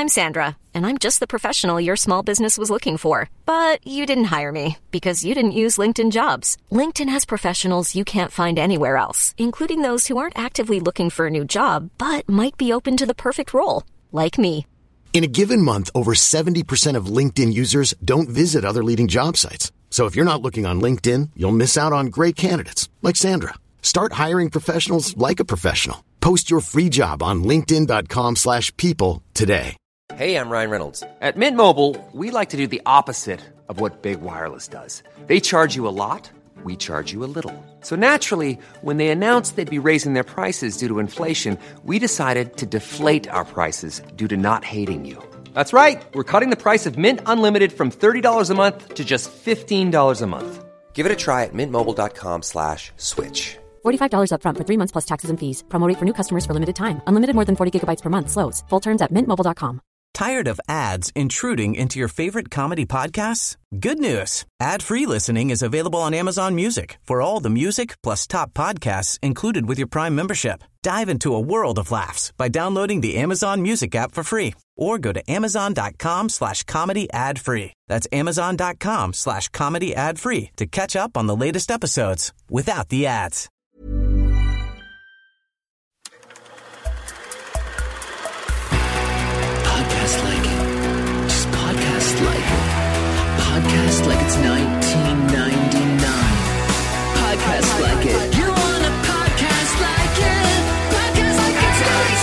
I'm Sandra, and I'm just the professional your small business was looking for. But you didn't hire me because you didn't use LinkedIn Jobs. LinkedIn has professionals you can't find anywhere else, including those who aren't actively looking for a new job, but might be open to the perfect role, like me. In a given month, over 70% of LinkedIn users don't visit other leading job sites. So if you're not looking on LinkedIn, you'll miss out on great candidates like Sandra. Start hiring professionals like a professional. Post your free job on linkedin.com/people today. Hey, I'm Ryan Reynolds. At Mint Mobile, we like to do the opposite of what Big Wireless does. They charge you a lot, we charge you a little. So naturally, when they announced they'd be raising their prices due to inflation, we decided to deflate our prices due to not hating you. That's right. We're cutting the price of Mint Unlimited from $30 a month to just $15 a month. Give it a try at mintmobile.com/switch. $45 up front for 3 months plus taxes and fees. Promo rate for new customers for limited time. Unlimited more than 40 gigabytes per month. Slows full terms at mintmobile.com. Tired of ads intruding into your favorite comedy podcasts? Good news. Ad-free listening is available on Amazon Music for all the music plus top podcasts included with your Prime membership. Dive into a world of laughs by downloading the Amazon Music app for free or go to amazon.com/comedy ad-free. That's amazon.com/comedy ad-free to catch up on the latest episodes without the ads. Podcast like it. Just podcast like it. Podcast like it's 1999. Podcast like it. You want a podcast like it? Podcast like it's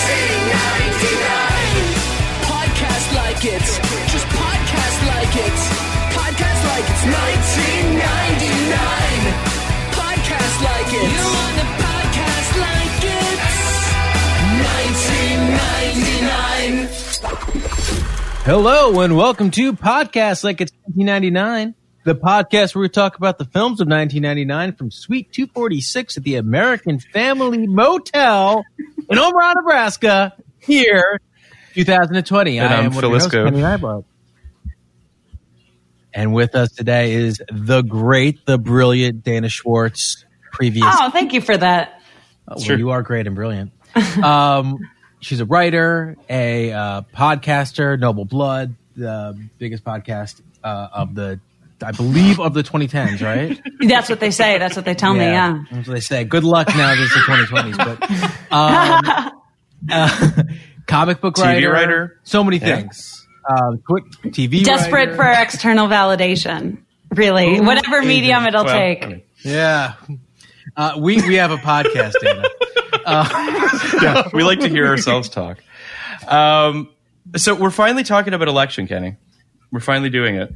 1999. Podcast like it. Just podcast like it. Podcast like it's 1999. Podcast like it. You want a podcast like it? 1999. Hello and welcome to Podcast Like It's 1999, the podcast where we talk about the films of 1999 from Suite 246 at the American Family Motel in Omaha, Nebraska, here, 2020. And I'm Phil Isco. Kenny Nyblad. And with us today is the great, the brilliant Dana Schwartz. Oh, thank you for that. Well, you are great and brilliant. She's a writer, a podcaster, Noble Blood, the biggest podcast of the 2010s, right? That's what they say. That's what they tell me, yeah. That's what they say. Good luck now that it's the 2020s. But comic book writer. So many things. Quick TV Desperate writer. for external validation, really. Ooh, whatever medium it'll take. Yeah. We have a podcast, Dana. Yeah, we like to hear ourselves talk. So we're finally talking about election, Kenny. We're finally doing it.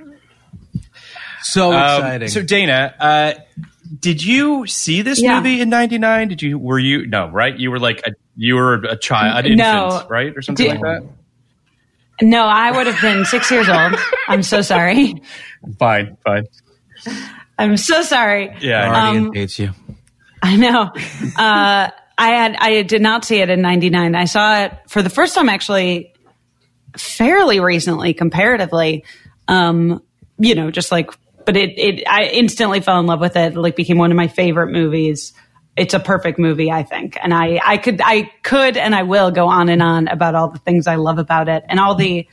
So exciting. So Dana, did you see this movie in '99? Were you? No, right? You were you were a child, an infant, right, or something like that. No, I would have been 6 years old. I'm so sorry. Fine. I'm so sorry. Yeah, Guardian hates you. I know. I did not see it in '99. I saw it for the first time actually fairly recently, comparatively. But I instantly fell in love with it. It became one of my favorite movies. It's a perfect movie, I think. And I could and I will go on and on about all the things I love about it and all the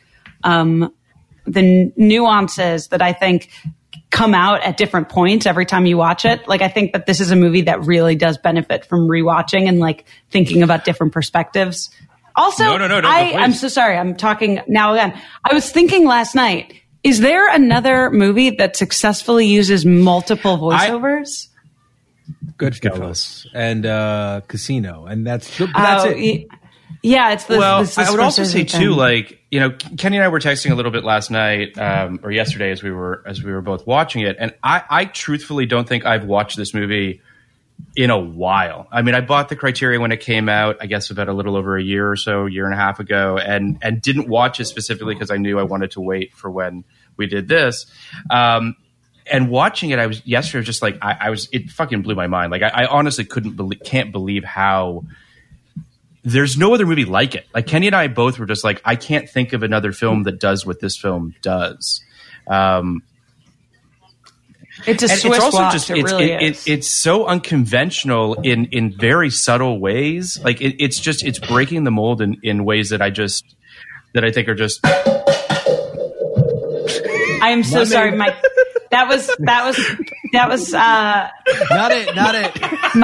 nuances that I think come out at different points every time you watch it. I think that this is a movie that really does benefit from rewatching and thinking about different perspectives. Also, no, I'm so sorry. I'm talking now again. I was thinking last night, is there another movie that successfully uses multiple voiceovers? Goodfellas and Casino, and that's it. Yeah, it's the. Well, this I would also say thing. too, Kenny and I were texting a little bit last night or yesterday as we were both watching it, and I truthfully don't think I've watched this movie in a while. I mean, I bought the Criterion when it came out, I guess about a little over a year and a half ago, and didn't watch it specifically because I knew I wanted to wait for when we did this. And watching it, it fucking blew my mind. I honestly can't believe how there's no other movie like it. Kenny and I both were just I can't think of another film that does what this film does. It's a Swiss watch. It really is. It's so unconventional in very subtle ways. It's breaking the mold in ways that that I think are just. I am so sorry, Mike. That was not it.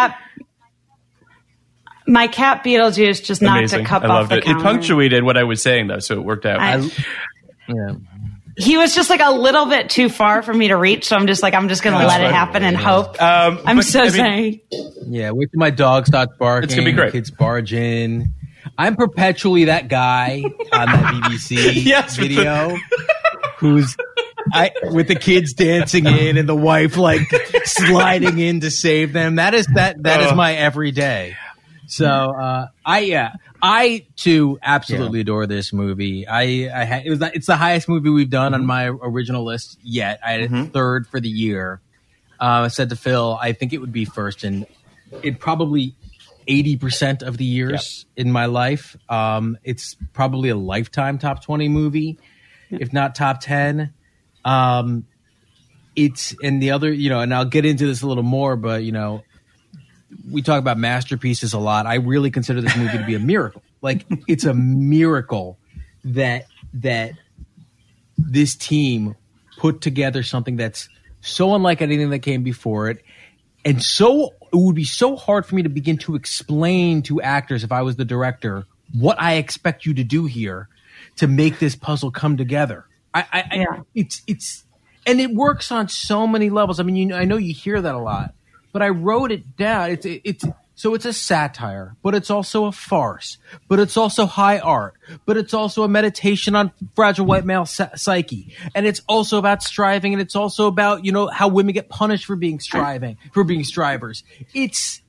My cat Beetlejuice just knocked Amazing. a cup I off loved the it. counter. It punctuated what I was saying, though, so it worked out. Yeah. He was just like a little bit too far for me to reach, so I'm just going to let it happen and hope. I'm sorry. Yeah, wait till my dog starts barking. It's gonna be great. Kids barge in. I'm perpetually that guy on that BBC video who's with the kids dancing in and the wife like sliding in to save them. That is my everyday. So I too absolutely adore this movie. It's the highest movie we've done on my original list yet. I had it third for the year. I said to Phil, I think it would be first in probably 80% of the years in my life. It's probably a lifetime top 20 movie, if not top 10. It's and the other, and I'll get into this a little more, but we talk about masterpieces a lot. I really consider this movie to be a miracle. Like, it's a miracle that this team put together something that's so unlike anything that came before it. And it would be so hard for me to begin to explain to actors, if I was the director, what I expect you to do here to make this puzzle come together. It's and it works on so many levels. I mean, I know you hear that a lot, but I wrote it down. So it's a satire, but it's also a farce, but it's also high art, but it's also a meditation on fragile white male psyche, and it's also about striving, and it's also about how women get punished for being strivers. It's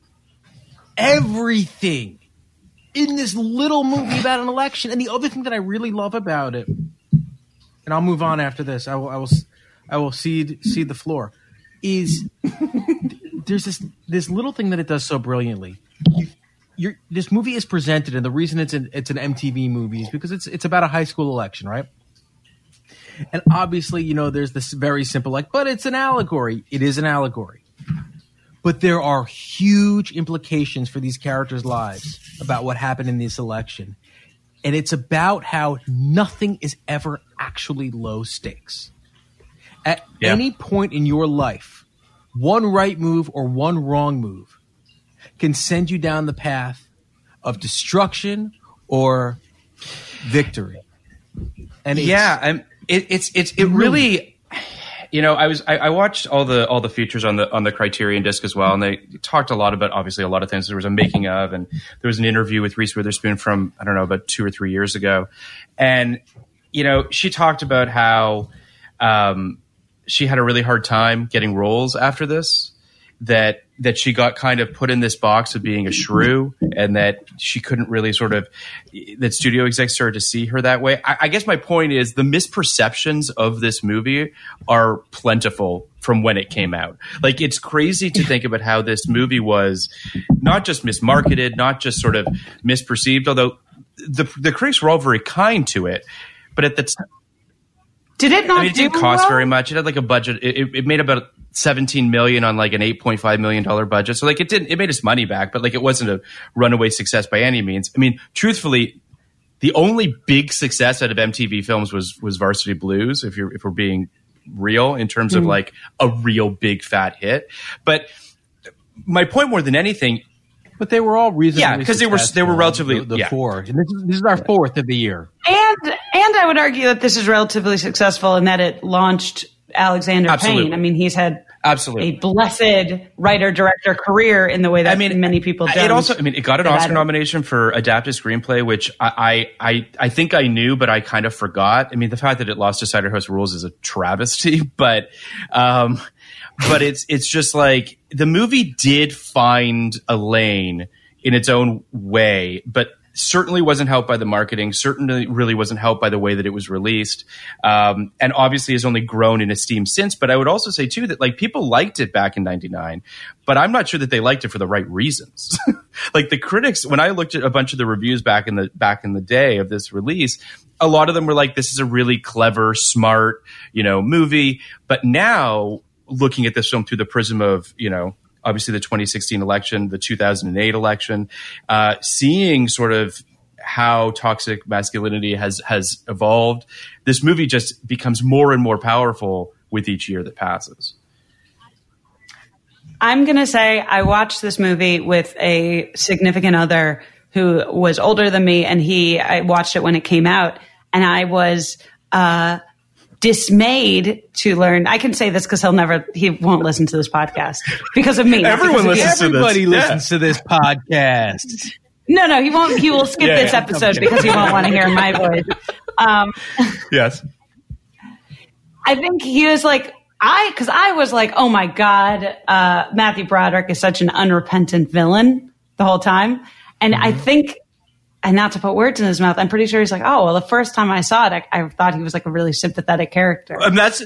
everything in this little movie about an election. And the other thing that I really love about it, and I'll move on after this, I will cede the floor, is there's this little thing that it does so brilliantly. This movie is presented, and the reason it's an MTV movie is because it's about a high school election, right? And obviously, there's this very simple but it's an allegory. It is an allegory. But there are huge implications for these characters' lives about what happened in this election. And it's about how nothing is ever actually low stakes. At any point in your life, one right move or one wrong move can send you down the path of destruction or victory. And it really, I watched all the features on the Criterion disc as well, and they talked a lot about obviously a lot of things. There was a making of, and there was an interview with Reese Witherspoon from about 2 or 3 years ago, and she talked about how she had a really hard time getting roles after this, that she got kind of put in this box of being a shrew, and that she couldn't really that studio execs started to see her that way. I guess my point is the misperceptions of this movie are plentiful from when it came out. Like, it's crazy to think about how this movie was not just mismarketed, not just sort of misperceived, although the critics were all very kind to it. But at the time, it didn't cost very much. It had like a budget. It made about $17 million on like an $8.5 million budget. So like it made its money back, but like it wasn't a runaway success by any means. I mean, truthfully, the only big success out of MTV Films was Varsity Blues, if we're being real, in terms of like a real big fat hit. But my point more than anything, but they were all reasonably because they were relatively four. And this is our fourth of the year. And I would argue that this is relatively successful in that it launched Alexander Payne. I mean, he's had a blessed writer-director career in the way that many people don't. It also, it got an Oscar nomination for adapted screenplay, which I think I knew, but I kind of forgot. I mean, the fact that it lost to Cider House Rules is a travesty, but it's just like the movie did find a lane in its own way, but certainly wasn't helped by the marketing, certainly really wasn't helped by the way that it was released, and obviously has only grown in esteem since. But I would also say, too, that like people liked it back in '99, but I'm not sure that they liked it for the right reasons. Like the critics, when I looked at a bunch of the reviews back in the day of this release, a lot of them were like, this is a really clever, smart, movie. But now, looking at this film through the prism of, obviously the 2016 election, the 2008 election, seeing sort of how toxic masculinity has evolved. This movie just becomes more and more powerful with each year that passes. I'm going to say I watched this movie with a significant other who was older than me, and I watched it when it came out, and I was dismayed to learn. I can say this because he won't listen to this podcast because of me. Everyone listens to this. Everybody listens to this podcast. No, he won't. He will skip this episode because he won't want to hear my voice. Yes. I think he was like, because I was like, oh my God, Matthew Broderick is such an unrepentant villain the whole time. And I think, and not to put words in his mouth, I'm pretty sure he's like, oh, well, the first time I saw it, I thought he was like a really sympathetic character. I guarantee,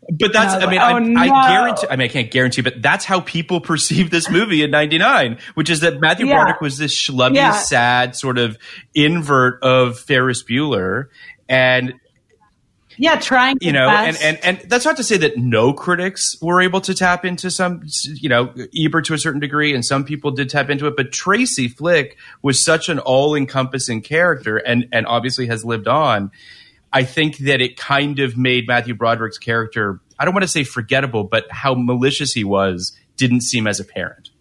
I can't guarantee, but that's how people perceive this movie in 99, which is that Matthew Broderick was this schlubby, sad sort of invert of Ferris Bueller. And trying to and that's not to say that no critics were able to tap into some, Ebert to a certain degree, and some people did tap into it. But Tracy Flick was such an all-encompassing character, and obviously has lived on. I think that it kind of made Matthew Broderick's character, I don't want to say forgettable, but how malicious he was didn't seem as apparent.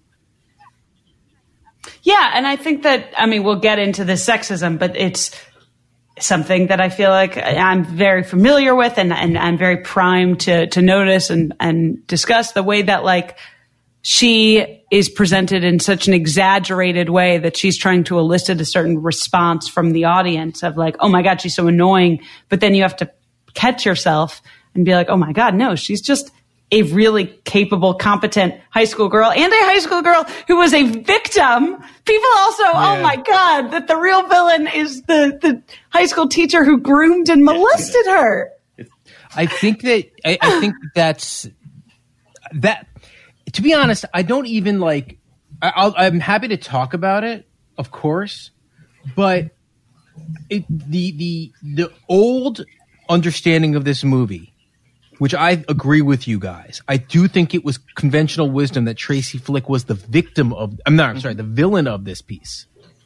Yeah, and I think that, we'll get into the sexism, but it's something that I feel like I'm very familiar with, and I'm very primed to notice and discuss the way that like she is presented in such an exaggerated way that she's trying to elicit a certain response from the audience of like, oh my God, she's so annoying. But then you have to catch yourself and be like, oh my God, no, she's just a really capable, competent high school girl, and a high school girl who was a victim. People also, oh my God, that the real villain is the high school teacher who groomed and molested her. I think that's that. To be honest, I don't even like. I'm happy to talk about it, of course, but the old understanding of this movie, which I agree with you guys. I do think it was conventional wisdom that Tracy Flick was the the villain of this piece.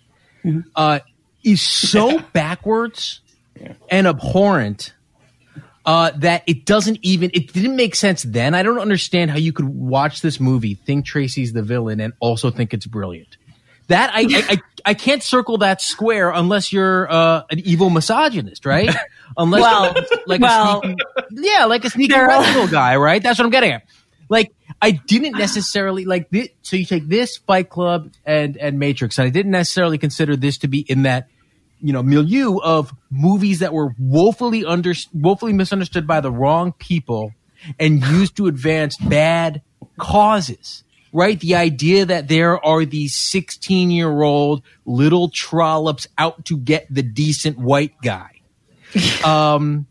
Is so backwards and abhorrent that it didn't make sense then. I don't understand how you could watch this movie, think Tracy's the villain, and also think it's brilliant. That I can't circle that square unless you're an evil misogynist, right? Unless like a sneaky little guy, right? That's what I'm getting at. Like, I didn't necessarily like this. So you take this, Fight Club, and Matrix, and I didn't necessarily consider this to be in that, milieu of movies that were woefully misunderstood by the wrong people and used to advance bad causes. Right? The idea that there are these 16-year-old little trollops out to get the decent white guy. But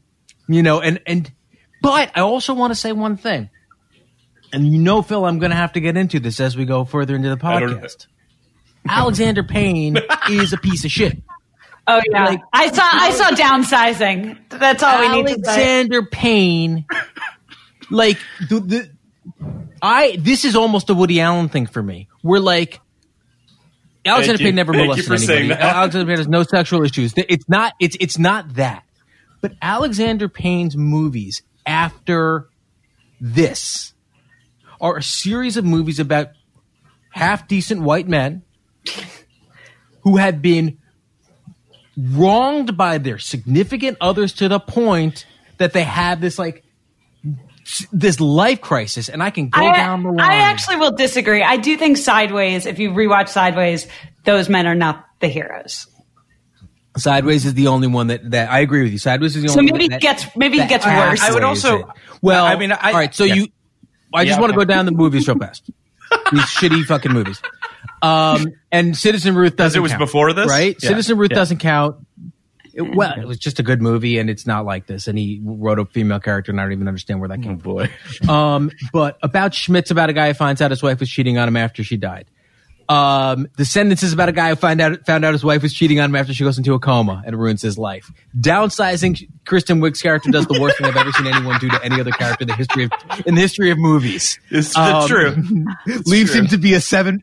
I also want to say one thing. And Phil, I'm going to have to get into this as we go further into the podcast. Alexander Payne is a piece of shit. Oh yeah. Like, I saw Downsizing. That's all we need to say. Alexander Payne, like this is almost a Woody Allen thing for me. We're like, Alexander Payne never molested anybody. Alexander Payne has no sexual issues. It's not that. But Alexander Payne's movies after this are a series of movies about half-decent white men who have been wronged by their significant others to the point that they have this life crisis, and I can go down the line. I actually will disagree. I do think Sideways, if you rewatch Sideways, those men are not the heroes. Sideways is the only one that I agree with you. Sideways is the only one. So maybe it gets worse. I would also. Well, all right. So I just want to go down the movies real fast. These shitty fucking movies. And Citizen Ruth doesn't count. It was before this? Right? Yeah. Citizen Ruth doesn't count. It was just a good movie, and it's not like this. And he wrote a female character, and I don't even understand where that came from. Oh, boy. But about Schmidt's about a guy who finds out his wife was cheating on him after she died. Descendants is about a guy who found out his wife was cheating on him after she goes into a coma and ruins his life. Downsizing, Kristen Wiig's character does the worst thing I've ever seen anyone do to any other character in the history of movies. It's true. Leaves him to be a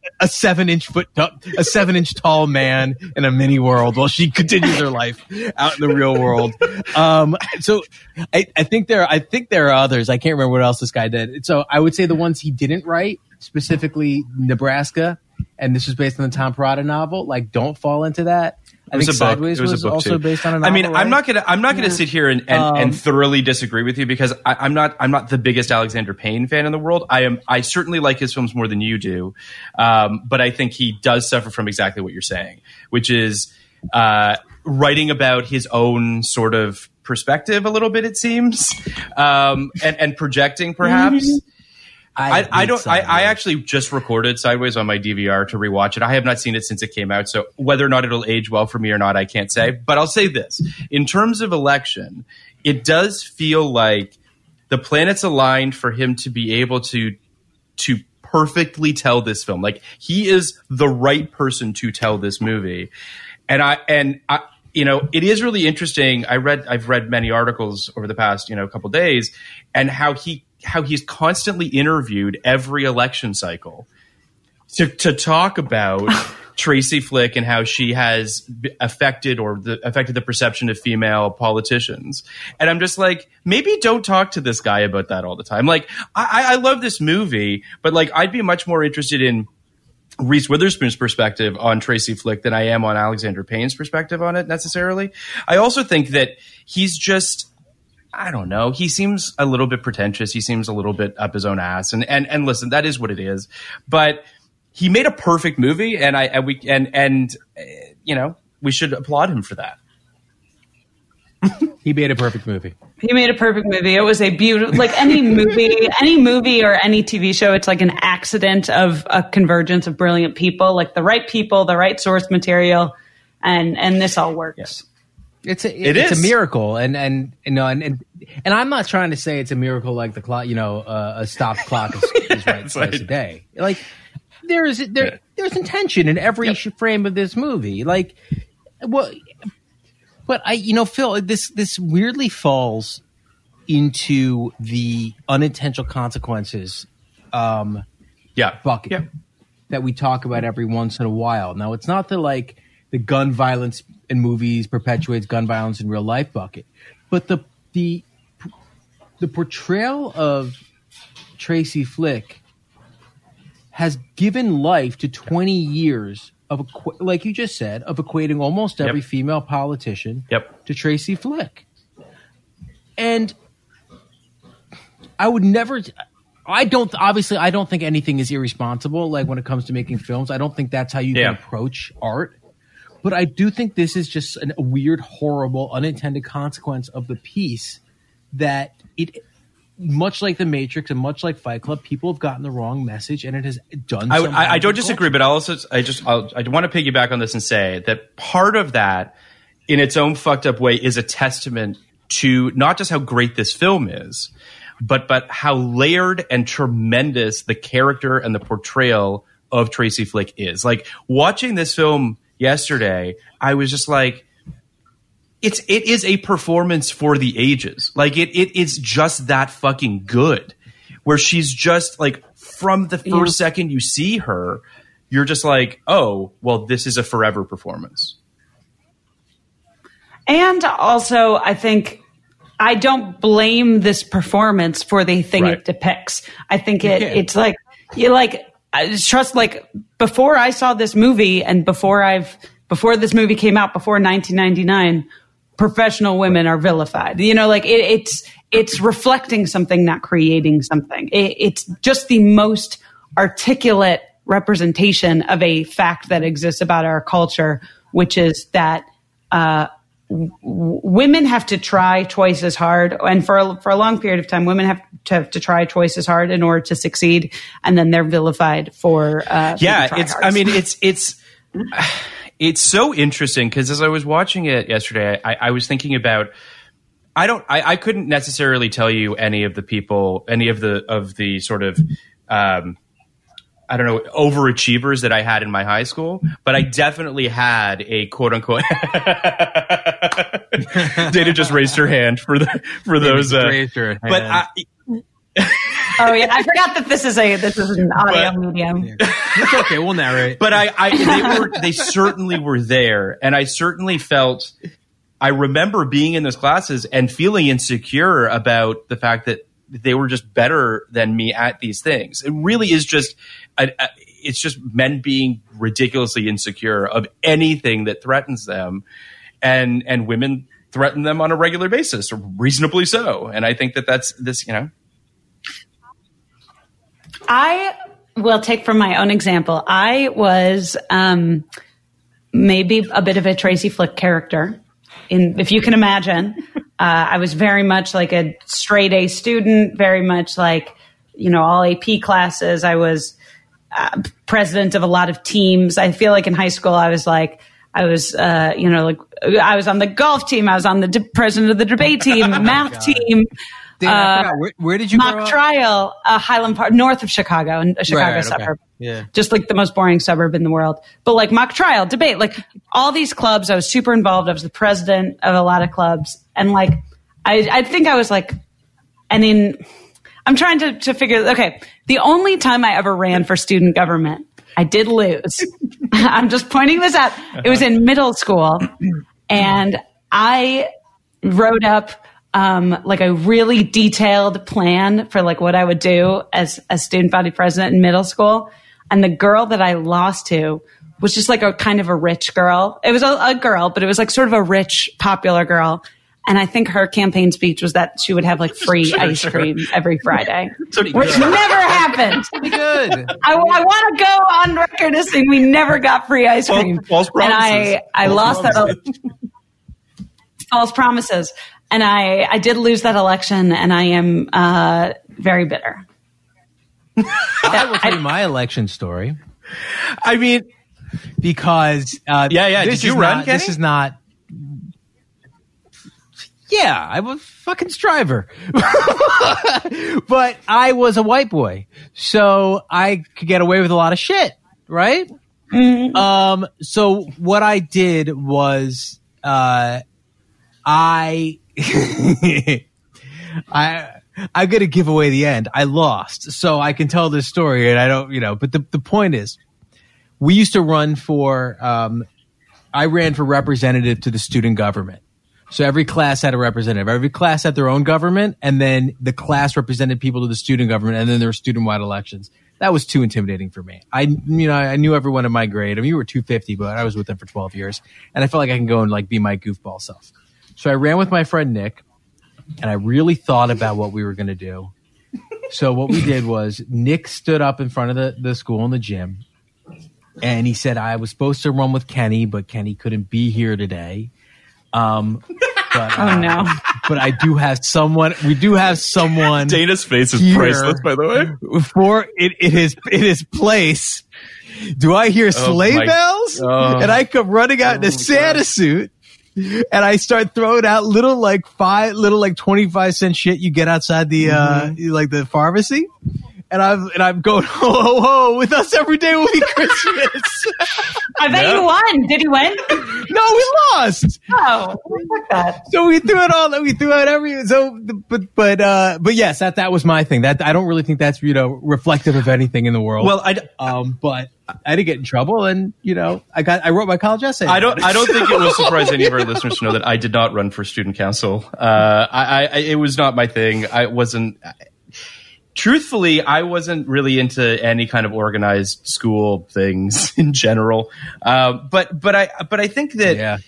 7-inch tall man in a mini world while she continues her life out in the real world. So I think there are others. I can't remember what else this guy did. So I would say the ones he didn't write, specifically Nebraska, and this was based on the Tom Perrotta novel. Like, don't fall into that. I think Sideways was also based on a novel. I mean, right? I'm not gonna sit here and thoroughly disagree with you, because I'm not the biggest Alexander Payne fan in the world. I certainly like his films more than you do, but I think he does suffer from exactly what you're saying, which is writing about his own sort of perspective a little bit, it seems, and projecting perhaps. Mm-hmm. I actually just recorded Sideways on my DVR to rewatch it. I have not seen it since it came out, so whether or not it'll age well for me or not, I can't say. But I'll say this. In terms of Election, it does feel like the planets aligned for him to be able to perfectly tell this film. Like, he is the right person to tell this movie. And I you know, it is really interesting. I've read many articles over the past, couple days, and how he's constantly interviewed every election cycle to talk about Tracy Flick and how she has affected the perception of female politicians. And I'm just like, maybe don't talk to this guy about that all the time. Like, I love this movie, but like, I'd be much more interested in Reese Witherspoon's perspective on Tracy Flick than I am on Alexander Payne's perspective on it necessarily. I also think that he's just, I don't know. He seems a little bit pretentious. He seems a little bit up his own ass. And listen, that is what it is. But he made a perfect movie, and we should applaud him for that. He made a perfect movie. He made a perfect movie. It was a beautiful, like any movie or any TV show, it's like an accident of a convergence of brilliant people, like the right people, the right source material, and this all works. Yes. It's a miracle, and I'm not trying to say it's a miracle like the clock, a stopped clock is right twice a day. Like there's intention in every frame of this movie. Like, well, but Phil, this weirdly falls into the unintentional consequences bucket that we talk about every once in a while. Now, it's not the gun violence in movies perpetuates gun violence in real life bucket, but the portrayal of Tracy Flick has given life to 20 years of, like you just said, of equating almost every female politician to Tracy Flick. And I don't think anything is irresponsible. Like, when it comes to making films, I don't think that's how you can approach art. But I do think this is just a weird, horrible, unintended consequence of the piece that it, much like The Matrix and much like Fight Club, people have gotten the wrong message, and it has done. I don't disagree, but I want to piggyback on this and say that part of that, in its own fucked up way, is a testament to not just how great this film is, but how layered and tremendous the character and the portrayal of Tracy Flick is. Like, watching this film yesterday, I was just like, it is a performance for the ages. Like, it is just that fucking good, where she's just like, from the first second you see her, you're just like, oh, well, this is a forever performance. And also, I think I don't blame this performance for the thing it depicts. I think it's like, trust, like, before I saw this movie and before this movie came out, before 1999, professional women are vilified. It's reflecting something, not creating something. It's just the most articulate representation of a fact that exists about our culture, which is that women have to try twice as hard, and for a long period of time, women have to try twice as hard in order to succeed, and then they're vilified for it's so interesting, because as I was watching it yesterday, I was thinking about, I couldn't necessarily tell you any of the people, any of the sort of I don't know, overachievers that I had in my high school, but I definitely had a quote unquote. Dana just raised her hand for those. Raised her hand. But Oh yeah, I forgot that this is an audio medium. It's okay, we'll narrate. But they certainly were there, and I certainly felt. I remember being in those classes and feeling insecure about the fact that they were just better than me at these things. It really is just, it's just men being ridiculously insecure of anything that threatens them, and women threaten them on a regular basis, reasonably so. And I think that's this, I will take from my own example. I was maybe a bit of a Tracy Flick character, if you can imagine. I was very much like a straight A student, very much like, all AP classes. I was president of a lot of teams. I feel like in high school, I was on the golf team. I was on the president of the debate team, math team. Dana, I forgot. Where did you mock trial? Highland Park, north of Chicago, in a Chicago suburb. Yeah. Just like the most boring suburb in the world. But like mock trial, debate, like all these clubs, I was super involved. I was the president of a lot of clubs. And like, I think I was like, I'm trying to figure, okay, the only time I ever ran for student government, I did lose. I'm just pointing this out. It was in middle school. And I wrote up like a really detailed plan for like what I would do as a student body president in middle school. And the girl that I lost to was just like a kind of a rich girl. It was a girl, but it was like sort of a rich, popular girl. And I think her campaign speech was that she would have like free ice cream every Friday, which never happened. Pretty good. I want to go on record as saying we never got free ice cream. False promises. And I lost that. False promises. And I did lose that election, and I am very bitter. I will tell you my election story. I mean, because Did you run, Kenny? This is not. Yeah, I'm a fucking striver. But I was a white boy, so I could get away with a lot of shit, right? Mm-hmm. So what I did was I'm going to give away the end. I lost, so I can tell this story, and I don't, but the point is, we used to run for, I ran for representative to the student government. So every class had a representative. Every class had their own government, and then the class represented people to the student government, and then there were student-wide elections. That was too intimidating for me. I knew everyone in my grade. I mean, you were 250, but I was with them for 12 years, and I felt like I can go and like be my goofball self. So I ran with my friend Nick, and I really thought about what we were going to do. So what we did was Nick stood up in front of the school in the gym, and he said, I was supposed to run with Kenny, but Kenny couldn't be here today. But no. But I do have someone. We do have someone. Dana's face is priceless, by the way. For in his place. Do I hear sleigh bells? And I come running out in a Santa suit, and I start throwing out little 25-cent shit you get outside the like the pharmacy. And I'm going, ho, ho, ho, with us every day will be Christmas. I bet you won. Did he win? No, we lost. Oh, fuck that. So we threw it all. We threw out but yes, that was my thing. That I don't really think that's reflective of anything in the world. Well, but I didn't get in trouble, and I wrote my college essay. I don't think it will surprise any of our listeners to know that I did not run for student council. It was not my thing. I wasn't. Truthfully, I wasn't really into any kind of organized school things in general. But I think that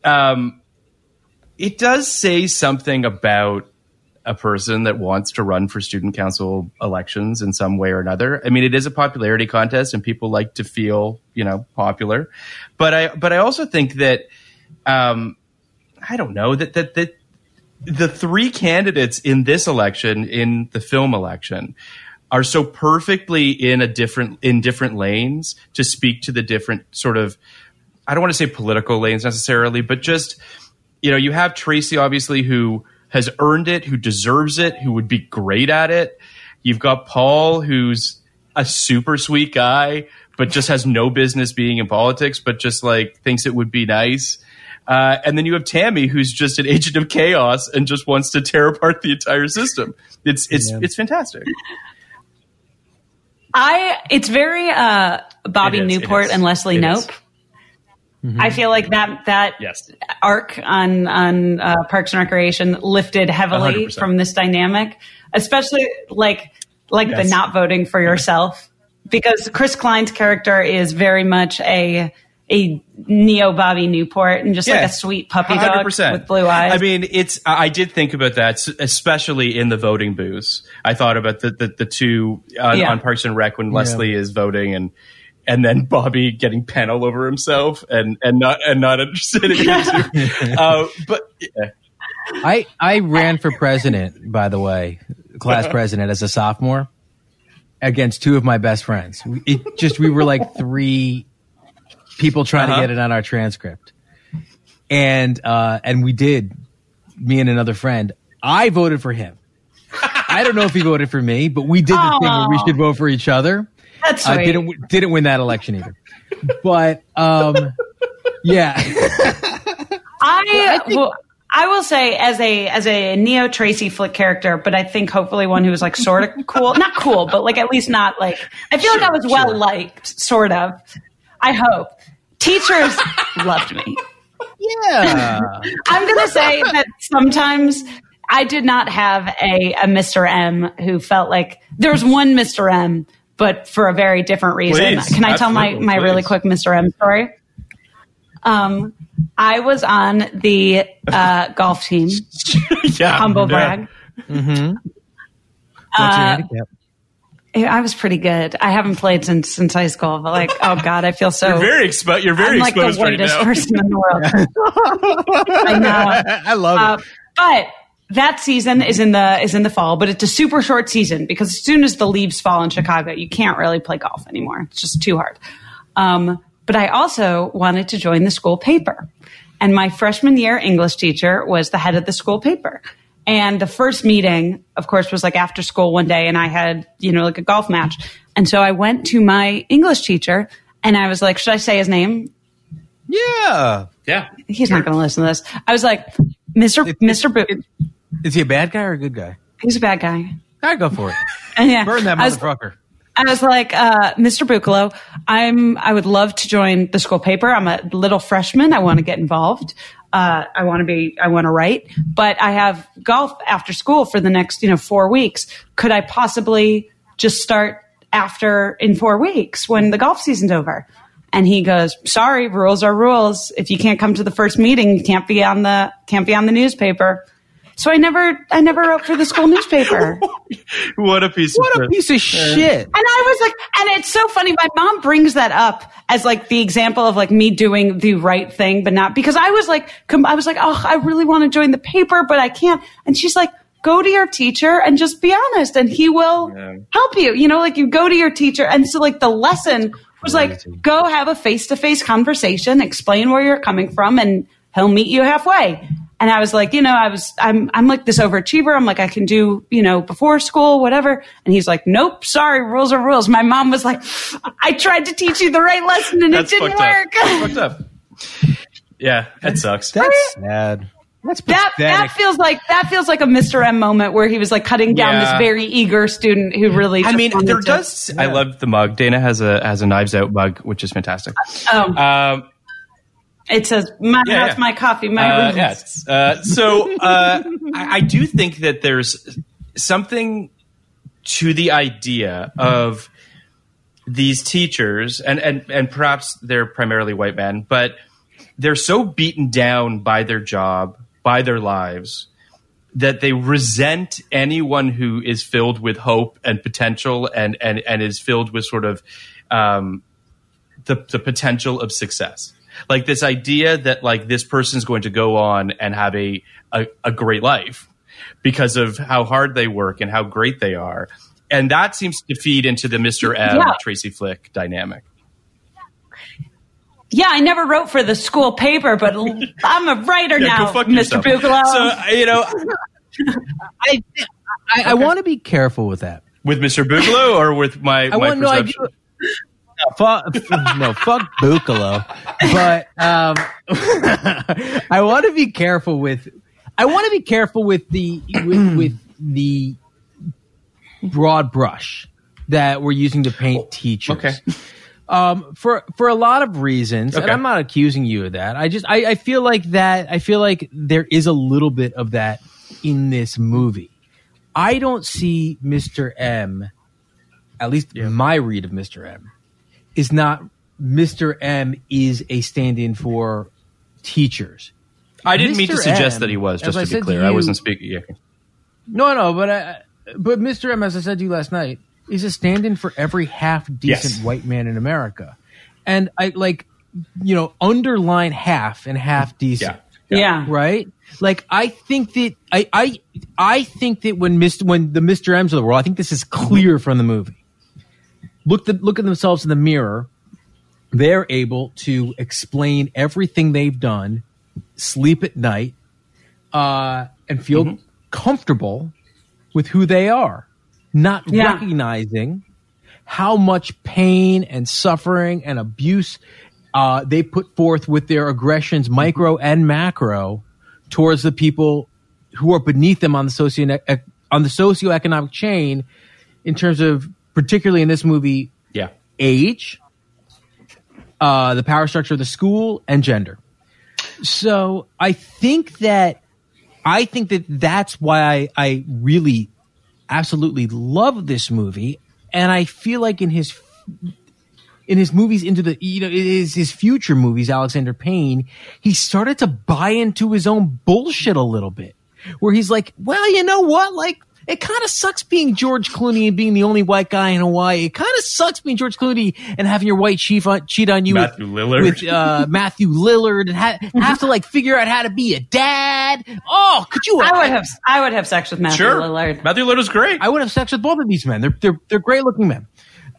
it does say something about a person that wants to run for student council elections in some way or another. I mean, it is a popularity contest, and people like to feel popular. But I also think that I don't know that the three candidates in this election, in the film election, are so perfectly in different lanes to speak to the different sort of, I don't want to say political lanes necessarily, but just, you have Tracy, obviously, who has earned it, who deserves it, who would be great at it. You've got Paul, who's a super sweet guy, but just has no business being in politics, but just like thinks it would be nice. And then you have Tammy, who's just an agent of chaos and just wants to tear apart the entire system. It's fantastic. It's very Bobby Newport and Leslie Knope. Mm-hmm. I feel like that yes. arc on Parks and Recreation lifted heavily 100%. from this dynamic, especially like yes. the not voting for yourself, because Chris Klein's character is very much a neo Bobby Newport and just like a sweet puppy dog 100%. With blue eyes. I mean, I did think about that, especially in the voting booths. I thought about the two on Parks and Rec when Leslie is voting and then Bobby getting pen all over himself and not interested in it. But yeah. I ran for president, by the way, class president as a sophomore against two of my best friends. We were like three people trying to get it on our transcript. And we did, me and another friend. I voted for him. I don't know if he voted for me, but we did the thing where we should vote for each other. That's sweet. Didn't win that election either. But yeah. I will say as a Neo Tracy Flick character, but I think hopefully one who was like sort of cool, not cool, but like at least not like, I feel like I was well liked, sort of. I hope. Teachers loved me. Yeah. I'm going to say that sometimes I did not have a Mr. M who felt like there was one Mr. M, but for a very different reason. Please, can I tell my really quick Mr. M story? I was on the golf team. Humble brag. Mm-hmm. What's your handicap? I was pretty good. I haven't played since high school, but like, oh God, I feel so. You're very exposed. You're very I'm exposed like the whitest right now. person in the world. I know. I love it. But that season is in the fall, but it's a super short season because as soon as the leaves fall in Chicago, you can't really play golf anymore. It's just too hard. But I also wanted to join the school paper, and my freshman year English teacher was the head of the school paper. And the first meeting, of course, was like after school one day, and I had, like a golf match. And so I went to my English teacher and I was like, should I say his name? Yeah. Yeah. He's not going to listen to this. I was like, Mr. Boot. Is he a bad guy or a good guy? He's a bad guy. I go for it. And yeah, burn that motherfucker. I was like, Mr. Buccolo, I would love to join the school paper. I'm a little freshman. I want to get involved. I want to write, but I have golf after school for the next, 4 weeks. Could I possibly just start in 4 weeks when the golf season's over? And he goes, sorry, rules are rules. If you can't come to the first meeting, you can't be on the newspaper. So I never wrote for the school newspaper. What a piece of shit. And I was like, and it's so funny. My mom brings that up as like the example of like me doing the right thing, but not because I was like, oh, I really want to join the paper, but I can't. And she's like, go to your teacher and just be honest and he will help you. Like you go to your teacher. And so like the lesson was like, go have a face-to-face conversation, explain where you're coming from, and he'll meet you halfway. And I was like, I'm like this overachiever. I'm like, I can do, before school, whatever. And he's like, nope, sorry, rules are rules. My mom was like, I tried to teach you the right lesson and it didn't work. That's fucked up. Yeah, that sucks. That's sad. That's pathetic. That feels like a Mr. M moment where he was like cutting down this very eager student who really. I mean, there does. I love the mug. Dana has a Knives Out mug, which is fantastic. It says, my coffee, my rules. Yes. So I do think that there's something to the idea of these teachers, and perhaps they're primarily white men, but they're so beaten down by their job, by their lives, that they resent anyone who is filled with hope and potential and is filled with sort of the potential of success. Like this idea that like this person's going to go on and have a great life because of how hard they work and how great they are. And that seems to feed into the Mr. M, Tracy Flick dynamic. Yeah, I never wrote for the school paper, but I'm a writer now, Mr. Buccolo. So, I want to be careful with that With Mr. Boogaloo or with my perception? Fuck Boogaloo. But I want to be careful with the broad brush that we're using to paint teachers. Okay. For a lot of reasons, and I'm not accusing you of that. I feel like there is a little bit of that in this movie. I don't see Mr. M, at least my read of Mr. M, is not Mr. M is a stand-in for teachers. I didn't mean to suggest that he was, just to be clear. I wasn't speaking. Yeah. No, but Mr. M, as I said to you last night, is a stand-in for every half-decent white man in America. And I underline half and half-decent. Yeah. Right? Like, I think that I think that when the Mr. M's of the world, I think this is clear from the movie. Look at themselves in the mirror. They're able to explain everything they've done, sleep at night, and feel comfortable with who they are, not recognizing how much pain and suffering and abuse they put forth with their aggressions, micro and macro, towards the people who are beneath them on the socioeconomic chain, in terms of, particularly in this movie, age, the power structure of the school, and gender. So I think that that's why I really absolutely love this movie, and I feel like in his movies his future movies, Alexander Payne, he started to buy into his own bullshit a little bit, where he's like, well, you know what, like, it kind of sucks being George Clooney and being the only white guy in Hawaii. It kind of sucks being George Clooney and having your white chief cheat on you Matthew Lillard. with Matthew Lillard, and have to like figure out how to be a dad. Oh, could you? I would have sex with Matthew Lillard. Matthew Lillard is great. I would have sex with both of these men. They're great looking men.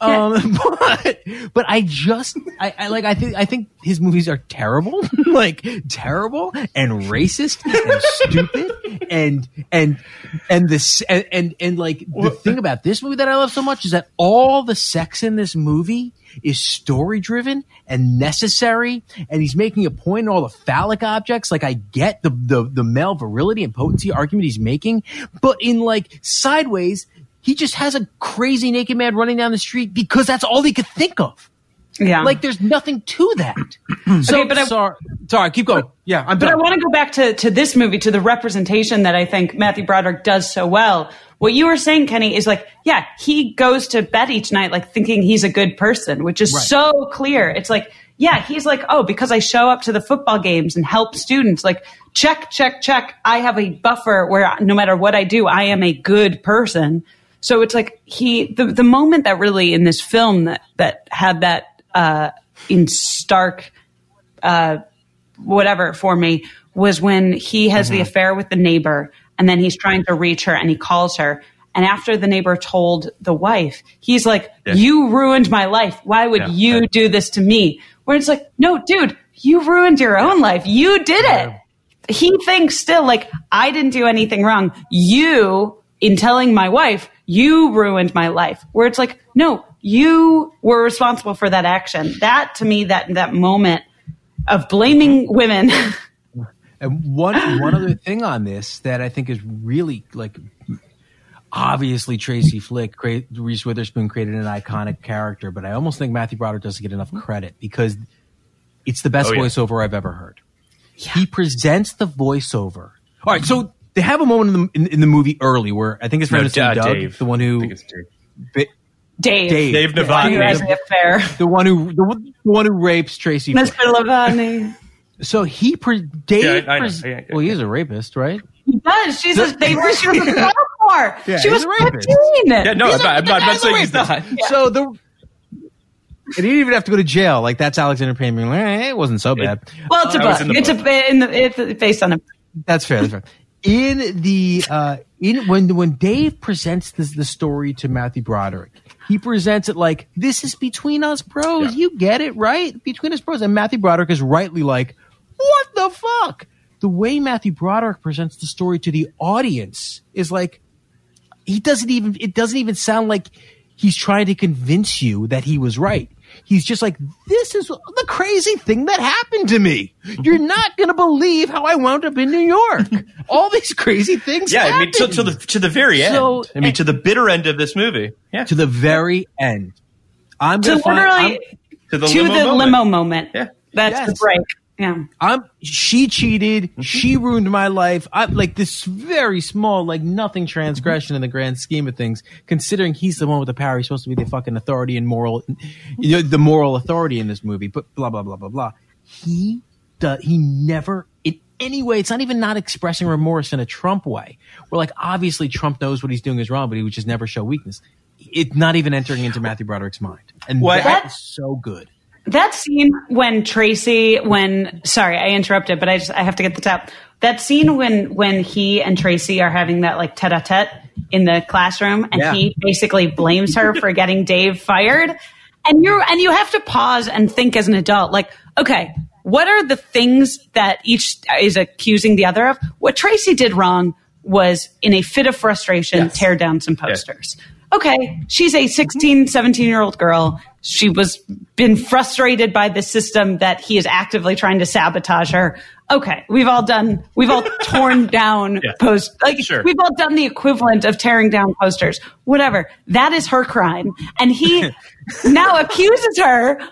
But I think his movies are terrible, like terrible and racist and stupid and like the thing about this movie that I love so much is that all the sex in this movie is story driven and necessary, and he's making a point in all the phallic objects. Like, I get the male virility and potency argument he's making, but in like Sideways, he just has a crazy naked man running down the street because that's all he could think of. Yeah. Like, there's nothing to that. So, okay, sorry, keep going. Yeah, I'm done. But I want to go back to this movie, to the representation that I think Matthew Broderick does so well. What you were saying, Kenny, is like, yeah, he goes to bed each night like thinking he's a good person, which is so clear. It's like, yeah, he's like, oh, because I show up to the football games and help students, like, check. I have a buffer where no matter what I do, I am a good person. So it's like the moment that really in this film that had that in stark whatever for me was when he has the affair with the neighbor, and then he's trying to reach her and he calls her. And after the neighbor told the wife, he's like, you ruined my life. Why would you do this to me? Where it's like, no, dude, you ruined your own life. You did it. He thinks still like, I didn't do anything wrong. You, in telling my wife, you ruined my life. Where it's like, no, you were responsible for that action. That, to me, that moment of blaming women. And one other thing on this that I think is really, like, obviously Tracy Flick, Reese Witherspoon created an iconic character, but I almost think Matthew Broderick doesn't get enough credit because it's the best voiceover I've ever heard. Yeah. He presents the voiceover. All right, so they have a moment in the movie early where I think it's Doug, Dave. The one who Dave Navani, the one who rapes Tracy. Mr. Lavani. So he well, he is a rapist, right? He does. She was a sophomore. She was 15. Yeah, no, I'm not saying he's not. Yeah. So and he didn't even have to go to jail. Like, that's Alexander Payne being like, it wasn't so bad. Well, it's a book. It's based on a. That's fair. When Dave presents the story to Matthew Broderick, he presents it like, this is between us bros. You get it, right? Between us bros. And Matthew Broderick is rightly like, what the fuck? The way Matthew Broderick presents the story to the audience is like, it doesn't even sound like he's trying to convince you that he was right. He's just like, this is the crazy thing that happened to me. You're not going to believe how I wound up in New York. All these crazy things happened. I mean, to the very end. To the bitter end of this movie. Yeah. To the very end. I'm going to the limo moment. Yeah. That's the break. Yeah. She cheated. She ruined my life. Like this very small, like nothing transgression in the grand scheme of things, considering he's the one with the power. He's supposed to be the fucking authority and the moral authority in this movie, but blah, blah, blah, blah, blah. He never, in any way, it's not even not expressing remorse in a Trump way. Where like, obviously Trump knows what he's doing is wrong, but he would just never show weakness. It's not even entering into Matthew Broderick's mind. And that is so good. That scene when sorry, I interrupted, but I have to get the top. That scene when he and Tracy are having that like tete-a-tete in the classroom, and he basically blames her for getting Dave fired, and you have to pause and think as an adult, like, okay, what are the things that each is accusing the other of? What Tracy did wrong was, in a fit of frustration, tear down some posters. Yes. Okay, she's a 16, 17-year-old girl. She been frustrated by the system that he is actively trying to sabotage her. Okay, we've all torn down posts. We've all done the equivalent of tearing down posters. Whatever. That is her crime. And he now accuses her of,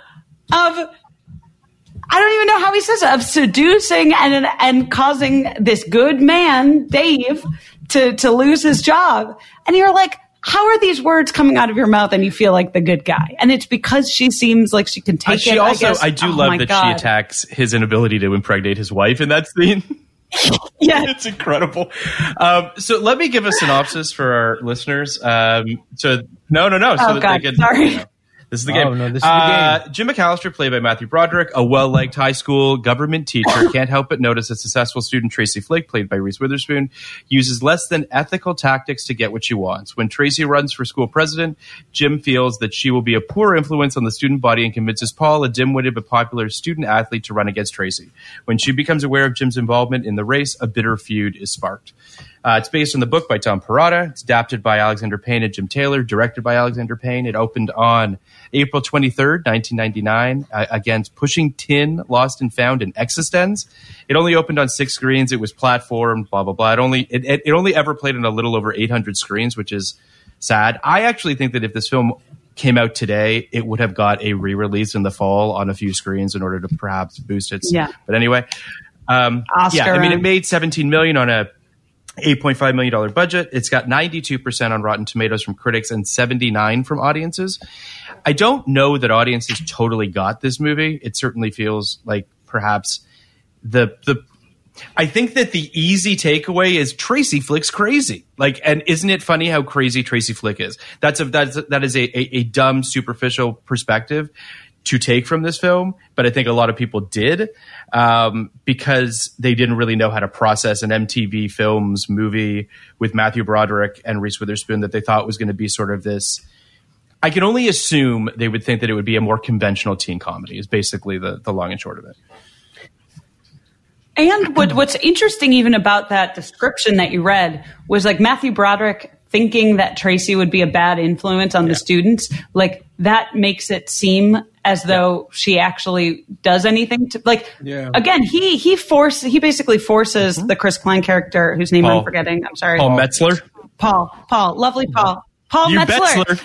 I don't even know how he says it, of seducing and causing this good man, Dave, to lose his job. And you're like, how are these words coming out of your mouth and you feel like the good guy? And it's because she seems like she can take it. I do love that she attacks his inability to impregnate his wife in that scene. Yeah. It's incredible. So let me give a synopsis for our listeners. So that they can, sorry. This is the game. Oh, no, this is the game. Jim McAllister, played by Matthew Broderick, a well-liked high school government teacher, can't help but notice that successful student Tracy Flick, played by Reese Witherspoon, uses less than ethical tactics to get what she wants. When Tracy runs for school president, Jim feels that she will be a poor influence on the student body and convinces Paul, a dim-witted but popular student athlete, to run against Tracy. When she becomes aware of Jim's involvement in the race, a bitter feud is sparked. It's based on the book by Tom Perrotta. It's adapted by Alexander Payne and Jim Taylor, directed by Alexander Payne. It opened on April 23rd, 1999, against Pushing Tin, Lost and Found, and Existenz. It only opened on 6 screens. It was platformed, blah, blah, blah. It only ever played on a little over 800 screens, which is sad. I actually think that if this film came out today, it would have got a re-release in the fall on a few screens in order to perhaps boost its. Yeah. But anyway, it made $17 million on a $8.5 million budget. It's got 92% on Rotten Tomatoes from critics and 79% from audiences. I don't know that audiences totally got this movie. It certainly feels like perhaps I think that the easy takeaway is Tracy Flick's crazy. And isn't it funny how crazy Tracy Flick is? That is a dumb, superficial perspective to take from this film, but I think a lot of people did because they didn't really know how to process an MTV Films movie with Matthew Broderick and Reese Witherspoon that they thought was going to be sort of this. I can only assume they would think that it would be a more conventional teen comedy is basically the long and short of it. And what's interesting even about that description that you read was like Matthew Broderick thinking that Tracy would be a bad influence on the students. Like that makes it seem as though she actually does anything to again, he basically forces the Chris Klein character whose name I'm forgetting. I'm sorry. Paul Metzler. Paul, lovely Paul. Paul Metzler.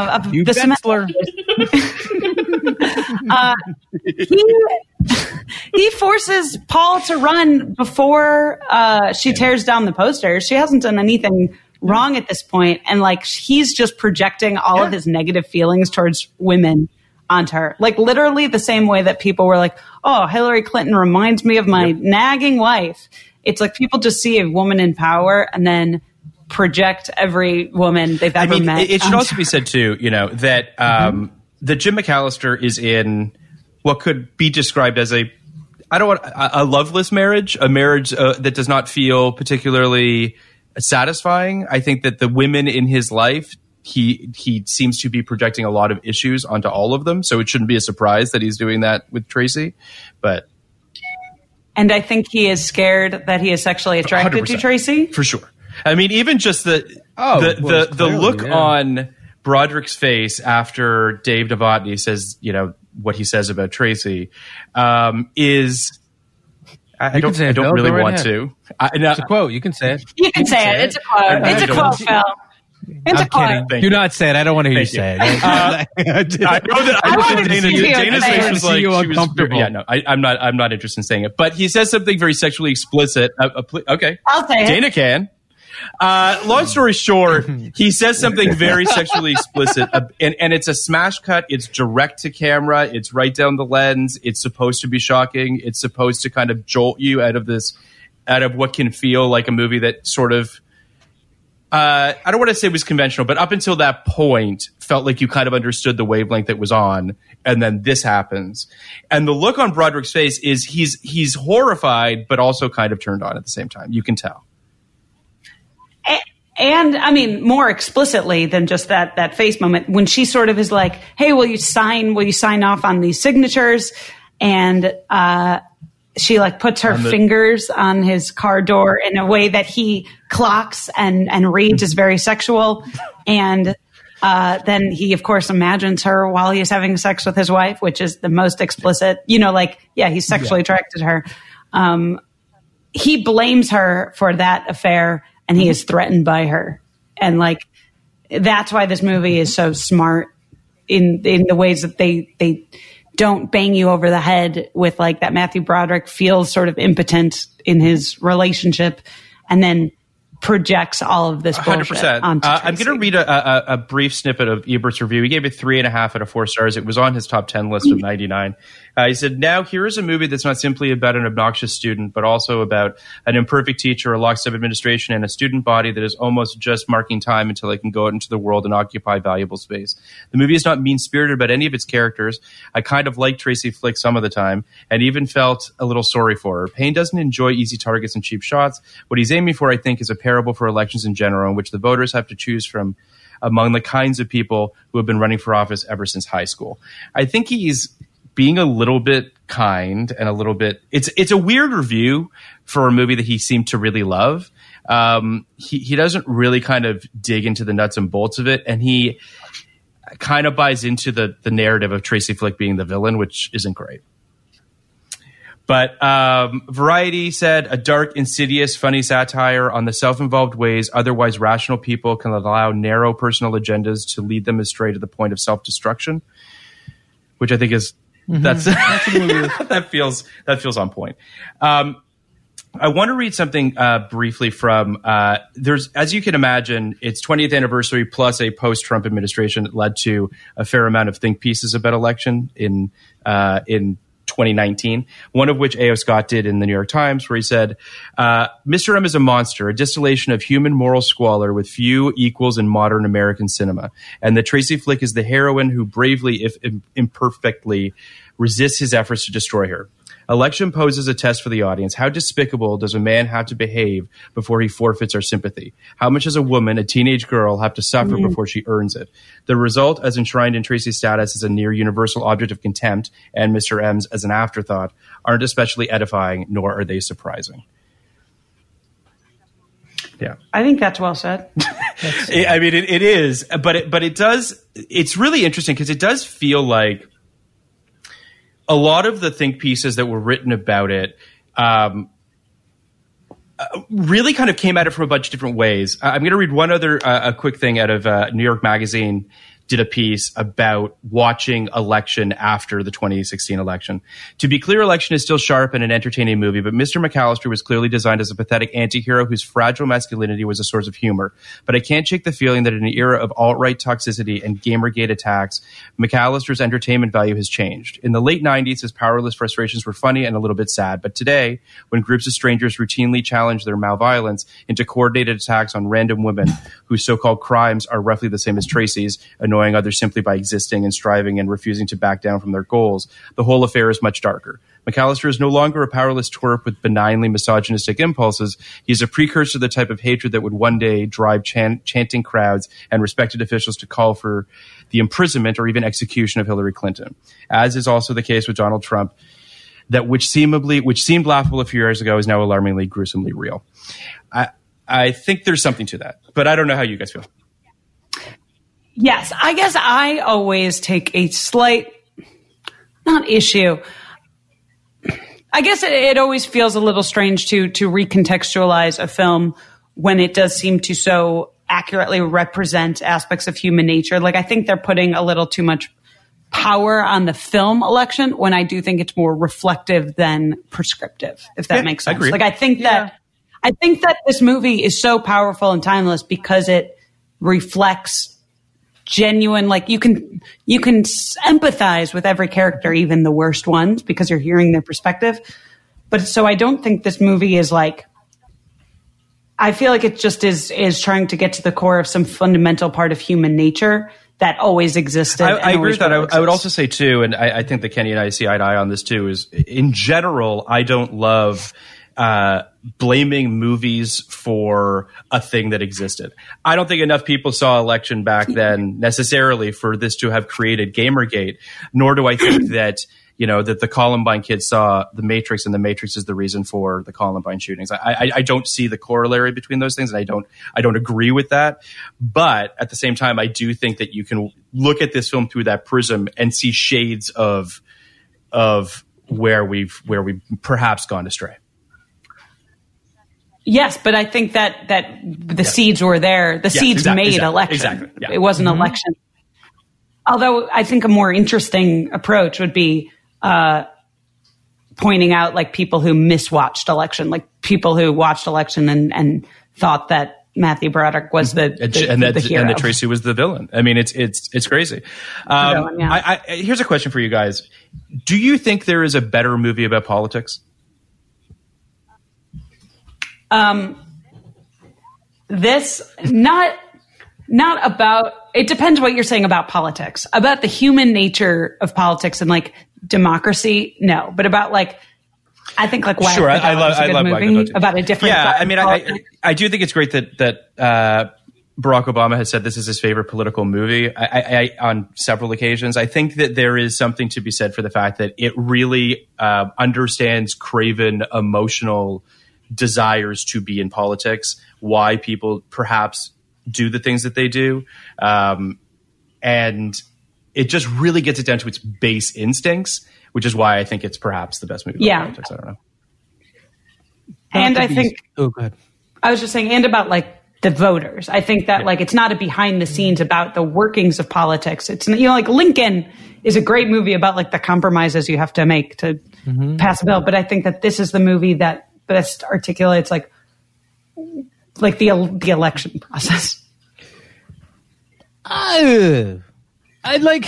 He forces Paul to run before she tears down the posters. She hasn't done anything wrong at this point, and he's just projecting all of his negative feelings towards women onto her. Literally the same way that people were like, oh, Hillary Clinton reminds me of my nagging wife. It's like people just see a woman in power and then project every woman they've ever met. It should also be said too, that that Jim McAllister is in what could be described as a loveless marriage, a marriage that does not feel particularly satisfying. I think that the women in his life, he seems to be projecting a lot of issues onto all of them. So it shouldn't be a surprise that he's doing that with Tracy. And I think he is scared that he is sexually attracted 100%. to Tracy. For sure. I mean, even just the look on Broderick's face after Dave Novotny says, what he says about Tracy, is I don't really want to. It's a quote. You can say it. You can say it. It's a quote. It's a quote, Phil. It's a quote. Do not say it. I don't want to hear you say it. I know that Dana's face was like, she was I'm not interested in saying it. But he says something very sexually explicit. Okay. I'll say it. Dana can. Long story short, he says something very sexually explicit, and it's a smash cut. It's direct to camera. It's right down the lens. It's supposed to be shocking. It's supposed to kind of jolt you out of what can feel like a movie that sort of, I don't want to say it was conventional, but up until that point, felt like you kind of understood the wavelength that was on, and then this happens. And the look on Broderick's face is he's horrified, but also kind of turned on at the same time. You can tell. And I mean, more explicitly than just that face moment, when she sort of is like, "Hey, will you sign off on these signatures?" And she like puts her fingers on his car door in a way that he clocks and reads as very sexual. And then he, of course, imagines her while he's having sex with his wife, which is the most explicit. He's sexually attracted to her. He blames her for that affair. And he is threatened by her. And like, that's why this movie is so smart in the ways that they don't bang you over the head with like that Matthew Broderick feels sort of impotent in his relationship and then projects all of this bullshit 100%. onto Tracy. I'm going to read a brief snippet of Ebert's review. He gave it 3.5 out of 4 stars. It was on his top 10 list of 99. He said, "Now here is a movie that's not simply about an obnoxious student, but also about an imperfect teacher, a lockstep administration, and a student body that is almost just marking time until they can go out into the world and occupy valuable space. The movie is not mean-spirited about any of its characters. I kind of liked Tracy Flick some of the time, and even felt a little sorry for her. Payne doesn't enjoy easy targets and cheap shots. What he's aiming for, I think, is a parable for elections in general, in which the voters have to choose from among the kinds of people who have been running for office ever since high school." I think he's being a little bit kind and a little bit, it's a weird review for a movie that he seemed to really love. He doesn't really kind of dig into the nuts and bolts of it. And he kind of buys into the narrative of Tracy Flick being the villain, which isn't great. But Variety said, "A dark, insidious, funny satire on the self-involved ways otherwise rational people can allow narrow personal agendas to lead them astray to the point of self-destruction," which I think is that feels on point. I want to read something briefly from there's, as you can imagine, it's 20th anniversary plus a post-Trump administration that led to a fair amount of think pieces about election in 2019, one of which A.O. Scott did in the New York Times, where he said, "Mr. M is a monster, a distillation of human moral squalor with few equals in modern American cinema. And that Tracy Flick is the heroine who bravely, if imperfectly, resists his efforts to destroy her. Election poses a test for the audience. How despicable does a man have to behave before he forfeits our sympathy? How much does a woman, a teenage girl, have to suffer before she earns it? The result, as enshrined in Tracy's status as a near universal object of contempt, and Mr. M's as an afterthought, aren't especially edifying, nor are they surprising." Yeah, I think that's well said. I mean, it is, but it does. It's really interesting because it does feel like a lot of the think pieces that were written about it really kind of came at it from a bunch of different ways. I'm going to read one other a quick thing out of New York Magazine. Did a piece about watching Election after the 2016 election. "To be clear, Election is still sharp and an entertaining movie, but Mr. McAllister was clearly designed as a pathetic anti-hero whose fragile masculinity was a source of humor. But I can't shake the feeling that in an era of alt-right toxicity and Gamergate attacks, McAllister's entertainment value has changed. In the late 90s, his powerless frustrations were funny and a little bit sad. But today, when groups of strangers routinely challenge their malviolence into coordinated attacks on random women whose so-called crimes are roughly the same as Tracy's, annoying others simply by existing and striving and refusing to back down from their goals, the whole affair is much darker. McAllister is no longer a powerless twerp with benignly misogynistic impulses. He is a precursor to the type of hatred that would one day drive chanting crowds and respected officials to call for the imprisonment or even execution of Hillary Clinton, as is also the case with Donald Trump, that which seemed laughable a few years ago is now alarmingly, gruesomely real." I think there's something to that, but I don't know how you guys feel. Yes, I guess I always take a slight, not issue. I guess it always feels a little strange to recontextualize a film when it does seem to so accurately represent aspects of human nature. Like, I think they're putting a little too much power on the film election when I do think it's more reflective than prescriptive, if that makes sense. I agree. Like, I think that this movie is so powerful and timeless because it reflects genuine, like you can empathize with every character, even the worst ones, because you're hearing their perspective. But so I don't think this movie is like, I feel like it just is trying to get to the core of some fundamental part of human nature that always existed. I agree with that. I would also say too, and I think that Kenny and I see eye to eye on this too, is in general, I don't love blaming movies for a thing that existed. I don't think enough people saw Election back then necessarily for this to have created Gamergate, nor do I think that, you know, that the Columbine kids saw The Matrix and The Matrix is the reason for the Columbine shootings. I don't see the corollary between those things, and I don't agree with that. But at the same time, I do think that you can look at this film through that prism and see shades of where we've perhaps gone astray. Yes, but I think that the seeds were there. The seeds made election. Exactly. Yeah. It wasn't election. Although I think a more interesting approach would be pointing out like people who miswatched election, like people who watched election and thought that Matthew Broderick was the hero. And that Tracy was the villain. I mean, it's crazy. Villain, yeah. Here's a question for you guys. Do you think there is a better movie about politics? This not about, it depends what you're saying about politics, about the human nature of politics and like democracy. No, but about like, I think like Wag sure, the Dog I love is a good movie about a different. Yeah, I mean, I do think it's great that Barack Obama has said this is his favorite political movie I on several occasions. I think that there is something to be said for the fact that it really understands craven emotional desires to be in politics, why people perhaps do the things that they do. And it just really gets it down to its base instincts, which is why I think it's perhaps the best movie about politics. I don't know. And I think, go ahead. I was just saying, and about like the voters. I think that like, it's not a behind the scenes about the workings of politics. It's, you know, like Lincoln is a great movie about like the compromises you have to make to pass a bill. But I think that this is the movie that best articulates like the election process. I like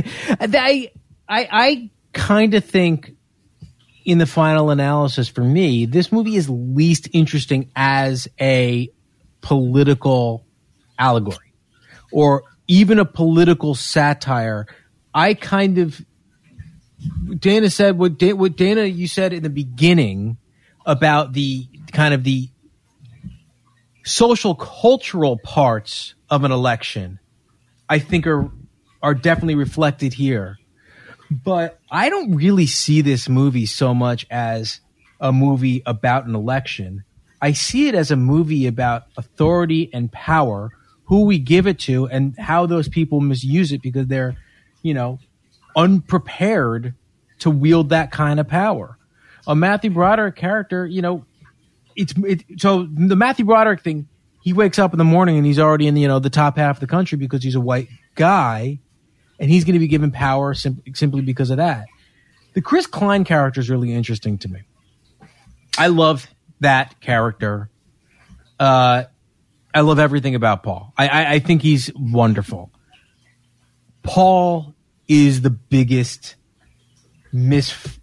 I kind of think in the final analysis for me, this movie is least interesting as a political allegory or even a political satire. I kind of, Dana said what Dana, you said in the beginning about the kind of the social cultural parts of an election, I think are definitely reflected here. But I don't really see this movie so much as a movie about an election. I see it as a movie about authority and power, who we give it to, and how those people misuse it because they're, you know, unprepared to wield that kind of power. A Matthew Broderick character, you know, so the Matthew Broderick thing, he wakes up in the morning and he's already in, you know, the top half of the country because he's a white guy, and he's going to be given power simply because of that. The Chris Klein character is really interesting to me. I love that character. I love everything about Paul. I think he's wonderful. Paul is the biggest missed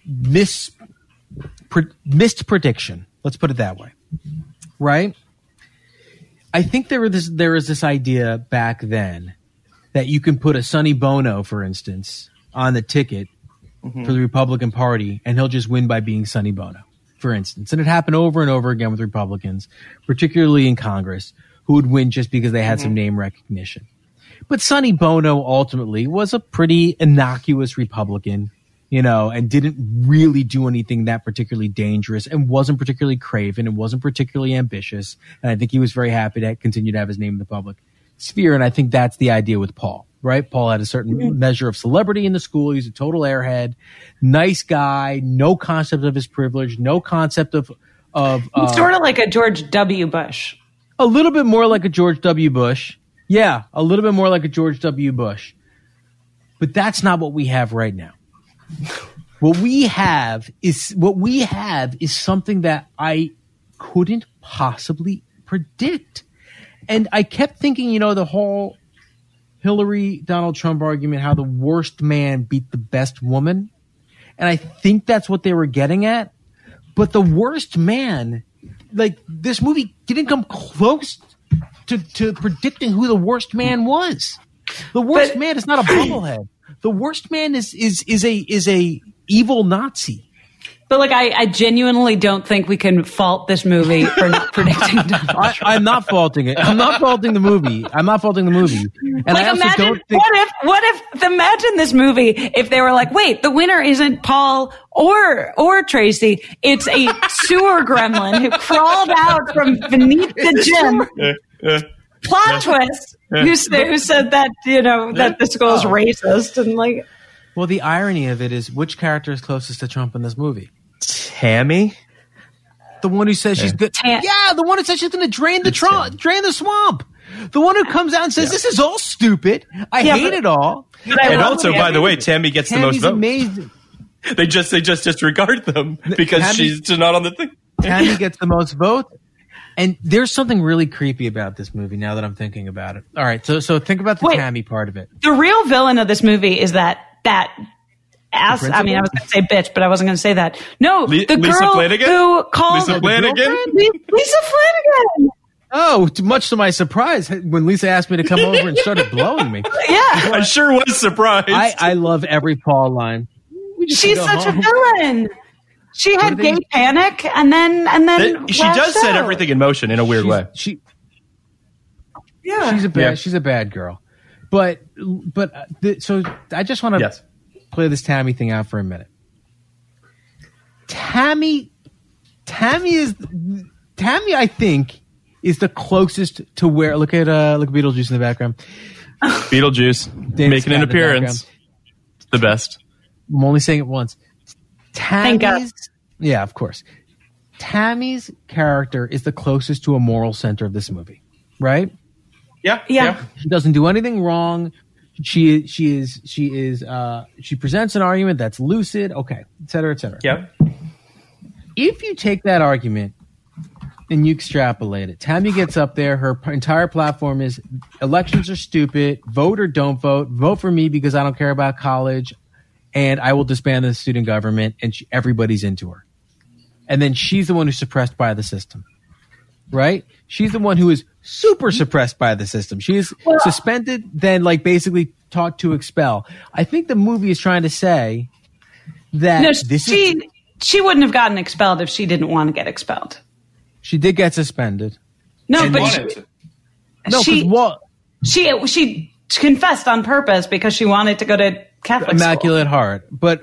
prediction. Let's put it that way. Right? I think there is this idea back then that you can put a Sonny Bono, for instance, on the ticket for the Republican Party, and he'll just win by being Sonny Bono, for instance. And it happened over and over again with Republicans, particularly in Congress, who would win just because they had some name recognition. But Sonny Bono ultimately was a pretty innocuous Republican. and didn't really do anything that particularly dangerous and wasn't particularly craven and wasn't particularly ambitious. And I think he was very happy to continue to have his name in the public sphere. And I think that's the idea with Paul, right? Paul had a certain measure of celebrity in the school. He's a total airhead, nice guy, no concept of his privilege, no concept of sort of like a George W. Bush. A little bit more like a George W. Bush. Yeah, a little bit more like a George W. Bush. But that's not what we have right now. What we have is something that I couldn't possibly predict. And I kept thinking, the whole Hillary Donald Trump argument, how the worst man beat the best woman. And I think that's what they were getting at. But the worst man, like, this movie didn't come close to predicting who the worst man was. The worst man is not a bubblehead. The worst man is a evil Nazi. But I genuinely don't think we can fault this movie for not predicting Donald Trump. I'm not faulting it. I'm not faulting the movie. And I also don't think. Imagine this movie if they were like, wait, the winner isn't Paul or Tracy. It's a sewer gremlin who crawled out from beneath the gym. Plot twist. Who said that, that the school is racist and like. Well, the irony of it is, which character is closest to Trump in this movie? Tammy? The one who says she's good. The one who says she's going to drain the swamp. The one who comes out and says, this is all stupid. I hate it all. And also, by the way, Tammy gets the most votes. Amazing. They just disregard them because she's not on the thing. Tammy gets the most votes. And there's something really creepy about this movie now that I'm thinking about it. All right, so think about the Tammy part of it. The real villain of this movie is that ass. I was going to say bitch, but I wasn't going to say that. No, the Lisa girl Flanagan? who calls Lisa Flanagan. Lisa Flanagan. Oh, much to my surprise, when Lisa asked me to come over and started blowing me. Yeah, I sure was surprised. I love every Paul line. She's such a villain. She had gay panic, and then she does set everything in motion in a weird way. She's a bad girl, so I just want to play this Tammy thing out for a minute. Tammy, I think, is the closest to where. Look at Beetlejuice in the background. Beetlejuice making an appearance. It's the best. I'm only saying it once. Yeah, of course. Tammy's character is the closest to a moral center of this movie, right? Yeah. She doesn't do anything wrong. She presents an argument that's lucid, okay, et cetera, et cetera. Yeah. If you take that argument and you extrapolate it, Tammy gets up there, her entire platform is elections are stupid, vote or don't vote, vote for me because I don't care about college, and I will disband the student government, and everybody's into her. And then she's the one who's suppressed by the system, right? She's the one who is super suppressed by the system. She is suspended, then basically taught to expel. I think the movie is trying to say that she wouldn't have gotten expelled if she didn't want to get expelled. She did get suspended. No, but she confessed on purpose because she wanted to go to Catholic Immaculate school. Heart, but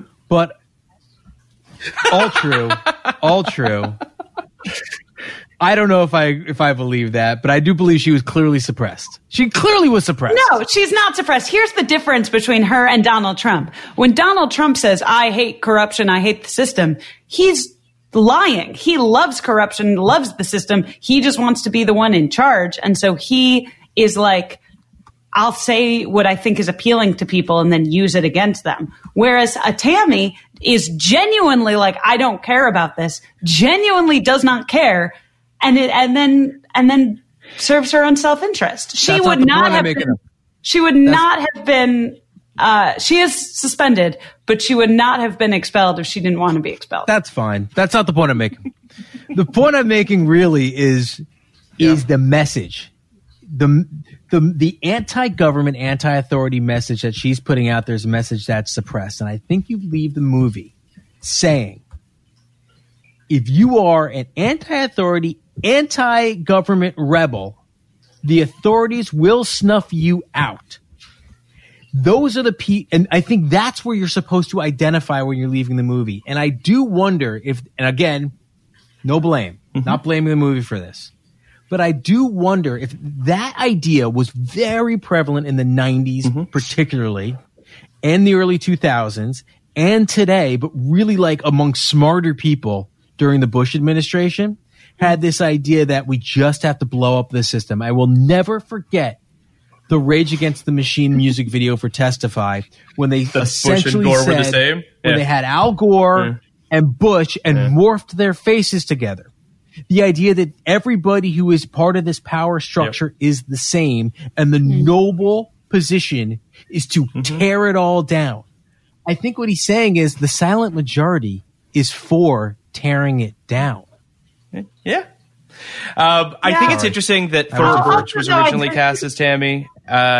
all true. I don't know if I believe that, but I do believe she was clearly suppressed. She clearly was suppressed. No, she's not suppressed. Here's the difference between her and Donald Trump. When Donald Trump says, I hate corruption, I hate the system, he's lying. He loves corruption, loves the system. He just wants to be the one in charge. And so he is like, I'll say what I think is appealing to people and then use it against them. Whereas a Tammy is genuinely like, I don't care about this, genuinely does not care, and then serves her own self-interest. She would not have been she is suspended, but she would not have been expelled if she didn't want to be expelled. That's fine. That's not the point I'm making. The point I'm making really is the message. The anti-government, anti-authority message that she's putting out there is a message that's suppressed. And I think you leave the movie saying, if you are an anti-authority, anti-government rebel, the authorities will snuff you out. those are the and I think that's where you're supposed to identify when you're leaving the movie. And I do wonder if, and again, no blame, not blaming the movie for this, but I do wonder if that idea was very prevalent in the 90s, particularly, and the early 2000s, and today, but really like among smarter people during the Bush administration, had this idea that we just have to blow up the system. I will never forget the Rage Against the Machine music video for Testify, when they essentially Bush and Gore said, were the same? when they had Al Gore and Bush and morphed their faces together. The idea that everybody who is part of this power structure is the same, and the noble position is to tear it all down. I think what he's saying is the silent majority is for tearing it down. Yeah. I think it's interesting that Thora Birch was originally cast as Tammy.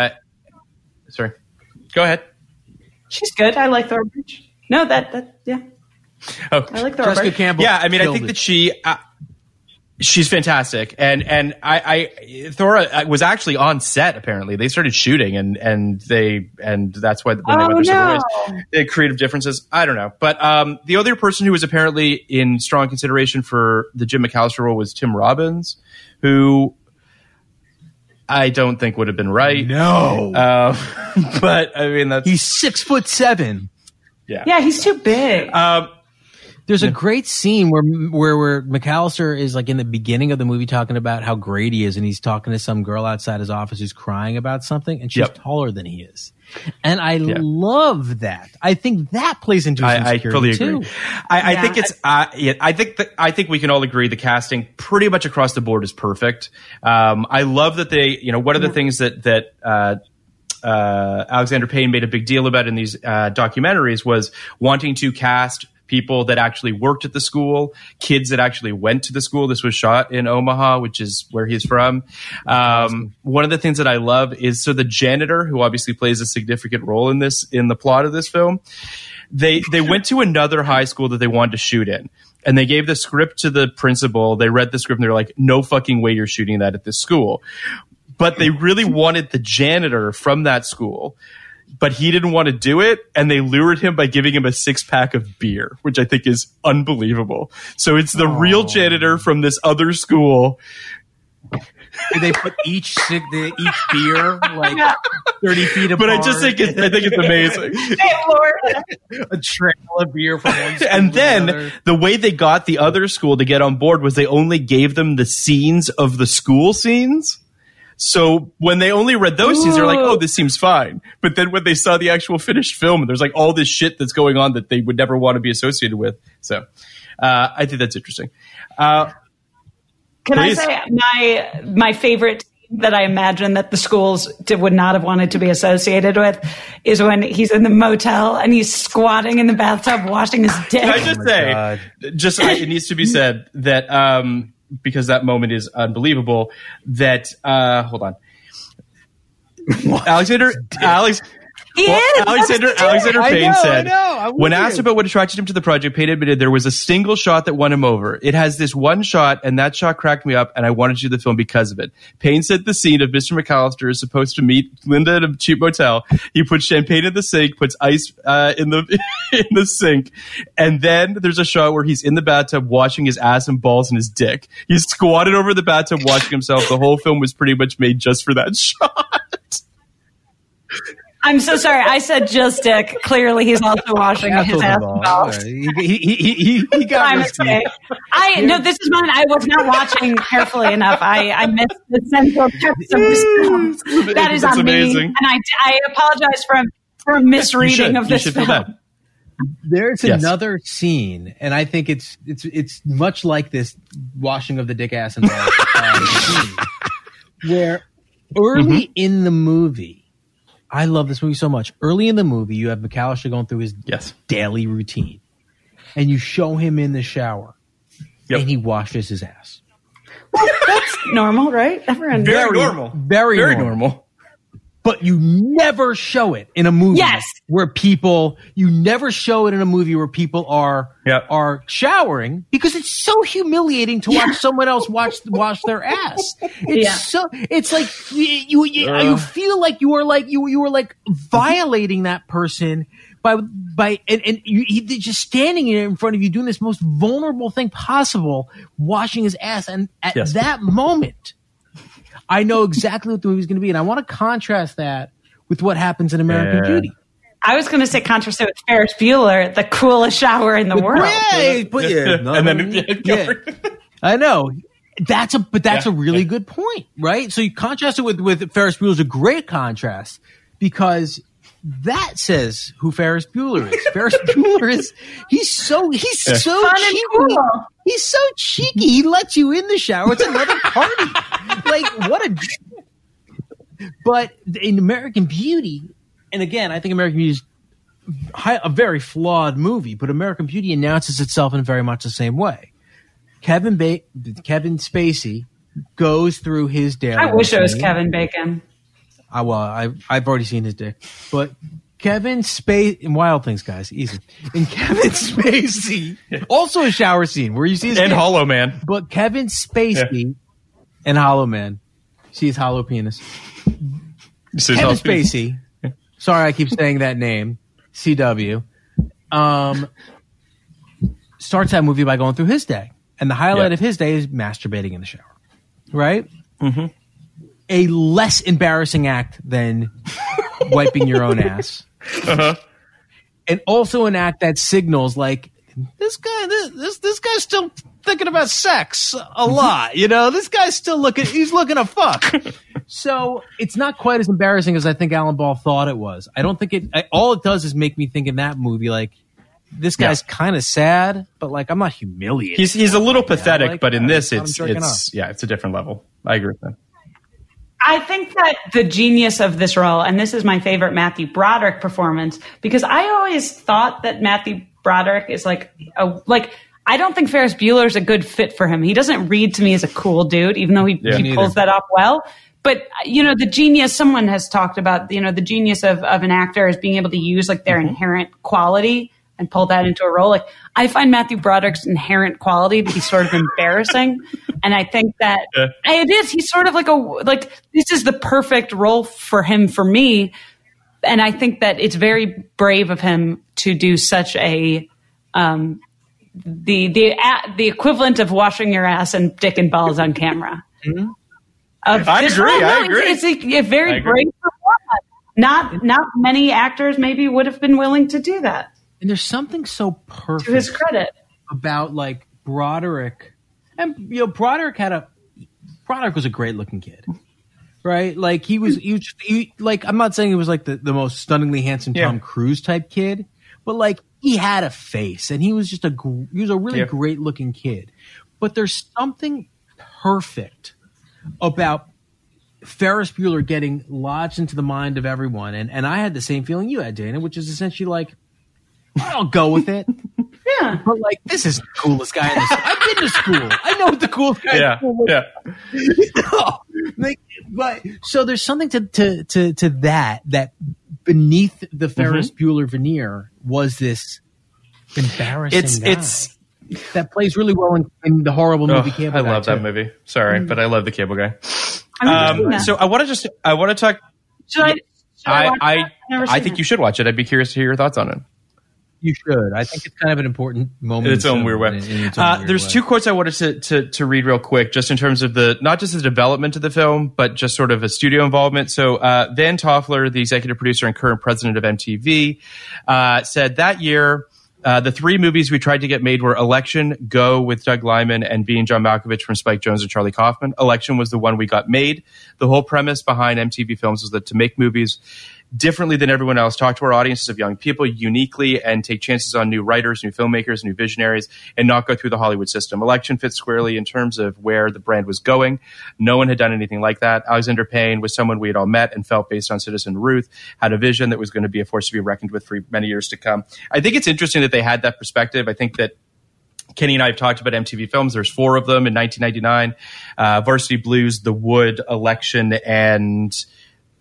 Sorry. Go ahead. She's good. I like Thora Birch. No, yeah. Oh, I like Thora Jessica Birch. Campbell. Yeah, I mean, I think that she's fantastic, and Thora was actually on set. Apparently, they started shooting, and that's why when they went their separate ways, they had creative differences. I don't know, but the other person who was apparently in strong consideration for the Jim McAllister role was Tim Robbins, who I don't think would have been right. No, but I mean, he's 6'7". Yeah, he's too big. There's a great scene where McAllister is like in the beginning of the movie talking about how great he is, and he's talking to some girl outside his office who's crying about something, and she's taller than he is. And I love that. I think that plays into his insecurity. I fully agree. Too. I think it's. I think we can all agree the casting pretty much across the board is perfect. I love that they. One of the things that Alexander Payne made a big deal about in these documentaries was wanting to cast people that actually worked at the school, kids that actually went to the school. This was shot in Omaha, which is where he's from. One of the things that I love is, so the janitor, who obviously plays a significant role in the plot of this film, they went to another high school that they wanted to shoot in. And they gave the script to the principal. They read the script and they're like, no fucking way you're shooting that at this school. But they really wanted the janitor from that school, but he didn't want to do it, and they lured him by giving him a 6-pack of beer, which I think is unbelievable. So it's the real janitor from this other school. They put each beer like 30 feet apart. But I think it's amazing. A trail of beer from one school and to then another. the way they got the other school to get on board was they only gave them the scenes of the school scenes. So when they only read those scenes, they're like, oh, this seems fine. But then when they saw the actual finished film, there's like all this shit that's going on that they would never want to be associated with. So I think that's interesting. Can please. I say my favorite scene that I imagine that the schools would not have wanted to be associated with is when he's in the motel and he's squatting in the bathtub washing his dick. Can I just say, it needs to be said that because that moment is unbelievable, that hold on. Alexander Payne said, when asked about what attracted him to the project, Payne admitted there was a single shot that won him over. It has this one shot, and that shot cracked me up, and I wanted to do the film because of it. Payne said the scene of Mr. McAllister is supposed to meet Linda at a cheap motel. He puts champagne in the sink, puts ice in the sink, and then there's a shot where he's in the bathtub washing his ass and balls and his dick. He's squatted over the bathtub washing himself. The whole film was pretty much made just for that shot. I'm so sorry. I said just dick. Clearly, he's also washing his ass and balls. He got mistake. No, this is mine. I was not watching carefully enough. I missed the central text of this film. That is on amazing. me, and I apologize for misreading of this film. There's another scene, and I think it's much like this washing of the dick, ass, and balls scene, where early in the movie. I love this movie so much. Early in the movie, you have McAllister going through his daily routine, and you show him in the shower, and he washes his ass. Well, that's normal, right? Everyone. Very normal. Very normal. but you never show it in a movie where people are showering, because it's so humiliating to watch someone else wash their ass. It's like you feel like you are like violating that person by he's just standing in front of you doing this most vulnerable thing possible, washing his ass. And at that moment, I know exactly what the movie's going to be. And I want to contrast that with what happens in American Beauty. I was going to say contrast it with Ferris Bueller, the coolest shower in the world. I know. That's a really good point, right? So you contrast it with Ferris Bueller's a great contrast, because that says who Ferris Bueller is. Ferris Bueller he's so cheeky. Cool. He's so cheeky. He lets you in the shower. It's another party. Like, what a... But in American Beauty, and again, I think American Beauty is a very flawed movie, but American Beauty announces itself in very much the same way. Kevin Spacey goes through his daily... I wish it was Kevin Bacon. I've already seen his dick, but Kevin Spacey in Wild Things, guys, easy. And Kevin Spacey, also a shower scene where you see his and dick. Hollow Man, but Kevin Spacey and Hollow Man, see his hollow penis. Kevin Spacey, sorry I keep saying that name, CW, starts that movie by going through his day, and the highlight of his day is masturbating in the shower, right? Mm-hmm. A less embarrassing act than wiping your own ass. Uh-huh. And also an act that signals like, this guy's still thinking about sex a lot. This guy's still he's looking to fuck. So it's not quite as embarrassing as I think Alan Ball thought it was. I don't think all it does is make me think in that movie, like, this guy's kind of sad, but like, I'm not humiliated. He's a little pathetic, but in this, it's a different level. I agree with that. I think that the genius of this role, and this is my favorite Matthew Broderick performance, because I always thought that Matthew Broderick is I don't think Ferris Bueller is a good fit for him. He doesn't read to me as a cool dude, even though he pulls that off well. But, the genius, someone has talked about, the genius of an actor is being able to use like their inherent quality and pull that into a role. Like, I find Matthew Broderick's inherent quality to be sort of embarrassing. And I think that it is. He's sort of this is the perfect role for him, for me. And I think that it's very brave of him to do such a, the equivalent of washing your ass and dick and balls on camera. Mm-hmm. I agree. It's a very brave performance. Not many actors maybe would have been willing to do that. And there's something so perfect to his credit about like Broderick, and Broderick was a great looking kid, right? Like he was like, I'm not saying he was like the most stunningly handsome Tom Cruise type kid, but like he had a face, and he was just a really great looking kid. But there's something perfect about Ferris Bueller getting lodged into the mind of everyone, and I had the same feeling you had, Dana, which is essentially like, I'll go with it. Yeah. But like, this is the coolest guy in this. I've been to school. I know what the coolest guy is. But so there's something to that beneath the Ferris Bueller veneer was this embarrassing guy. That plays really well in the horrible movie Cable Guy. I love that movie. Sorry, but I love the Cable Guy. So I want to talk. I think you should watch it. I'd be curious to hear your thoughts on it. You should. I think it's kind of an important moment in its own weird way. There's two quotes I wanted to read real quick, just in terms of not just the development of the film, but just sort of a studio involvement. So Van Toffler, the executive producer and current president of MTV, said that year, the three movies we tried to get made were Election, Go with Doug Liman, and Being John Malkovich from Spike Jonze and Charlie Kaufman. Election was the one we got made. The whole premise behind MTV Films was that to make movies differently than everyone else, talk to our audiences of young people uniquely, and take chances on new writers, new filmmakers, new visionaries, and not go through the Hollywood system. Election fits squarely in terms of where the brand was going. No one had done anything like that. Alexander Payne was someone we had all met and felt based on Citizen Ruth, had a vision that was going to be a force to be reckoned with for many years to come. I think it's interesting that they had that perspective. I think that Kenny and I have talked about MTV Films. There's 4 of them in 1999. Varsity Blues, The Wood, Election, and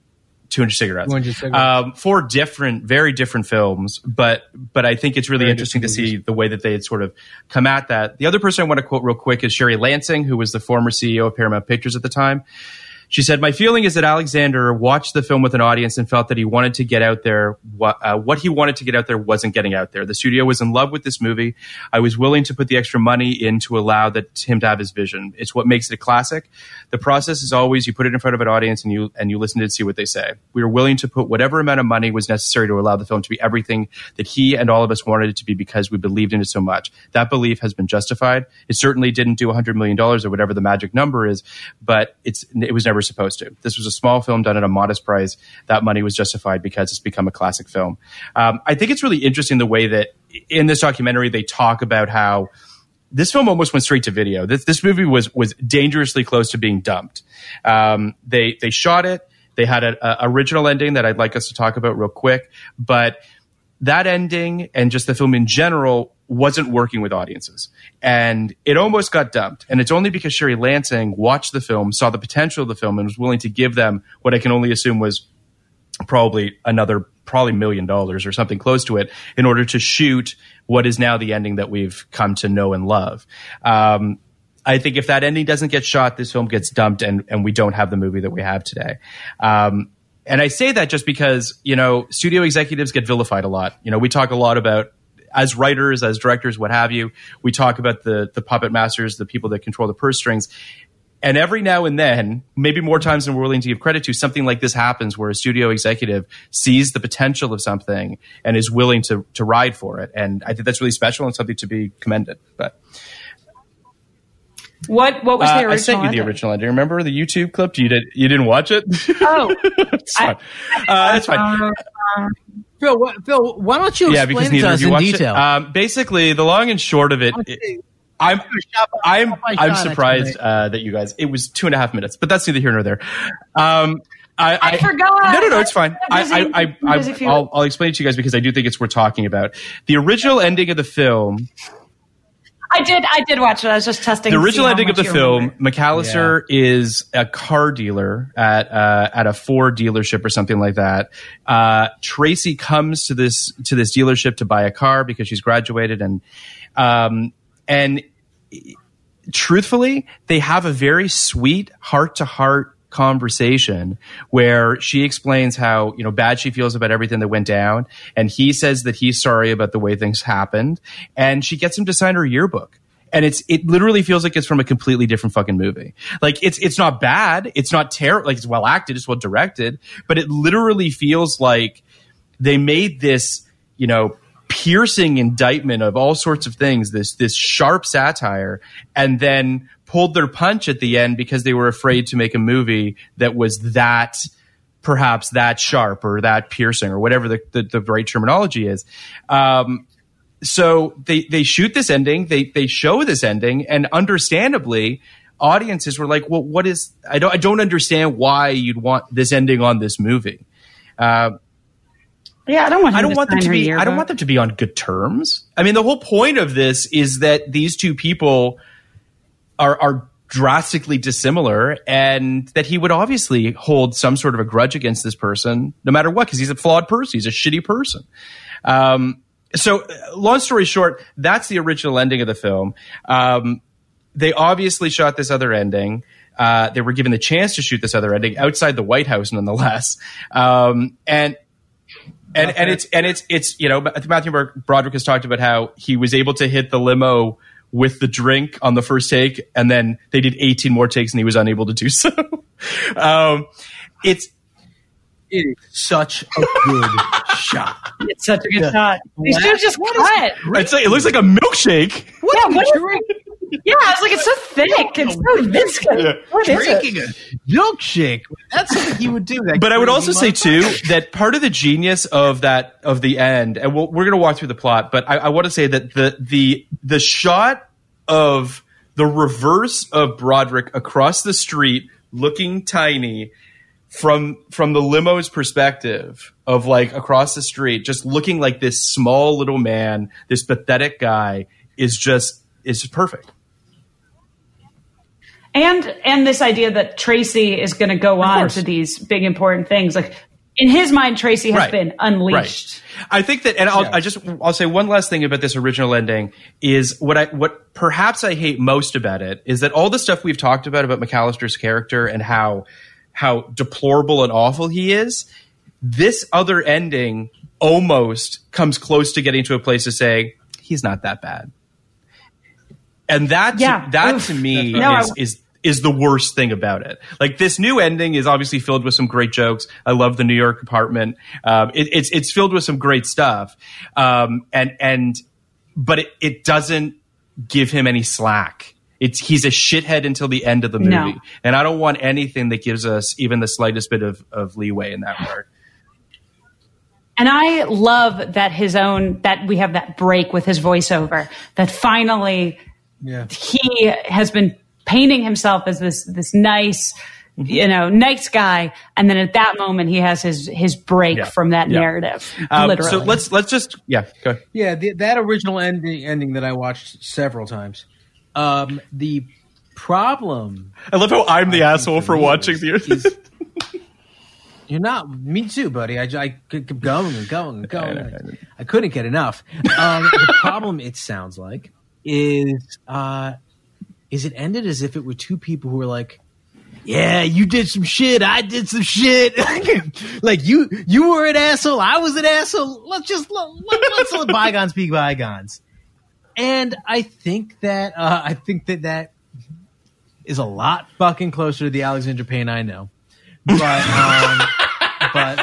200 Cigarettes. 200 Cigarettes. 4 very different films, but I think it's really Very interesting to different see the way that they had sort of come at that. The other person I want to quote real quick is Sherry Lansing, who was the former CEO of Paramount Pictures at the time. She said, "My feeling is that Alexander watched the film with an audience and felt that he wanted to get out there. What he wanted to get out there wasn't getting out there. The studio was in love with this movie. I was willing to put the extra money in to allow him to have his vision. It's what makes it a classic. The process is always you put it in front of an audience and you listen to see what they say. We were willing to put whatever amount of money was necessary to allow the film to be everything that he and all of us wanted it to be because we believed in it so much. That belief has been justified. It certainly didn't do $100 million or whatever the magic number is, but it was never supposed to. This was a small film done at a modest price. That money was justified because it's become a classic film." I think it's really interesting the way that in this documentary they talk about how this film almost went straight to video. This movie was dangerously close to being dumped. They shot it. They had an original ending that I'd like us to talk about real quick, but that ending and just the film in general wasn't working with audiences. And it almost got dumped. And it's only because Sherry Lansing watched the film, saw the potential of the film, and was willing to give them what I can only assume was probably $1 million or something close to it in order to shoot what is now the ending that we've come to know and love. I think if that ending doesn't get shot, this film gets dumped and we don't have the movie that we have today. And I say that just because, studio executives get vilified a lot. We talk a lot about, as writers, as directors, what have you, we talk about the puppet masters, the people that control the purse strings. And every now and then, maybe more times than we're willing to give credit to, something like this happens where a studio executive sees the potential of something and is willing to ride for it. And I think that's really special and something to be commended. But what was the original? I sent you the original ending. Remember the YouTube clip? You didn't watch it? Oh, it's fine. That's fine. Phil, why don't you explain it to us in detail? Basically, the long and short of it, I'm surprised that you guys. It was 2.5 minutes, but that's neither here nor there. I forgot. No, it's fine. I'll explain it to you guys because I do think it's worth talking about. The original ending of the film. I did watch it. I was just testing. The original ending of the film, McAllister is a car dealer at a Ford dealership or something like that. Tracy comes to this dealership to buy a car because she's graduated, and truthfully, they have a very sweet heart-to-heart conversation where she explains how bad she feels about everything that went down, and he says that he's sorry about the way things happened, and she gets him to sign her yearbook. And it literally feels like it's from a completely different fucking movie. Like it's not bad, it's not terrible, like it's well acted, it's well directed, but it literally feels like they made this piercing indictment of all sorts of things, this sharp satire, and then pulled their punch at the end because they were afraid to make a movie that was perhaps that sharp or that piercing or whatever the right terminology is. So they shoot this ending, they show this ending, and understandably, audiences were like, well, I don't understand why you'd want this ending on this movie. Yeah, I don't want them to be on good terms. I mean, the whole point of this is that these two people are drastically dissimilar, and that he would obviously hold some sort of a grudge against this person, no matter what, because he's a flawed person. He's a shitty person. So, long story short, that's the original ending of the film. They obviously shot this other ending. They were given the chance to shoot this other ending outside the White House, nonetheless. And it's Matthew Broderick has talked about how he was able to hit the limo with the drink on the first take, and then they did 18 more takes and he was unable to do so. It is such a good shot. It's such a good shot. You should have just cut. It looks like a milkshake. Yeah, I was like, it's so thick. It's so viscous. Yeah. What is Drinking a milkshake. That's something you would do. But I would also say, too, that part of the genius of the end, and we're going to walk through the plot, but I want to say that the shot of the reverse of Broderick across the street looking tiny from the limo's perspective of like across the street, just looking like this small little man, this pathetic guy is perfect. And this idea that Tracy is going to go on to these big important things, like in his mind, Tracy has Right. been unleashed. Right. I think that, and I'll say one last thing about this original ending is what perhaps I hate most about it is that all the stuff we've talked about McAllister's character and how deplorable and awful he is, this other ending almost comes close to getting to a place to say he's not that bad. And that to me is the worst thing about it. Like, this new ending is obviously filled with some great jokes. I love the New York apartment. It's filled with some great stuff. But it doesn't give him any slack. He's a shithead until the end of the movie. No. And I don't want anything that gives us even the slightest bit of leeway in that regard. And I love that that we have that break with his voiceover, that finally he has been painting himself as this nice, nice guy. And then at that moment, he has his break from that narrative. Literally. So let's just, go ahead. Yeah, that original ending that I watched several times. The problem. I love how I'm the asshole for watching the. You're not. Me too, buddy. I kept going and going and going. I couldn't get enough. The problem, it sounds like, is it ended as if it were two people who were like, yeah, you did some shit, I did some shit. Like, you were an asshole, I was an asshole. Let's let bygones be bygones. And I think that is a lot fucking closer to the Alexander Payne I know. But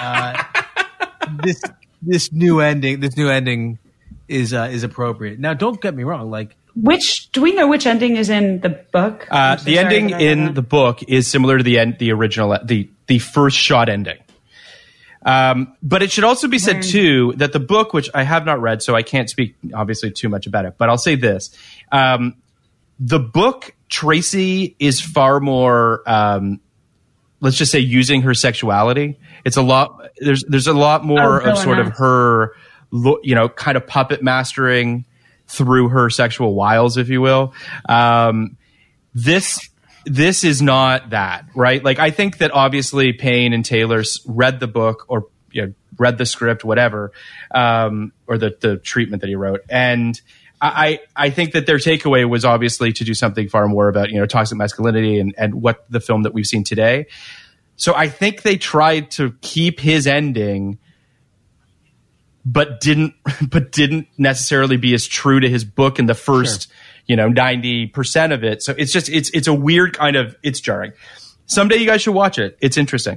this new ending is appropriate. Now, don't get me wrong. Like, do we know which ending is in the book? The ending in the book is similar to the original, the first shot ending. But it should also be said too that the book, which I have not read, so I can't speak obviously too much about it, but I'll say this: the book, Tracy is far more. Let's just say using her sexuality. It's a lot. There's a lot more of sort of her, kind of puppet mastering through her sexual wiles, if you will. This is not that, right? Like, I think that obviously Payne and Taylor read the book or read the script, whatever, or the treatment that he wrote, and I think that their takeaway was obviously to do something far more about, toxic masculinity and what the film that we've seen today. So I think they tried to keep his ending, but didn't necessarily be as true to his book in the first, 90% of it. So it's a weird kind of, it's jarring. Someday you guys should watch it. It's interesting.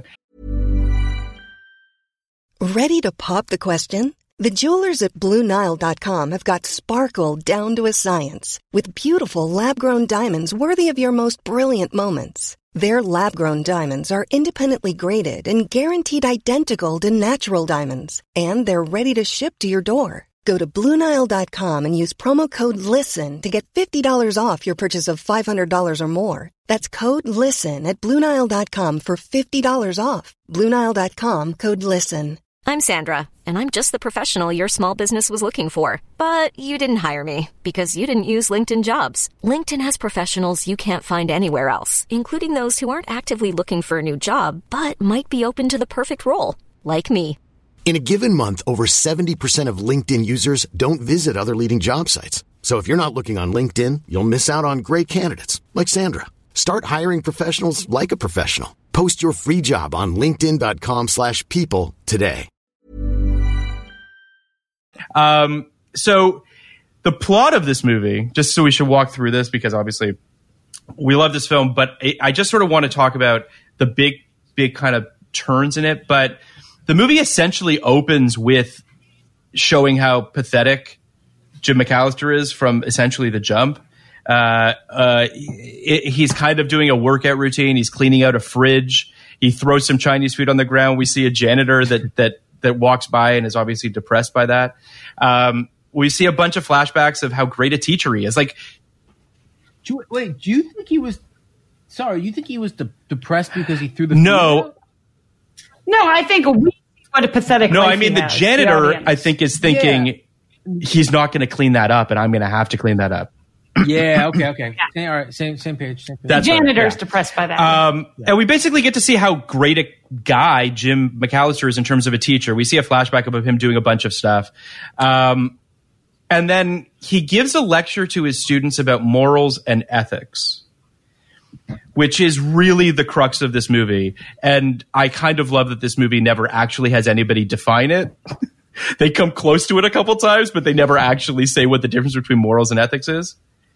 Ready to pop the question? The jewelers at BlueNile.com have got sparkle down to a science with beautiful lab-grown diamonds worthy of your most brilliant moments. Their lab-grown diamonds are independently graded and guaranteed identical to natural diamonds, and they're ready to ship to your door. Go to BlueNile.com and use promo code LISTEN to get $50 off your purchase of $500 or more. That's code LISTEN at BlueNile.com for $50 off. BlueNile.com, code LISTEN. I'm Sandra, and I'm just the professional your small business was looking for. But you didn't hire me because you didn't use LinkedIn Jobs. LinkedIn has professionals you can't find anywhere else, including those who aren't actively looking for a new job, but might be open to the perfect role, like me. In a given month, over 70% of LinkedIn users don't visit other leading job sites. So if you're not looking on LinkedIn, you'll miss out on great candidates like Sandra. Start hiring professionals like a professional. Post your free job on linkedin.com/people today. So the plot of this movie, just so we should walk through this because obviously we love this film, but I just sort of want to talk about the big kind of turns in it. But the movie essentially opens with showing how pathetic Jim McAllister is from essentially the jump. He's kind of doing a workout routine. He's cleaning out a fridge. He throws some Chinese food on the ground. We see a janitor that walks by and is obviously depressed by that. We see a bunch of flashbacks of how great a teacher he is. Like, do you think he was? Sorry, you think he was depressed because he threw the food out? No, I think what a pathetic. No, life I mean he the has, janitor. the I think is thinking he's not going to clean that up, and I'm going to have to clean that up. Yeah. Okay. Yeah. All right. Same page. The janitor's depressed by that. And we basically get to see how great guy Jim McAllister is in terms of a teacher. We see a flashback of him doing a bunch of stuff. And then he gives a lecture to his students about morals and ethics, which is really the crux of this movie. And I kind of love that this movie never actually has anybody define it. They come close to it a couple times, but they never actually say what the difference between morals and ethics is.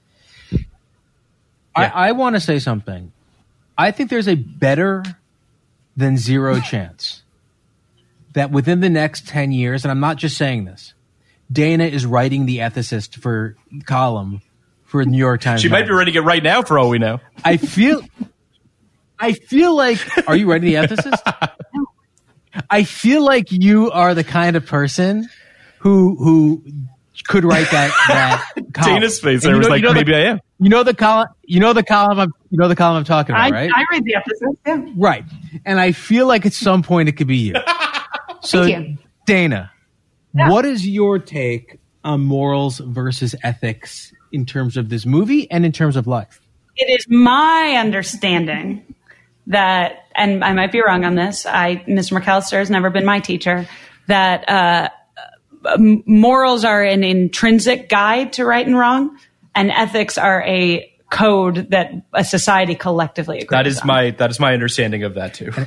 Yeah. I want to say something. I think there's a better than zero chance that within the next 10 years, and I'm not just saying this, Dana is writing the ethicist for column for the New York Times. She might be writing it right now for all we know. I feel like, are you writing the ethicist? I feel like you are the kind of person who could write that column. Dana's face. I was like, maybe I am. You know the column I'm talking about, right? I read the episode. Yeah. Right. And I feel like at some point it could be you. So you. Dana, what is your take on morals versus ethics in terms of this movie and in terms of life? It is my understanding that, and I might be wrong on this, Mr. McAllister has never been my teacher, that morals are an intrinsic guide to right and wrong, and ethics are a code that a society collectively agrees on. That is my understanding of that too.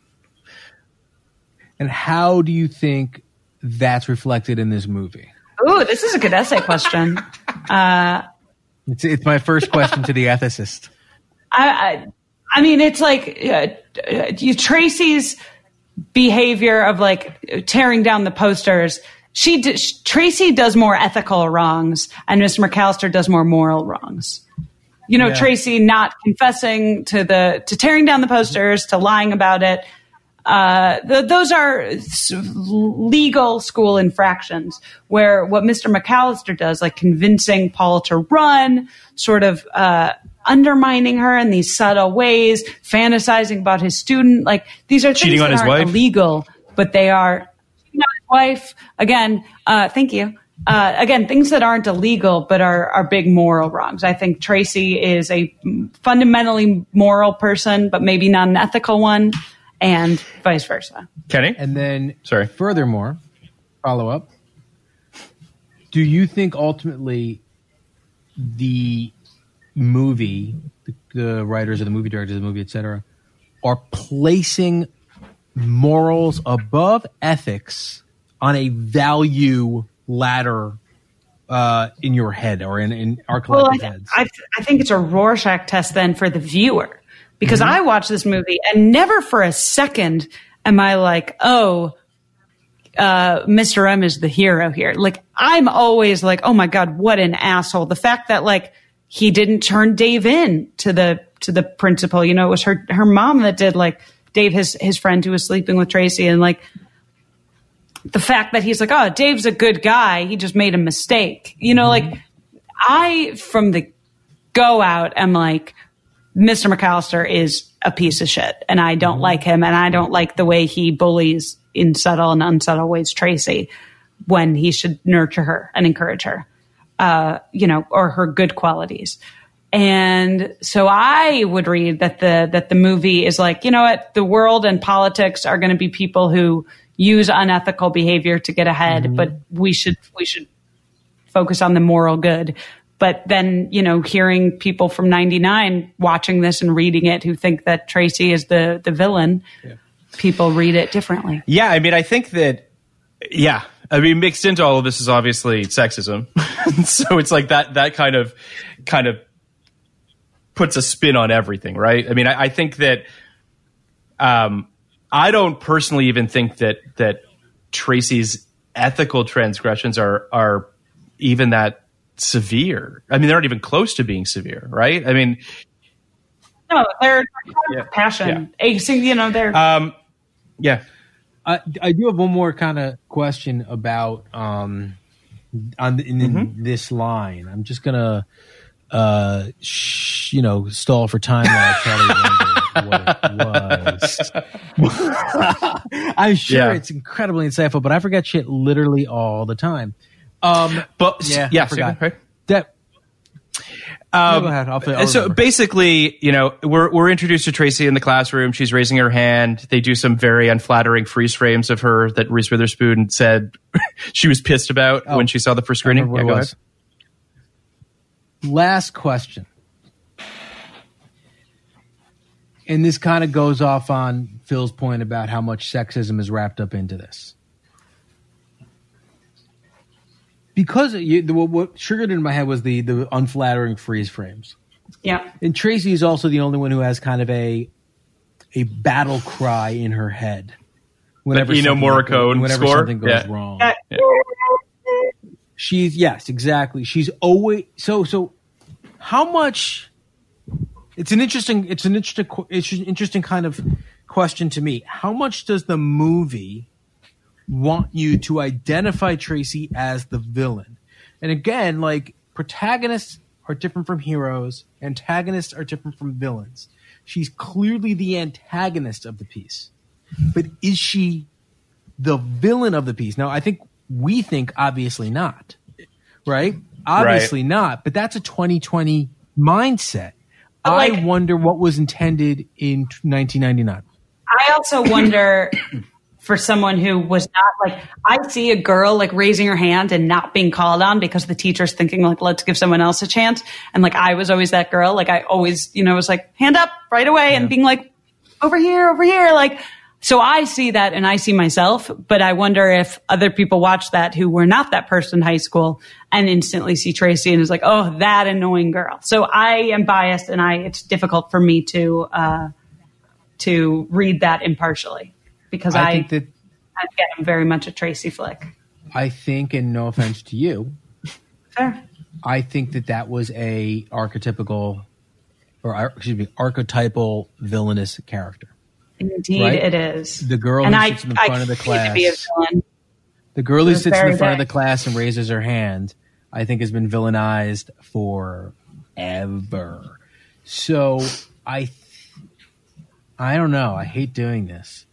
And how do you think that's reflected in this movie? Ooh, this is a good essay question. It's my first question to the ethicist. I mean, it's like Tracy's behavior of like tearing down the posters. Tracy does more ethical wrongs, and Mr. McAllister does more moral wrongs. You know, yeah. Tracy not confessing to tearing down the posters, to lying about it. Those are legal school infractions, where what Mr. McAllister does, like convincing Paul to run, sort of undermining her in these subtle ways, fantasizing about his student, like these are things cheating on that his aren't wife. Illegal, but they are cheating on his wife. Again, thank you. Again, things that aren't illegal but are big moral wrongs. I think Tracy is a fundamentally moral person, but maybe not an ethical one, and vice versa. Kenny? And then, furthermore, follow up. Do you think ultimately the movie, the writers or the movie directors of the movie, etc., are placing morals above ethics on a value ladder in your head or in our collective heads? I think it's a Rorschach test then for the viewer, because I watch this movie and never for a second am I like, Mr. M is the hero here. Like, I'm always like, oh my God, what an asshole. The fact that like he didn't turn Dave in to the principal, you know, it was her mom that did, like Dave, his friend who was sleeping with Tracy, and like the fact that he's like, oh, Dave's a good guy, he just made a mistake. You know, like I, from the go out, am like, Mr. McAllister is a piece of shit, and I don't like him, and I don't like the way he bullies in subtle and unsubtle ways Tracy, when he should nurture her and encourage her, you know, or her good qualities. And so I would read that the movie is like, you know what, the world and politics are going to be people who use unethical behavior to get ahead, but we should focus on the moral good. But then, you know, hearing people from 99 watching this and reading it who think that Tracy is the villain, people read it differently. Yeah, I mean, I think that, I mean, mixed into all of this is obviously sexism. So it's like that kind of puts a spin on everything, right? I mean, I think that I don't personally even think that Tracy's ethical transgressions are even that severe. I mean, they're not even close to being severe, right? I mean, no, they're passion. You know, they're I do have one more kind of question about in this line. I'm just gonna stall for time while I try to remember what it was. I'm sure it's incredibly insightful, but I forget shit literally all the time. I forgot. Go ahead. I'll So remember. basically, we're introduced to Tracy in the classroom. She's raising her hand. They do some very unflattering freeze frames of her that Reese Witherspoon said she was pissed about when she saw the first screening. What it Go was. Last question. And this kind of goes off on Phil's point about how much sexism is wrapped up into this. Because what triggered in my head was the unflattering freeze frames. Yeah. And Tracy is also the only one who has kind of a battle cry in her head. Whenever Ennio Morricone score? something goes wrong. Yeah. Yes, exactly. She's always so how much it's an interesting kind of question to me. How much does the movie want you to identify Tracy as the villain? And again, like, protagonists are different from heroes, antagonists are different from villains. She's clearly the antagonist of the piece. But is she the villain of the piece? Now, we think obviously not. Right? Obviously not, but that's a 2020 mindset. I wonder what was intended in 1999. I also wonder for someone who was not like, I see a girl like raising her hand and not being called on because the teacher's thinking like, let's give someone else a chance. And like, I was always that girl. Like I always, was like, hand up right away and being like, over here. Like, so I see that and I see myself, but I wonder if other people watch that who were not that person in high school and instantly see Tracy and is like, oh, that annoying girl. So I am biased and it's difficult for me to read that impartially because I think that I'm very much a Tracy flick. I think, and no offense to you, fair. I think that was a archetypal villainous character. Indeed, right? It is. The girl who sits in the front of the class. To be a villain. The girl who sits in the front of the class and raises her hand, I think, has been villainized forever. So I don't know. I hate doing this.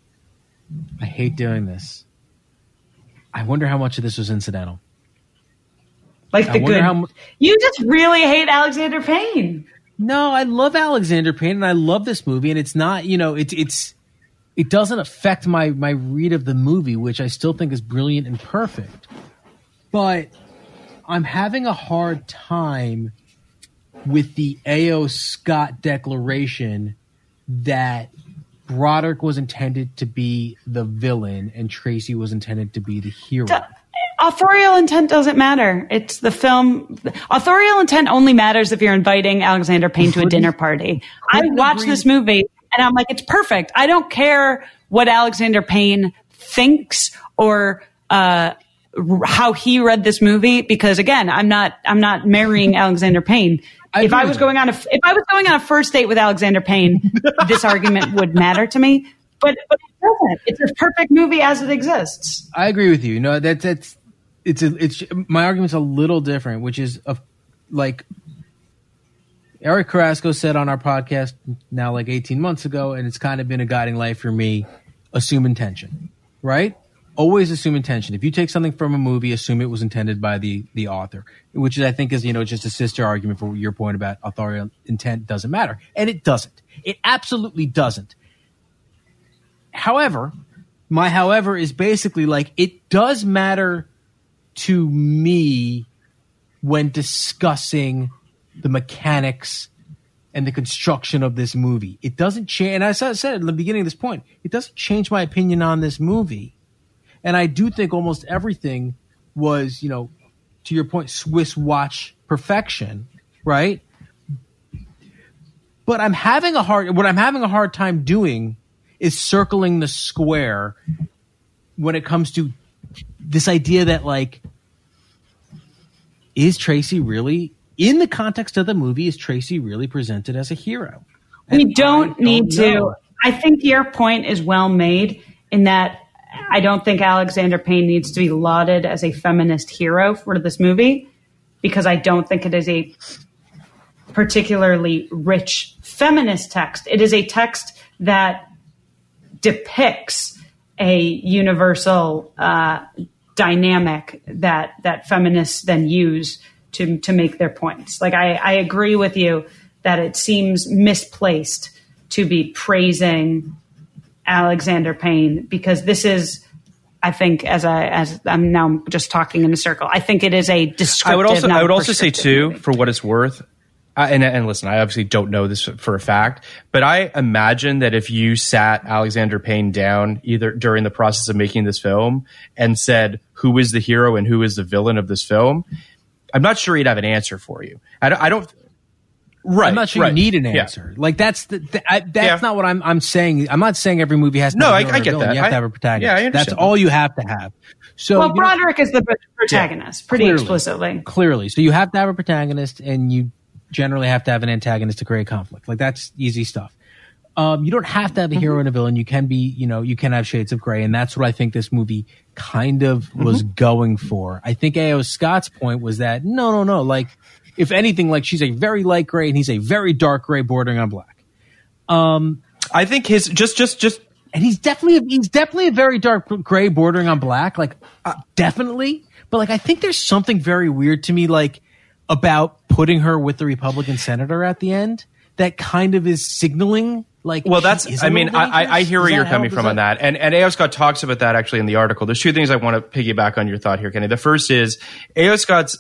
I wonder how much of this was incidental. Like the good. You just really hate Alexander Payne. No, I love Alexander Payne and I love this movie, and it's not, it doesn't affect my read of the movie, which I still think is brilliant and perfect. But I'm having a hard time with the A.O. Scott declaration that Broderick was intended to be the villain and Tracy was intended to be the hero. Authorial intent doesn't matter. It's the film. Authorial intent only matters if you're inviting Alexander Payne to a dinner party. I watched this movie and I'm like, it's perfect. I don't care what Alexander Payne thinks or how he read this movie because again, I'm not marrying Alexander Payne. If I was going on a first date with Alexander Payne, this argument would matter to me. But it doesn't. It's a perfect movie as it exists. I agree with you. No, it's my argument's a little different, which is like Eric Carrasco said on our podcast now like 18 months ago, and it's kind of been a guiding light for me. Assume intention, right? Always assume intention. If you take something from a movie, assume it was intended by the author, which I think is, just a sister argument for your point about authorial intent doesn't matter. And it doesn't. It absolutely doesn't. However, my however is basically like it does matter to me when discussing the mechanics and the construction of this movie. It doesn't change, and as I said at the beginning of this point, it doesn't change my opinion on this movie. And I do think almost everything was, to your point, Swiss watch perfection, right? But what I'm having a hard time doing is circling the square when it comes to this idea that, like, is Tracy really, in the context of the movie, is Tracy really presented as a hero? We don't need to. I think your point is well made in that I don't think Alexander Payne needs to be lauded as a feminist hero for this movie because I don't think it is a particularly rich feminist text. It is a text that depicts a universal dynamic that feminists then use to make their points. Like I agree with you that it seems misplaced to be praising Alexander Payne, because this is, I think, as I'm now just talking in a circle, I think it is a descriptive. I would also say too, movie. For what it's worth, and listen, I obviously don't know this for a fact, but I imagine that if you sat Alexander Payne down either during the process of making this film and said who is the hero and who is the villain of this film, I'm not sure he'd have an answer for you. I don't. Right, I'm not sure you need an answer. Yeah. Like that's not what I'm saying. I'm not saying every movie has to. No, I get that. You have to have a protagonist. Yeah, I understand. That's all you have to have. So, well, Broderick is the protagonist, pretty explicitly. Clearly, so you have to have a protagonist, and you generally have to have an antagonist to create conflict. Like that's easy stuff. You don't have to have a hero and a villain. You can be, you can have shades of gray, and that's what I think this movie kind of was going for. I think A.O. Scott's point was that no, like. If anything, like she's a very light gray and he's a very dark gray bordering on black. I think his just and he's definitely a very dark gray bordering on black, like definitely. But like I think there's something very weird to me, like about putting her with the Republican senator at the end that kind of is signaling. Like, well, that's. I mean, I hear where you're coming from on that, and A.O. Scott talks about that actually in the article. There's two things I want to piggyback on your thought here, Kenny. The first is A.O. Scott's.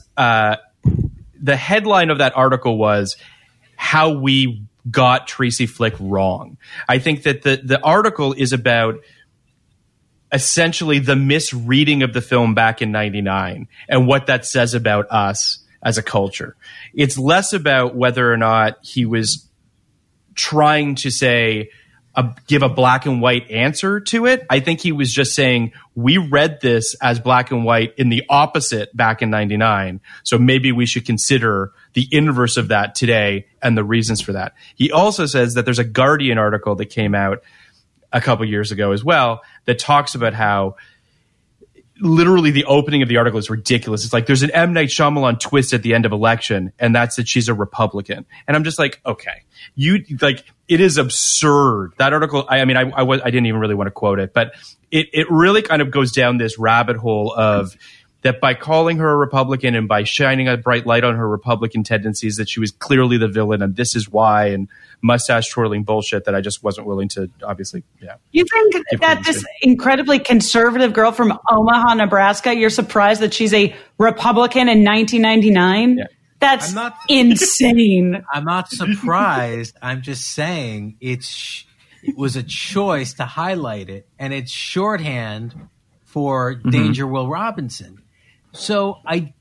The headline of that article was how we got Tracy Flick wrong. I think that the article is about essentially the misreading of the film back in 99 and what that says about us as a culture. It's less about whether or not he was trying to say, give a black and white answer to it. I think he was just saying, we read this as black and white in the opposite back in 99. So maybe we should consider the inverse of that today and the reasons for that. He also says that there's a Guardian article that came out a couple years ago as well that talks about how literally the opening of the article is ridiculous. It's like there's an M. Night Shyamalan twist at the end of Election, and that's that she's a Republican. And I'm just like, okay, it is absurd. That article, I didn't even really want to quote it, but it really kind of goes down this rabbit hole of that by calling her a Republican and by shining a bright light on her Republican tendencies, that she was clearly the villain, and this is why, and mustache twirling bullshit that I just wasn't willing to, obviously, yeah. You think that this incredibly conservative girl from Omaha, Nebraska, you're surprised that she's a Republican in 1999? Yeah. That's insane. I'm not surprised. I'm just saying it was a choice to highlight it, and it's shorthand for Danger Will Robinson. So I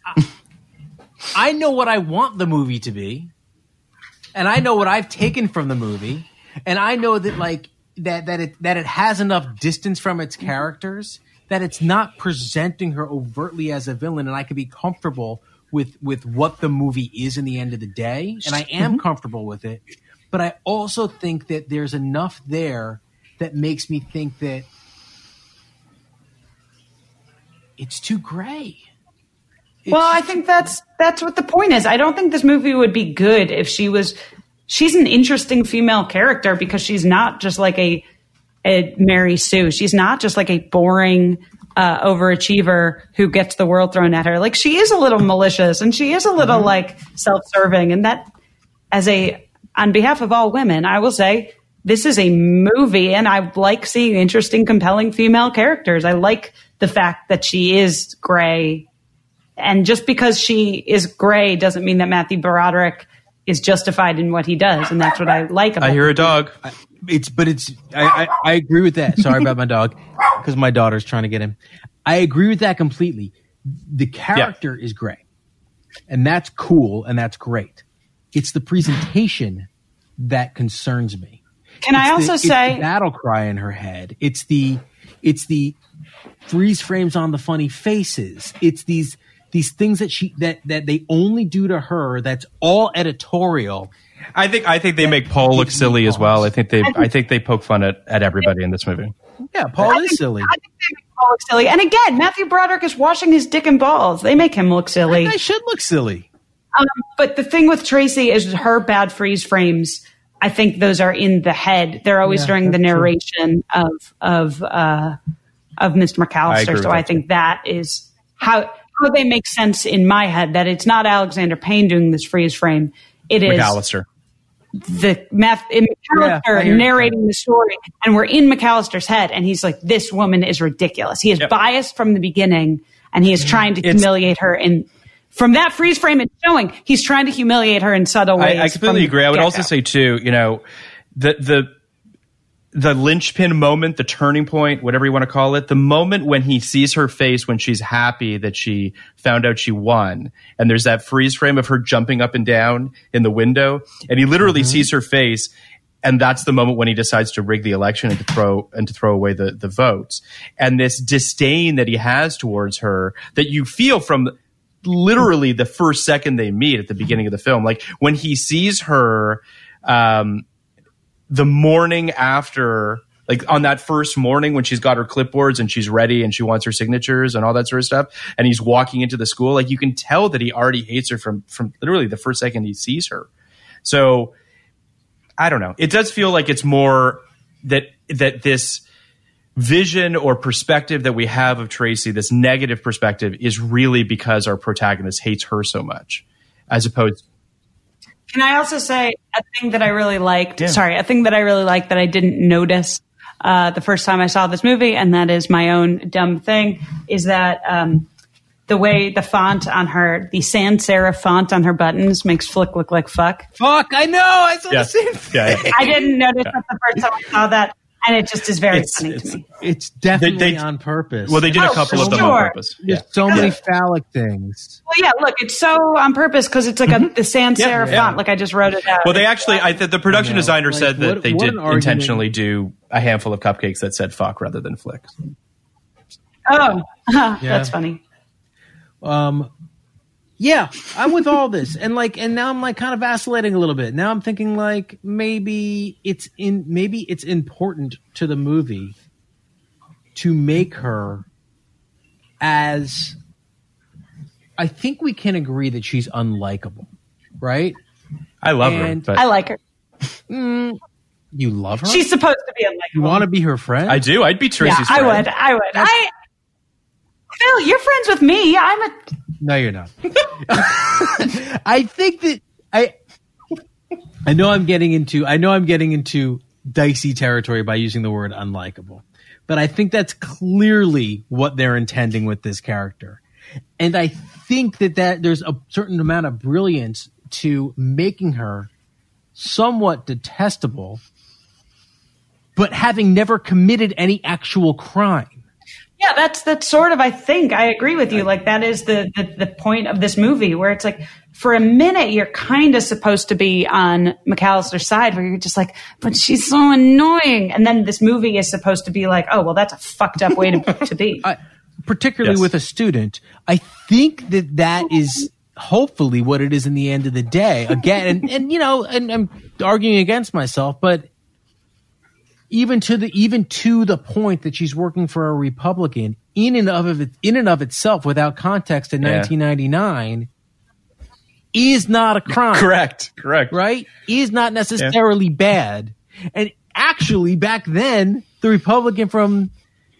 know what I want the movie to be, and I know what I've taken from the movie, and I know that like that it has enough distance from its characters that it's not presenting her overtly as a villain, and I can be comfortable with what the movie is in the end of the day, and I am comfortable with it. But I also think that there's enough there that makes me think that it's too gray. I think that's what the point is. I don't think this movie would be good if she's an interesting female character because she's not just like a Mary Sue. She's not just like a boring overachiever who gets the world thrown at her. Like she is a little malicious and she is a little like self-serving. And that on behalf of all women, I will say this is a movie and I like seeing interesting, compelling female characters. I like the fact that she is gray. And just because she is gray doesn't mean that Matthew Broderick is justified in what he does. And that's what I like about it. I hear a dog. I agree with that. Sorry about my dog because my daughter's trying to get him. I agree with that completely. The character is gray and that's cool and that's great. It's the presentation that concerns me. Can I also say it's the battle cry in her head? It's the freeze frames on the funny faces. It's these things that they only do to her. That's all editorial. I think they make Paul look silly as well. I think they poke fun at everybody in this movie. Yeah, Paul is silly. I think they make Paul look silly. And again, Matthew Broderick is washing his dick and balls. They make him look silly. They should look silly. But the thing with Tracy is her bad freeze frames. I think those are in the head. They're always during the narration of Mr. McAllister. So I think that is how how they make sense in my head, that it's not Alexander Payne doing this freeze frame. It is McAllister. McAllister narrating the story, and we're in McAllister's head, and he's like, this woman is ridiculous. He is biased from the beginning, and he is trying to humiliate her. And from that freeze frame, it's showing he's trying to humiliate her in subtle ways. I completely agree. I would also say, too, the linchpin moment, the turning point, whatever you want to call it, the moment when he sees her face when she's happy that she found out she won, and there's that freeze frame of her jumping up and down in the window, and he literally sees her face, and that's the moment when he decides to rig the election and to throw away the votes. And this disdain that he has towards her that you feel from literally the first second they meet at the beginning of the film, like when he sees her the morning after, like on that first morning when she's got her clipboards and she's ready and she wants her signatures and all that sort of stuff, and he's walking into the school, like you can tell that he already hates her from literally the first second he sees her. So I don't know. It does feel like it's more that this vision or perspective that we have of Tracy, this negative perspective, is really because our protagonist hates her so much, as opposed. Can I also say a thing that I really liked? Yeah. Sorry, a thing that I really liked that I didn't notice the first time I saw this movie, and that is my own dumb thing, is that the way the font on her, the sans serif font on her buttons makes Flick look like fuck. Fuck, I know. I saw the same thing. I didn't notice that the first time I saw that. And it just is very funny to me. It's definitely on purpose. Well, they did a couple of them on purpose. There's so many phallic things. Well, yeah, look, it's so on purpose because it's like the sans serif font. Like I just wrote it out. Well, they actually, the production designer said that they did intentionally do a handful of cupcakes that said fuck rather than Flick. Oh, that's funny. Yeah, I'm with all this, and now I'm like kind of vacillating a little bit. Now I'm thinking like maybe it's important to the movie to make her, as I think we can agree that she's unlikable, right? I love her. But I like her. You love her? She's supposed to be unlikable. You want to be her friend? I do. I'd be Tracy's friend. I would. Phil, you're friends with me. No, you're not. I think that I know I'm getting into dicey territory by using the word unlikable, but I think that's clearly what they're intending with this character. And I think that there's a certain amount of brilliance to making her somewhat detestable, but having never committed any actual crime. Yeah, that's sort of, I think, I agree with you. Like that is the point of this movie, where it's like for a minute you're kind of supposed to be on McAllister's side, where you're just like, but she's so annoying. And then this movie is supposed to be like, oh, well, that's a fucked up way to be. Particularly with a student, I think that is hopefully what it is in the end of the day. Again, and I'm arguing against myself, but even to the point that she's working for a Republican in and of itself, without context in 1999, is not a crime. Correct. Right? Is not necessarily bad. And actually, back then, the Republican from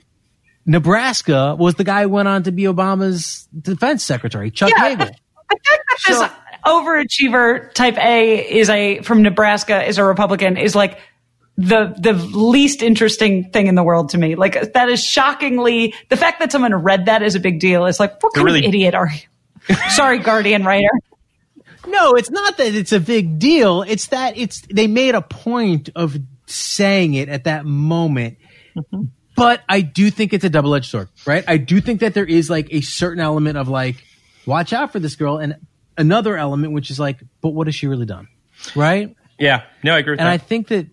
Nebraska was the guy who went on to be Obama's defense secretary, Chuck Hagel. The fact that this overachiever type A from Nebraska is a Republican is like the least interesting thing in the world to me. Like that is shockingly, the fact that someone read that is a big deal. It's like, what kind of idiot are you? Sorry, Guardian writer. No, it's not that it's a big deal. It's that they made a point of saying it at that moment. Mm-hmm. But I do think it's a double-edged sword, right? I do think that there is like a certain element of like, watch out for this girl, and another element which is like, but what has she really done? Right? Yeah. No, I agree with that. And I think that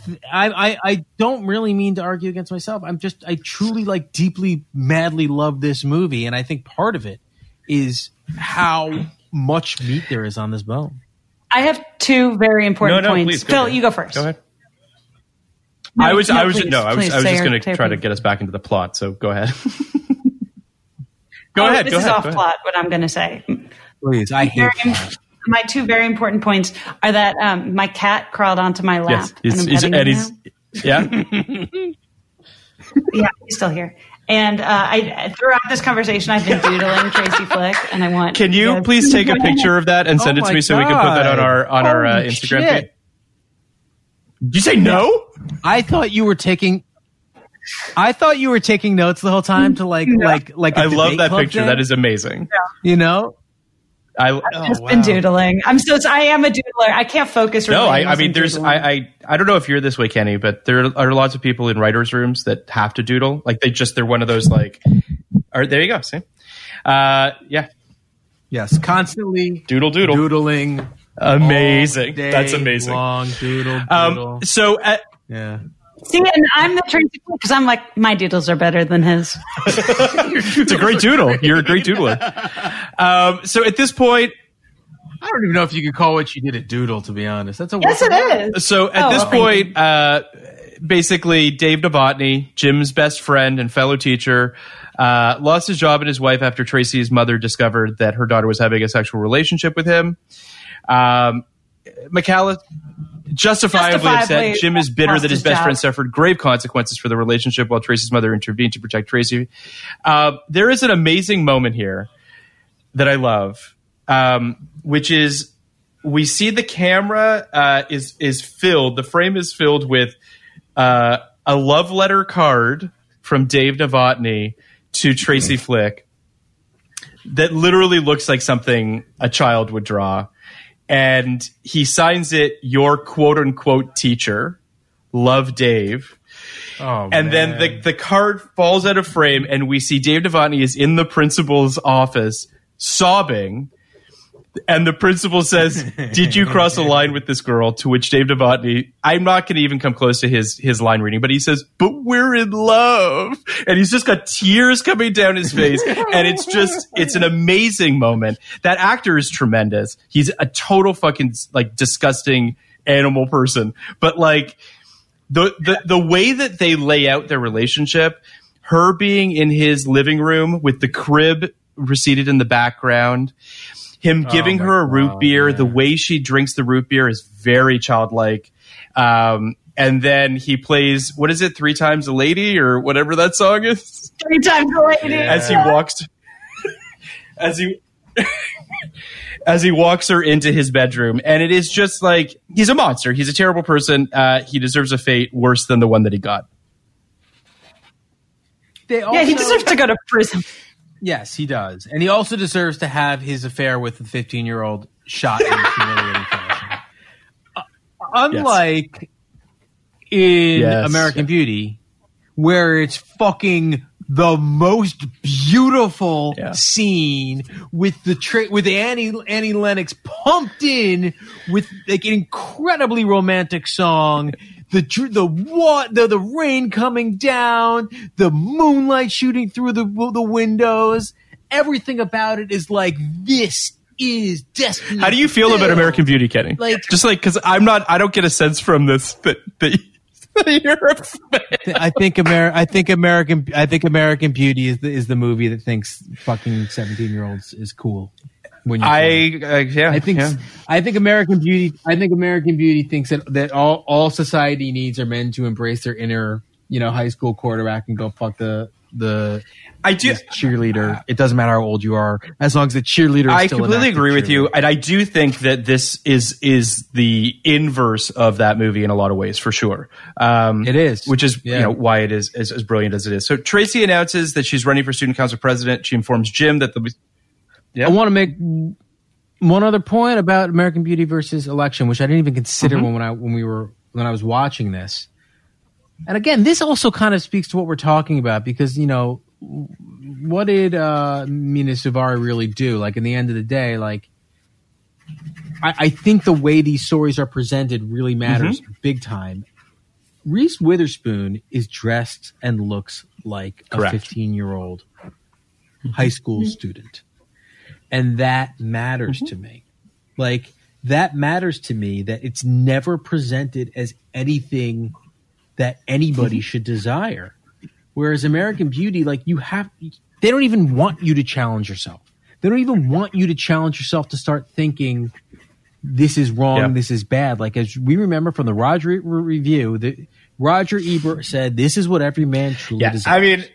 I don't really mean to argue against myself. I truly like deeply, madly love this movie. And I think part of it is how much meat there is on this bone. I have two very important points. Please, Phil, you go first. Go ahead. I was just going to try to get us back into the plot. So go ahead. Go ahead. This is off plot, what I'm going to say. Please, I hate that. My two very important points are that my cat crawled onto my lap. Yes, he's yeah, he's still here. And throughout this conversation, I've been doodling Tracy Flick, and I want. Can you please take a picture of that and send it to me so we can put that on our Instagram feed? Did you say no? I thought you were taking notes the whole time to like. I love that picture. Thing. That is amazing. Yeah. You know. I've just been doodling. I am a doodler. I can't focus. No, I mean, there's, I don't know if you're this way, Kenny, but there are lots of people in writers' rooms that have to doodle. Like they're one of those like, there you go. See? Yeah. Yes. Constantly doodling. Amazing. That's amazing. Long doodle. Yeah. See, and I'm the Tracy Flick because I'm like, my doodles are better than his. It's a great doodle. You're a great doodler. So at this point, I don't even know if you could call what you did a doodle, to be honest. That's yes, it is. So at this point, basically, Dave Novotny, Jim's best friend and fellow teacher, lost his job and his wife after Tracy's mother discovered that her daughter was having a sexual relationship with him. McCalla justifiably upset. Jim is bitter that his best friend suffered grave consequences for the relationship while Tracy's mother intervened to protect Tracy. There is an amazing moment here that I love, which is we see the camera is filled. The frame is filled with a love letter card from Dave Novotny to Tracy Flick that literally looks like something a child would draw. And he signs it, your quote unquote teacher, love Dave. Oh, and man. then the card falls out of frame and we see Dave Novotny is in the principal's office sobbing. And the principal says, did you cross a line with this girl? To which Dave Novotny, I'm not going to even come close to his line reading, but he says, but we're in love. And he's just got tears coming down his face. And it's an amazing moment. That actor is tremendous. He's a total fucking like disgusting animal person. But like the way that they lay out their relationship, her being in his living room with the crib receded in the background, him giving her a root beer, the way she drinks the root beer is very childlike. And then he plays, what is it, 3 Times a Lady or whatever that song is? 3 Times a Lady. As he walks, as he walks her into his bedroom. And it is just like, he's a monster. He's a terrible person. He deserves a fate worse than the one that he got. He deserves to go to prison. Yes, he does. And he also deserves to have his affair with the 15-year-old shot in a humiliating fashion. Unlike in American Beauty, where it's fucking the most beautiful scene with with Annie Lennox pumped in with like an incredibly romantic song. The rain coming down, the moonlight shooting through the windows. Everything about it is like, this is destiny. How do you feel about American Beauty, Kenny? Because I don't get a sense from this that you're a fan. I think American Beauty is the movie that thinks fucking 17-year-olds is cool. I think American Beauty thinks that all society needs are men to embrace their inner, high school quarterback and go fuck the cheerleader. It doesn't matter how old you are, as long as the cheerleader is still completely agree with you, and I do think that this is the inverse of that movie in a lot of ways, for sure. It is, which is why it is as brilliant as it is. So Tracy announces that she's running for student council president. She informs Jim that I want to make one other point about American Beauty versus Election, which I didn't even consider when I was watching this. And again, this also kind of speaks to what we're talking about, because what did Mena Suvari really do? Like, in the end of the day, like, I think the way these stories are presented really matters big time. Reese Witherspoon is dressed and looks like a 15-year-old high school student. And that matters to me. Like, that matters to me, that it's never presented as anything that anybody should desire. Whereas American Beauty, like, they don't even want you to challenge yourself. They don't even want you to challenge yourself to start thinking this is wrong, this is bad. Like, as we remember from the Roger review, that Roger Ebert said, this is what every man truly desires. I mean,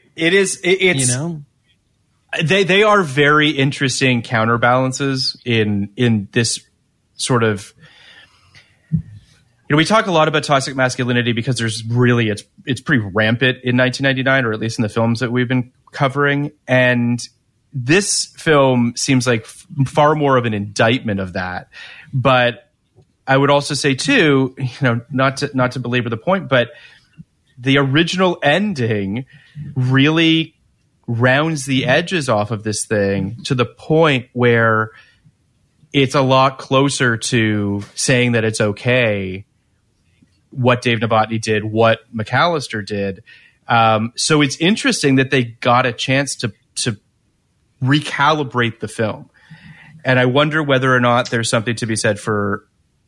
It's You know, they are very interesting counterbalances in this sort of. You know, we talk a lot about toxic masculinity because there's really it's pretty rampant in 1999, or at least in the films that we've been covering. And this film seems like far more of an indictment of that. But I would also say too, you know, not to belabor the point, but the original ending really rounds the edges off of this thing to the point where it's a lot closer to saying that it's okay what Dave Novotny did, what McAllister did. So it's interesting that they got a chance to recalibrate the film. And I wonder whether or not there's something to be said for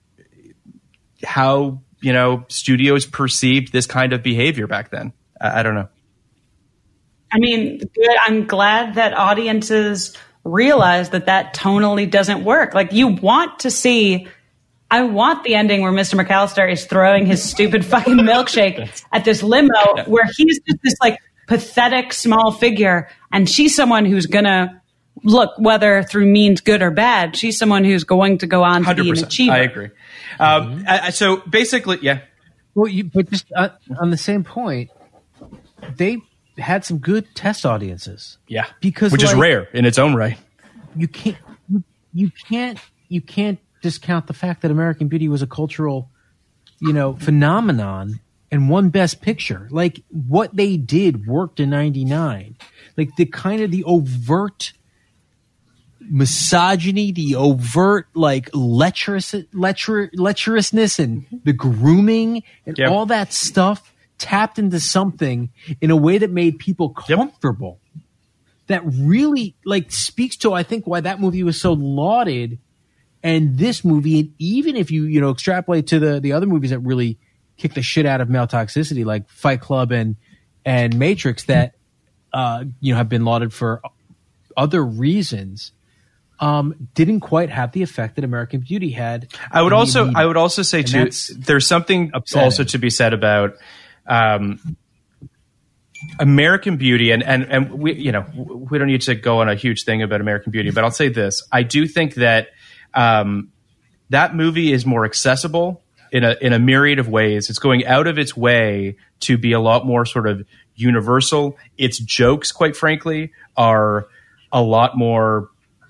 how, you know, studios perceived this kind of behavior back then. I don't know. I mean, good. I'm glad that audiences realize that tonally doesn't work. Like, you want to see, I want the ending where Mr. McAllister is throwing his stupid fucking milkshake at this limo where he's just this like pathetic small figure, and she's someone who's gonna look, whether through means good or bad, she's someone who's going to go on to be an achiever. I agree. So basically, yeah. well, but just on the same point, they had some good test audiences. Yeah. Because which is rare in its own right. You can't discount the fact that American Beauty was a cultural, you know, phenomenon and won Best Picture. Like, what they did worked in 99. Like, the kind of the overt misogyny, the overt like lecherousness and the grooming and all that stuff tapped into something in a way that made people comfortable. That really like speaks to, I think, why that movie was so lauded. And this movie, and even if you know, extrapolate to the other movies that really kick the shit out of male toxicity, like Fight Club and Matrix, that you know, have been lauded for other reasons, didn't quite have the effect that American Beauty had. I would also say too, there's something upsetting also to be said about American Beauty, and we, you know, we don't need to go on a huge thing about American Beauty, but I'll say this: I do think that that movie is more accessible in a myriad of ways. It's going out of its way to be a lot more sort of universal. Its jokes, quite frankly, are a lot more,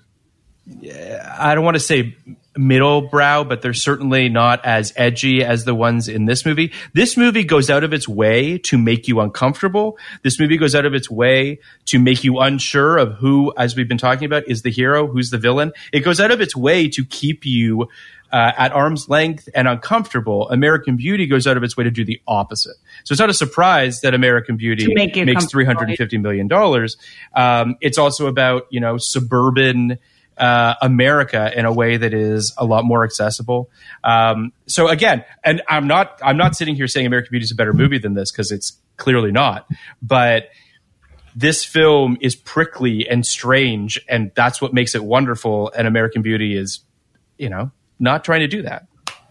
I don't want to say middle brow, but they're certainly not as edgy as the ones in this movie. This movie goes out of its way to make you uncomfortable. This movie goes out of its way to make you unsure of who, as we've been talking about, is the hero, who's the villain. It goes out of its way to keep you at arm's length and uncomfortable. American Beauty goes out of its way to do the opposite. So it's not a surprise that American Beauty makes $350 million. It's also about, you know, suburban America in a way that is a lot more accessible. So again, and I'm not sitting here saying American Beauty is a better movie than this, because it's clearly not. But this film is prickly and strange, and that's what makes it wonderful. And American Beauty is, you know, not trying to do that.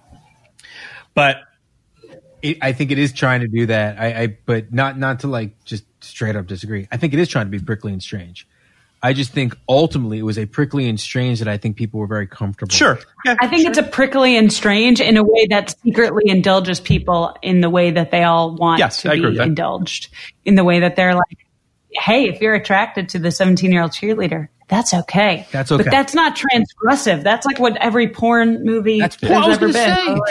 But I think it is trying to do that. But not to like just straight up disagree. I think it is trying to be prickly and strange. I just think ultimately it was a prickly and strange that I think people were very comfortable. Sure. Yeah, I think it's a prickly and strange in a way that secretly indulges people in the way that they all want to be indulged. In the way that they're like, hey, if you're attracted to the 17-year-old cheerleader, that's okay. That's okay. But that's not transgressive. That's like what every porn movie has ever been.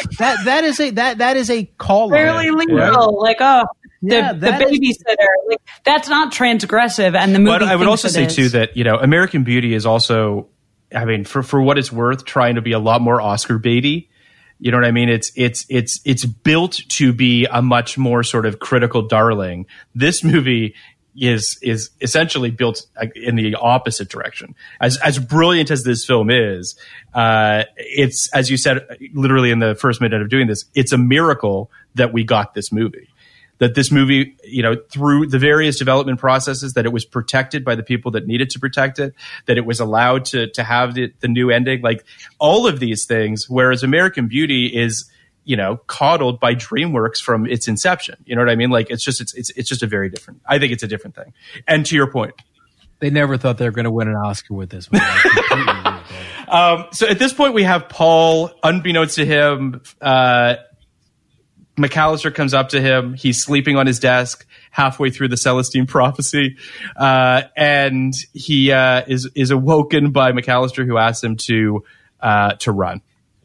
That is a call. Fairly legal. Right? Like, the babysitter. Like, that's not transgressive. And the movie. But I would also say too that, you know, American Beauty is also, I mean, for what it's worth, trying to be a lot more Oscar baity. You know what I mean? It's built to be a much more sort of critical darling. This movie is essentially built in the opposite direction. As brilliant as this film is, it's, as you said, literally in the first minute of doing this, it's a miracle that we got this movie. That this movie, you know, through the various development processes, that it was protected by the people that needed to protect it, that it was allowed to have the new ending, like all of these things. Whereas American Beauty is coddled by DreamWorks from its inception. You know what I mean? Like it's just a very different. I think it's a different thing. And to your point, they never thought they were going to win an Oscar with this movie. So at this point, we have Paul. Unbeknownst to him, McAllister comes up to him. He's sleeping on his desk halfway through the Celestine prophecy, and he is awoken by McAllister, who asks him to run.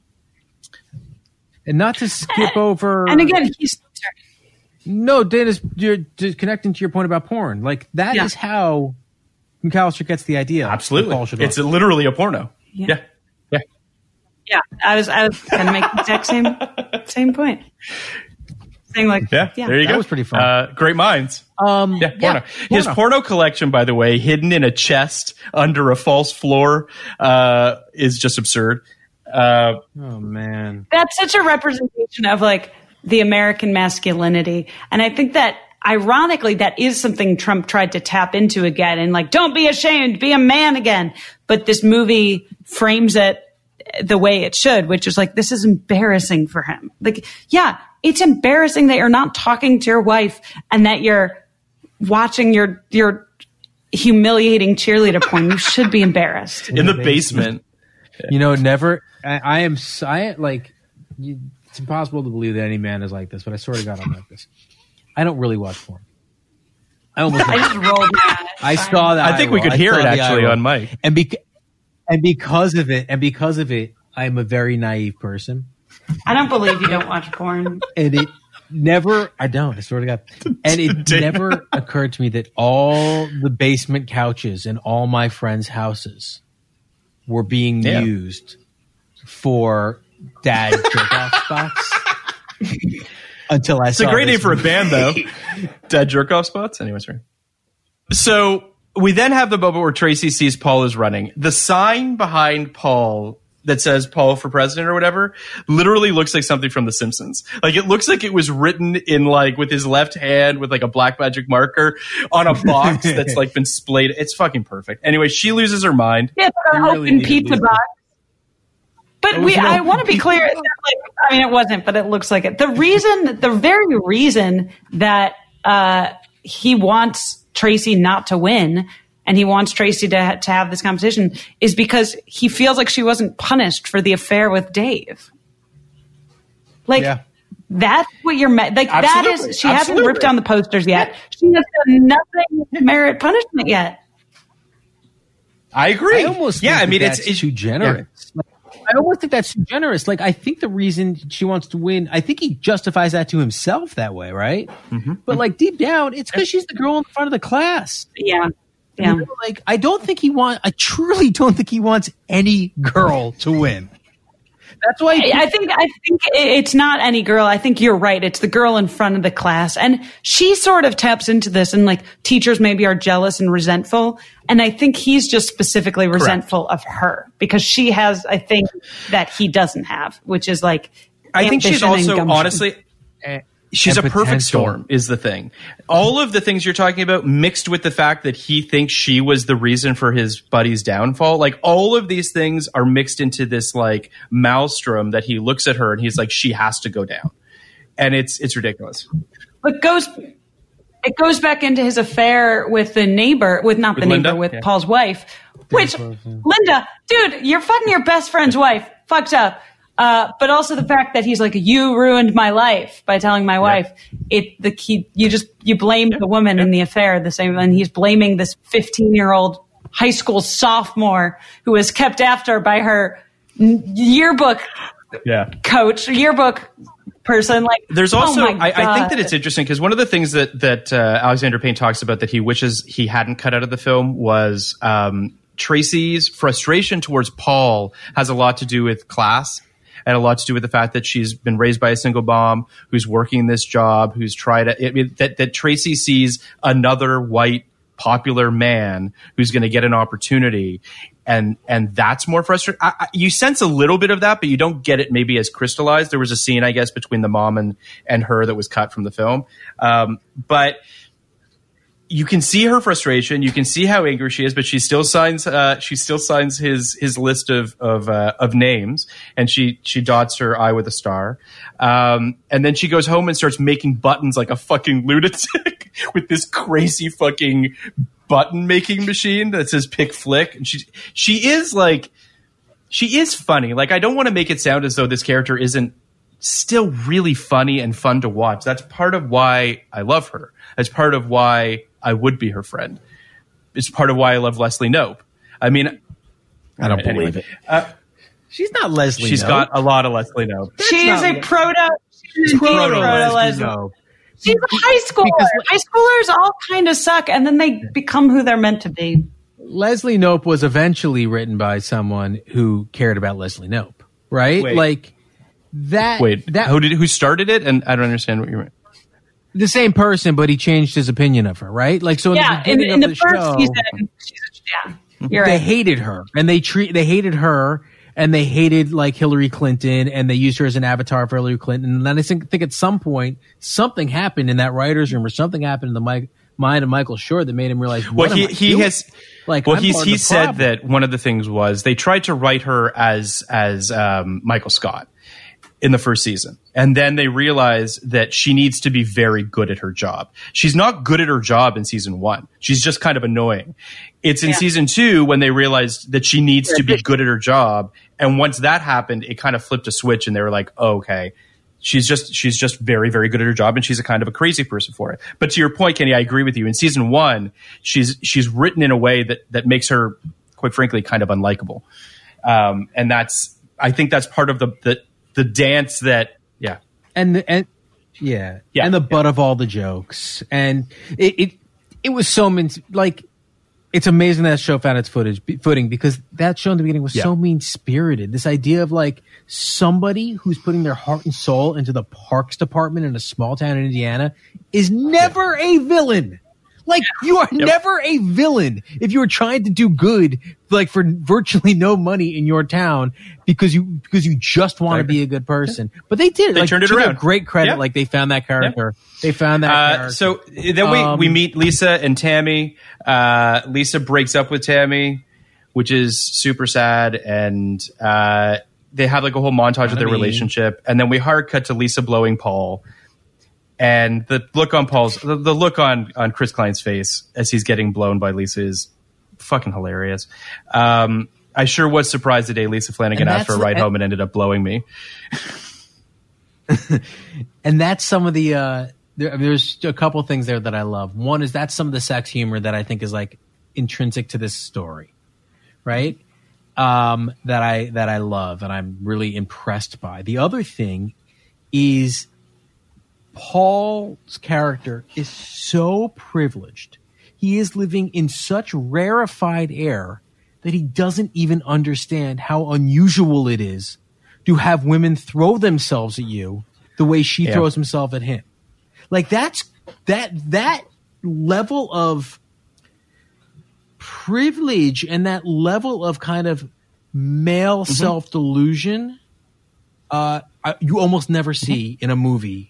And not to skip over. And again, no, Dennis, you're just connecting to your point about porn. Like that is how McAllister gets the idea. Absolutely, it's literally a porno. Yeah. I was going to make the exact same point. Saying like, there you go. That was pretty fun. Great minds. Porno. His porno collection, by the way, hidden in a chest under a false floor, is just absurd. Oh man, that's such a representation of like the American masculinity, and I think that ironically that is something Trump tried to tap into again, and like, don't be ashamed, be a man again. But this movie frames it the way it should, which is like, this is embarrassing for him. Like, yeah, it's embarrassing that you're not talking to your wife and that you're watching your humiliating cheerleader porn. You should be embarrassed in the basement. Never. It's impossible to believe that any man is like this, but I swear to God, I'm like this. I don't really watch porn. I just rolled my eyes. I saw that. I think we could hear it actually on mic. And because of it, I'm a very naive person. I don't believe you don't watch porn. And it never, I don't, I swear to God. And it never occurred to me that all the basement couches in all my friends' houses were being used for dad jerk-off spots. Until I saw it's a great name for a band, though. Dad jerk-off spots? Anyway, sorry. So we then have the moment where Tracy sees Paul is running. The sign behind Paul that says Paul for president or whatever literally looks like something from The Simpsons. Like it looks like it was written in like with his left hand with like a black magic marker on a box that's like been splayed. It's fucking perfect. Anyway, she loses her mind. Yeah, it's an open pizza box. But I want to be clear. It wasn't, but it looks like it. The very reason that he wants Tracy not to win and he wants Tracy to have this competition is because he feels like she wasn't punished for the affair with Dave. That's what you're like. Absolutely. That is, she hasn't ripped down the posters yet. She has done nothing to merit punishment yet. I agree. I almost think it's too generous. Yeah. I almost think that's too generous. Like, I think the reason she wants to win, I think he justifies that to himself that way, right? Mm-hmm. But like deep down, it's because she's the girl in front of the class. Yeah. I truly don't think he wants any girl to win. That's why I think it's not any girl. I think you're right. It's the girl in front of the class. And she sort of taps into this, and like teachers maybe are jealous and resentful. And I think he's just specifically resentful of her because she has, I think, that he doesn't have, which is like, I think she's also honestly, she's a perfect storm is the thing. All of the things you're talking about mixed with the fact that he thinks she was the reason for his buddy's downfall. Like all of these things are mixed into this like maelstrom that he looks at her and he's like, she has to go down. And it's ridiculous. It goes back into his affair with the neighbor, with Paul's wife, which Linda, dude, you're fucking your best friend's wife. Fucked up. But also the fact that he's like, you ruined my life by telling my wife. You blame the woman in the affair the same, and he's blaming this 15-year-old high school sophomore who was kept after by her yearbook coach, yearbook person. Like, there's also, I think that it's interesting because one of the things that Alexander Payne talks about that he wishes he hadn't cut out of the film was Tracy's frustration towards Paul has a lot to do with class. And a lot to do with the fact that she's been raised by a single mom who's working this job, who's tried to, that Tracy sees another white popular man who's going to get an opportunity. And that's more frustrating. You sense a little bit of that, but you don't get it maybe as crystallized. There was a scene, I guess, between the mom and her that was cut from the film. But you can see her frustration. You can see how angry she is, but she still signs. His list of names, and she dots her I with a star. And then she goes home and starts making buttons like a fucking lunatic with this crazy fucking button making machine that says pick flick. And she is funny. Like, I don't want to make it sound as though this character isn't still really funny and fun to watch. That's part of why I love her. That's part of why I would be her friend. It's part of why I love Leslie Knope. I mean, I don't believe it. She's not Leslie She's Knope. got a lot of Leslie Knope. She is a proto Leslie Knope. She's a high schooler. High schoolers all kind of suck, and then they become who they're meant to be. Leslie Knope was eventually written by someone who cared about Leslie Knope, right? Wait. Like that. Wait, who started it? And I don't understand what you mean. The same person, but he changed his opinion of her, right? Like, so in the first season, you're right. They hated her, and they hated her, and they hated like Hillary Clinton, and they used her as an avatar for Hillary Clinton. And then I think at some point something happened in that writer's room, or something happened in the mind of Michael Short that made him realize. He said that one of the things was they tried to write her as Michael Scott in the first season. And then they realized that she needs to be very good at her job. She's not good at her job in season 1. She's just kind of annoying. It's in season 2 when they realized that she needs to be good at her job. And once that happened, it kind of flipped a switch and they were like, oh, okay, she's just very, very good at her job. And she's a kind of a crazy person for it. But to your point, Kenny, I agree with you. In season 1, she's written in a way that makes her, quite frankly, kind of unlikable. And I think that's part of the dance that, and the butt of all the jokes, and it was so it's amazing that show found its footing, because that show in the beginning was so mean spirited. This idea of like somebody who's putting their heart and soul into the parks department in a small town in Indiana is never a villain. Like, you are never a villain if you are trying to do good, like, for virtually no money in your town because you just want to be a good person. But they did it. They turned it around. Great credit. Yeah. Like, they found that character. Yeah. They found that character. So then we meet Lisa and Tammy. Lisa breaks up with Tammy, which is super sad. And they have like a whole montage of their relationship. And then we hard cut to Lisa blowing Paul. And the look on the look on Chris Klein's face as he's getting blown by Lisa is fucking hilarious. I sure was surprised the day Lisa Flanagan asked for a ride home and ended up blowing me. And that's some of the there's a couple things there that I love. One is that's some of the sex humor that I think is like intrinsic to this story, right? That I love and I'm really impressed by. The other thing is Paul's character is so privileged. He is living in such rarefied air that he doesn't even understand how unusual it is to have women throw themselves at you the way she throws himself at him. Like that level of privilege and that level of kind of male self-delusion, you almost never see in a movie.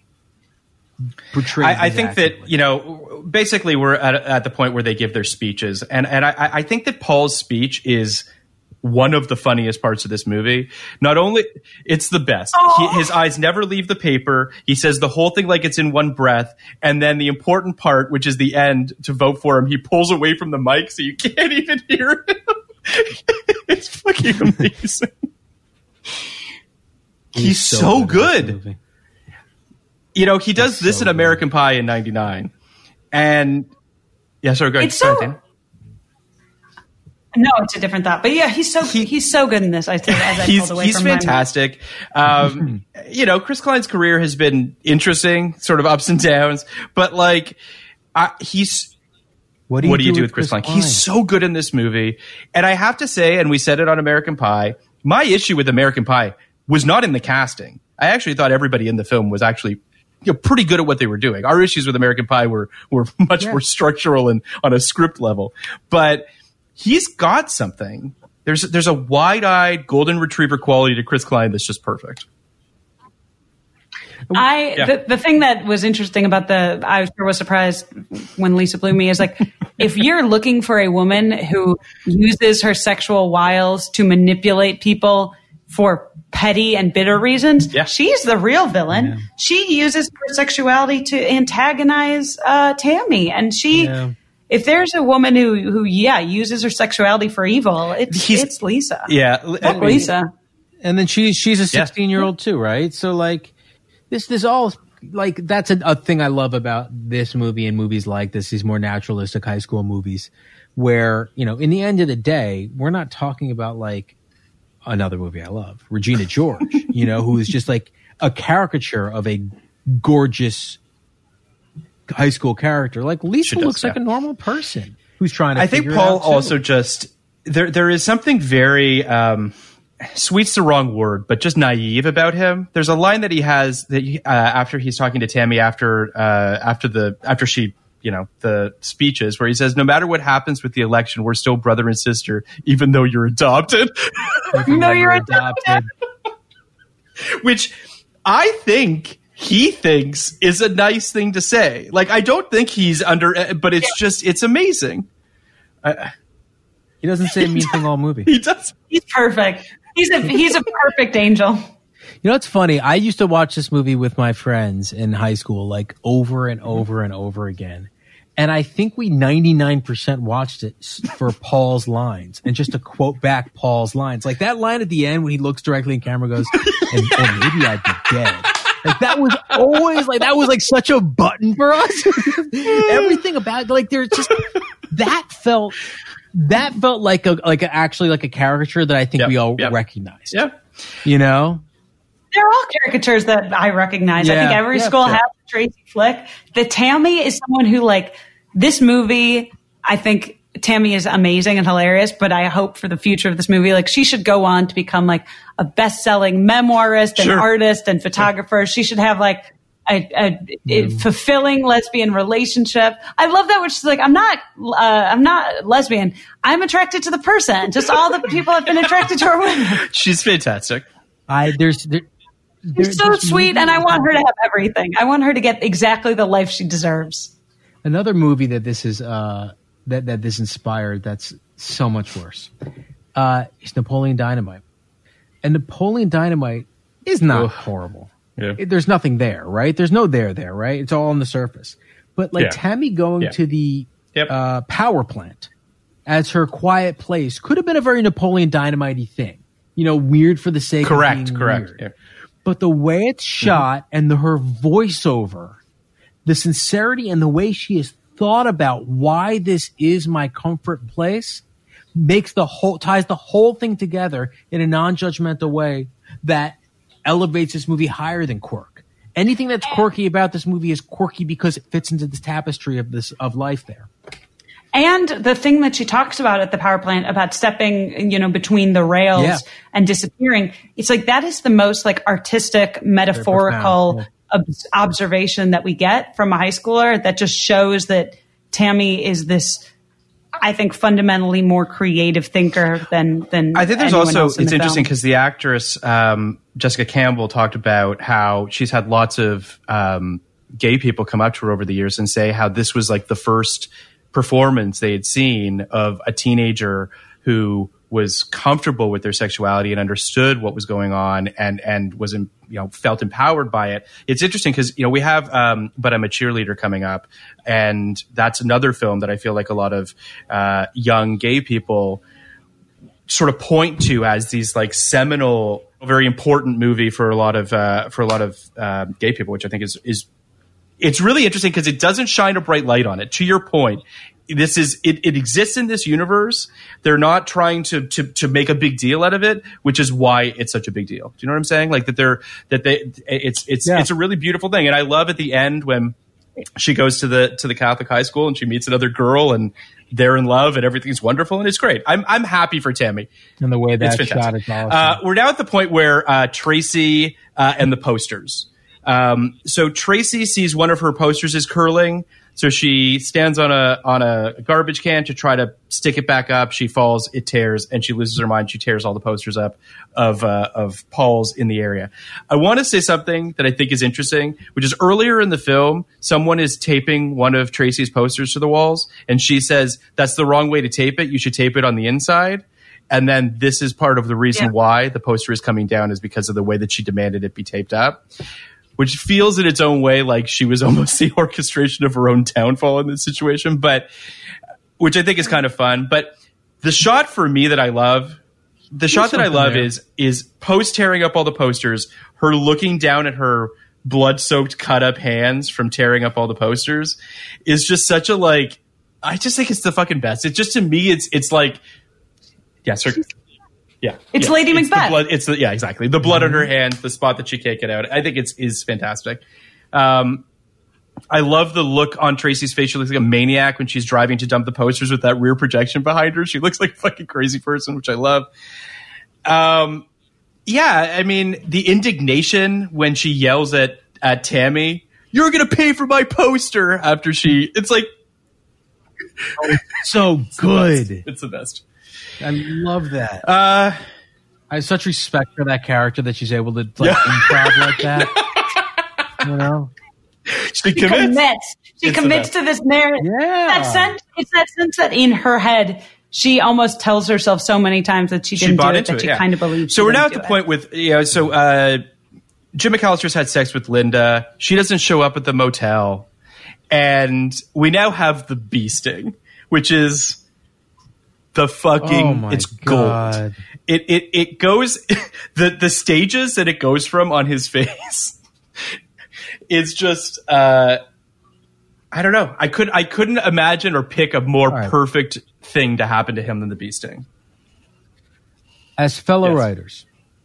I think that, basically we're at the point where they give their speeches. And I think that Paul's speech is one of the funniest parts of this movie. Not only, it's the best. His eyes never leave the paper. He says the whole thing like it's in one breath. And then the important part, which is the end, to vote for him, he pulls away from the mic so you can't even hear him. It's fucking amazing. He's so good. He does this in American Pie in '99, and go ahead. No, it's a different thought, but yeah, he's so good in this. He's fantastic. Chris Klein's career has been interesting, sort of ups and downs, but like, what do you do with Chris Klein? He's so good in this movie, and I have to say, and we said it on American Pie. My issue with American Pie was not in the casting. I actually thought everybody in the film was actually pretty good at what they were doing. Our issues with American Pie were much more structural and on a script level. But he's got something. There's a wide-eyed golden retriever quality to Chris Klein that's just perfect. The thing that was interesting about I sure was surprised when Lisa blew me is like, if you're looking for a woman who uses her sexual wiles to manipulate people for petty and bitter reasons, she's the real villain. Yeah. She uses her sexuality to antagonize Tammy, and if there's a woman who uses her sexuality for evil, it's Lisa. Yeah, Lisa. And then she's a 16-year-old too, right? So like this all like that's a thing I love about this movie and movies like this, these more naturalistic high school movies, where in the end of the day, we're not talking about like another movie I love, Regina George, who is just like a caricature of a gorgeous high school character. Like Lisa looks like a normal person who's trying to. I think Paul also just there is something very sweet's the wrong word, but just naive about him. There's a line that he has that after he's talking to Tammy after she the speeches where he says, "No matter what happens with the election, we're still brother and sister, even though you're adopted." You're adopted. Which I think he thinks is a nice thing to say. Like, I don't think he's but it's amazing. He doesn't say a mean thing all movie. He does. He's perfect. He's a perfect angel. It's funny. I used to watch this movie with my friends in high school, like over and over and over again. And I think we 99% watched it for Paul's lines and just to quote back Paul's lines. Like that line at the end when he looks directly in camera goes, or maybe I'd be dead. Like that was always like, that was like such a button for us. Everything about like there's just, that felt like actually like a caricature that I think we all recognized. Yeah. They're all caricatures that I recognize. I think every school has a Tracy flick. The Tammy is someone who, like, this movie, I think Tammy is amazing and hilarious, but I hope for the future of this movie, like, she should go on to become, like, a best-selling memoirist and artist and photographer. She should have, like, a fulfilling lesbian relationship. I love that when she's like, I'm not lesbian. I'm attracted to the person. Just all the people have been attracted to her women. She's fantastic. She's so sweet, and I want her to have everything. I want her to get exactly the life she deserves. Another movie that this is that this inspired that's so much worse is Napoleon Dynamite. And Napoleon Dynamite is not horrible. Yeah. There's nothing there, right? There's no there, right? It's all on the surface. But like Tammy going to the power plant as her quiet place could have been a very Napoleon Dynamite-y thing. Weird for the sake of being weird. Yeah. But the way it's shot and her voiceover, the sincerity and the way she has thought about why this is my comfort place ties the whole thing together in a non-judgmental way that elevates this movie higher than quirk. Anything that's quirky about this movie is quirky because it fits into the tapestry of life there. And the thing that she talks about at the power plant about stepping, between the rails and disappearing, it's like that is the most like artistic, metaphorical observation that we get from a high schooler that just shows that Tammy is this, I think, fundamentally more creative thinker than I think there's also, it's interesting because the actress, Jessica Campbell, talked about how she's had lots of gay people come up to her over the years and say how this was like the first performance they had seen of a teenager who was comfortable with their sexuality and understood what was going on and was felt empowered by it. It's interesting because we have But I'm a Cheerleader coming up, and that's another film that I feel like a lot of young gay people sort of point to as these like seminal, very important movie for a lot of gay people, which I think is it's really interesting because it doesn't shine a bright light on it. To your point, it exists in this universe. They're not trying to make a big deal out of it, which is why it's such a big deal. Do you know what I'm saying? Like it's a really beautiful thing. And I love at the end when she goes to the Catholic high school and she meets another girl and they're in love and everything's wonderful and it's great. I'm happy for Tammy. And the way that's shot is awesome. We're now at the point where Tracy and the posters. So Tracy sees one of her posters is curling. So she stands on a garbage can to try to stick it back up. She falls, it tears, and she loses her mind. She tears all the posters up of Paul's in the area. I want to say something that I think is interesting, which is earlier in the film, someone is taping one of Tracy's posters to the walls, and she says, that's the wrong way to tape it. You should tape it on the inside. And then this is part of the reason why the poster is coming down is because of the way that she demanded it be taped up. Which feels in its own way like she was almost the orchestration of her own downfall in this situation, but which I think is kind of fun. But the shot for me that I love, is post tearing up all the posters, her looking down at her blood-soaked, cut-up hands from tearing up all the posters is just such a like. I just think it's the fucking best. It's just to me, it's like, yeah, sir. Yeah, it's Lady Macbeth. Exactly. The blood on her hands, the spot that she can't get out. I think is fantastic. I love the look on Tracy's face. She looks like a maniac when she's driving to dump the posters with that rear projection behind her. She looks like a fucking crazy person, which I love. Yeah, I mean, the indignation when she yells at Tammy, "You're going to pay for my poster," after it's like, so good. It's the best. I love that. I have such respect for that character that she's able to improv like that. You know, she commits. She commits to this narrative. Yeah, it's that sense that in her head she almost tells herself so many times that she didn't do it that she kind of believes. So we're now at the point with Jim McAllister's had sex with Linda. She doesn't show up at the motel, and we now have the bee sting, which is. The fucking it's gold. It goes the stages that it goes from on his face. It's just I don't know. I couldn't imagine or pick a more perfect thing to happen to him than the bee sting. As fellow writers,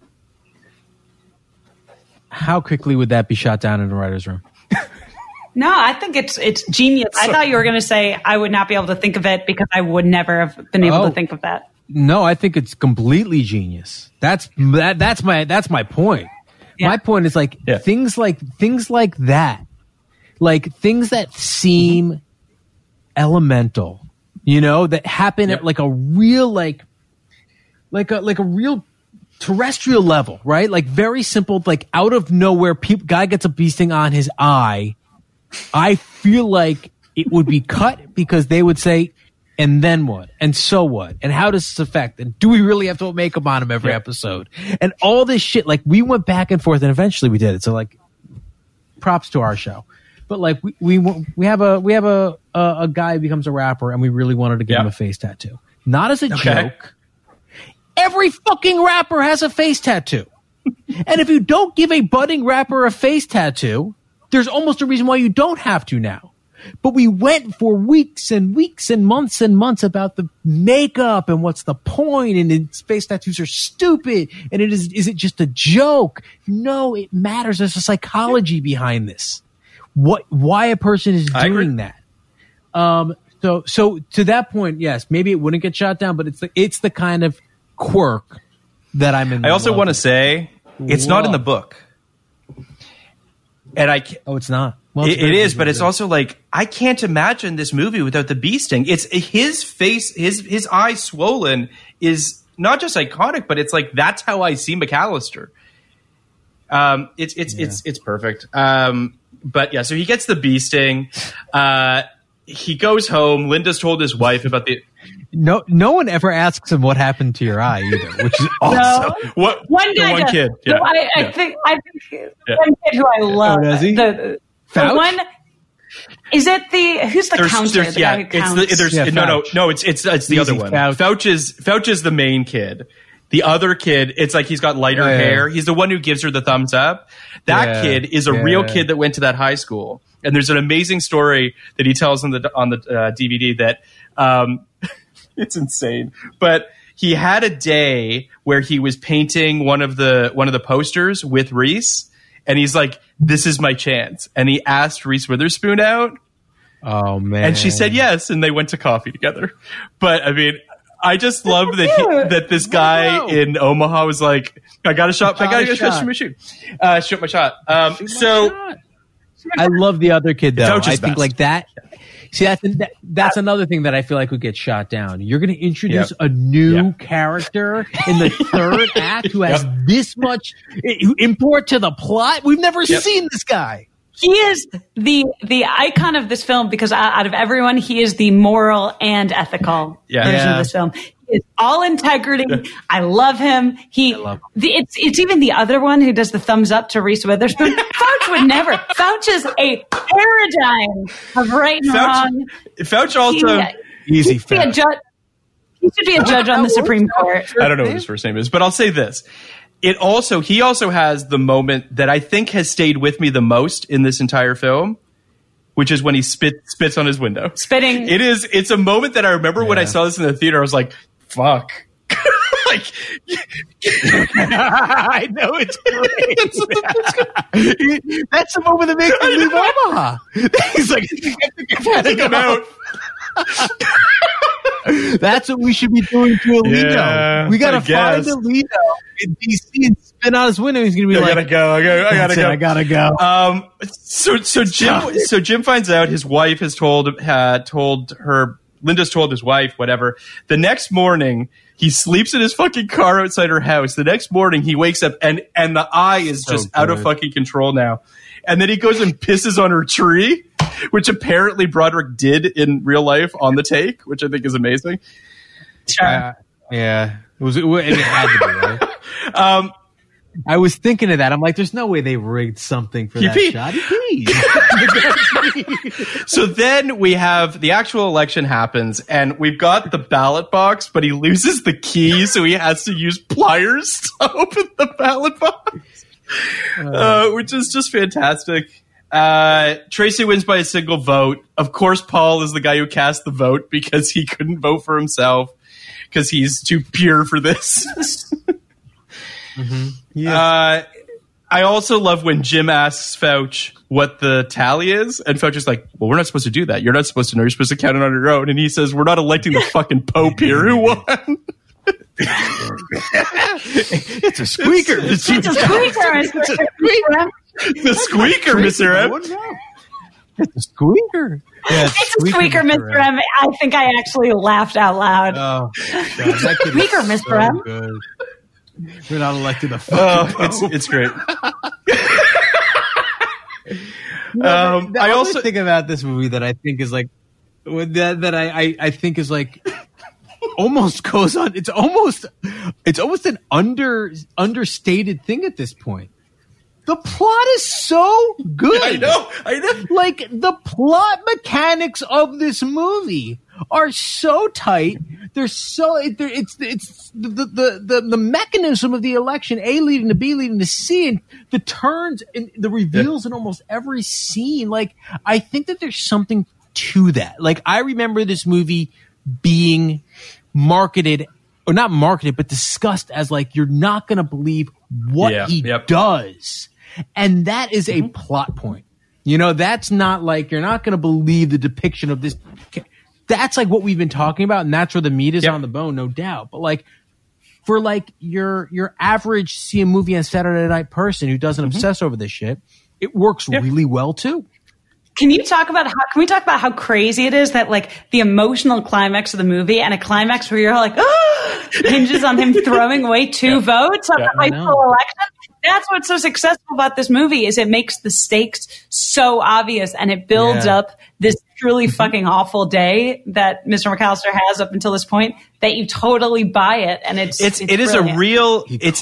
how quickly would that be shot down in the writer's room? No, I think it's genius. I thought you were going to say I would not be able to think of it because I would never have been able to think of that. No, I think it's completely genius. That's my point. Yeah. My point is things like that, like things that seem elemental, you know, that happen at like a real like a real terrestrial level, right? Like very simple, like out of nowhere, guy gets a bee sting on his eye. I feel like it would be cut because they would say, and then what? And so what? And how does this affect? And do we really have to put makeup on him every episode? And all this shit, like we went back and forth and eventually we did it. So like props to our show. But like we have a guy who becomes a rapper and we really wanted to give him a face tattoo. Not as a joke. Every fucking rapper has a face tattoo. And if you don't give a budding rapper a face tattoo, there's almost a reason why you don't have to now. But we went for weeks and weeks and months about the makeup and what's the point, and face tattoos are stupid, and is it just a joke? No, it matters. There's a psychology behind this. Why a person is doing that. So to that point, yes, maybe it wouldn't get shot down, but it's the kind of quirk that I'm in. I also want to say it's not in the book. And it's not. Well, it is, but it's also like I can't imagine this movie without the bee sting. It's his face, his eye swollen is not just iconic, but it's like that's how I see McAllister. It's perfect. But yeah, so he gets the bee sting. He goes home. Linda's told his wife about the. No one ever asks him what happened to your eye either, which is awesome. No. One kid. Yeah. No, I think one kid who I love. Oh, does he? The one. Is it who's the counter? The guy who counts? It's the other one. Fouch is the main kid. The other kid, it's like he's got lighter hair. He's the one who gives her the thumbs up. That kid is a real kid that went to that high school. And there's an amazing story that he tells on the DVD that it's insane. But he had a day where he was painting one of the posters with Reese, and he's like, "This is my chance." And he asked Reese Witherspoon out. Oh man! And she said yes, and they went to coffee together. But I mean, I just love that this guy in Omaha was like, "I got a shot. I got to shoot my shot." I love the other kid though. I think like that. See, that's another thing that I feel like would get shot down. You're going to introduce a new character in the third act who has this much import to the plot. We've never seen this guy. He is the icon of this film because out of everyone, he is the moral and ethical version of this film. It's all integrity. I love him. It's even the other one who does the thumbs up to Reese Witherspoon. Fauch would never. Fauch is a paradigm of right and wrong. Fauch also easy. He should be a judge on the Supreme Court. I don't know what his first name is, but I'll say this. He also has the moment that I think has stayed with me the most in this entire film, which is when he spits on his window. Spitting. It's a moment that I remember when I saw this in the theater. I was like, fuck. Like, I know it's great. That's the moment that makes him leave Omaha. He's like, I think I'm out. That's what we should be doing to Alito. Yeah, we got to find Alito in DC and spin out his window. He's going to be like, I gotta go. So Jim finds out his wife has told her, Linda's told his wife, whatever. The next morning, he sleeps in his fucking car outside her house. The next morning, he wakes up and the eye is just out of fucking control now. And then he goes and pisses on her tree, which apparently Broderick did in real life on the take, which I think is amazing. Sure. Yeah. It had to be, right? I was thinking of that. I'm like, there's no way they rigged something for that shot. So then we have the actual election happens, and we've got the ballot box, but he loses the key, so he has to use pliers to open the ballot box, which is just fantastic. Tracy wins by a single vote. Of course, Paul is the guy who cast the vote because he couldn't vote for himself because he's too pure for this. Mm-hmm. Yeah. I also love when Jim asks Fauch what the tally is, and Fauch is like, well, we're not supposed to do that. You're not supposed to know. You're supposed to count it on your own. And he says, we're not electing the fucking Pope here. Who won? It's a squeaker. It's a squeaker. The squeaker, Mr. M. It's a squeaker. Yeah, it's a squeaker, Mr. M. I think I actually laughed out loud. Oh, God, squeaker, Mr. M. Good. We're not elected a fucking Pope. It's great. I also think about this movie that I think is like I think is like almost goes on. It's almost an understated thing at this point. The plot is so good. I know. Like, the plot mechanics of this movie are so tight. They're so it's the mechanism of the election, A leading to B leading to C, and the turns and the reveals in almost every scene. Like, I think that there's something to that. Like, I remember this movie being marketed, or not marketed, but discussed as like, you're not going to believe what he does. And that is a plot point. You know, that's not like, you're not going to believe the depiction of this. That's like what we've been talking about, and that's where the meat is on the bone, no doubt. But like, for like your average see a movie on Saturday night person who doesn't obsess over this shit, it works really well too. Can we talk about how crazy it is that like the emotional climax of the movie, and a climax where you're like, hinges on him throwing away two votes on the high school election? That's what's so successful about this movie, is it makes the stakes so obvious, and it builds up this truly fucking awful day that Mr. McAllister has up until this point, that you totally buy it. And it is a real, it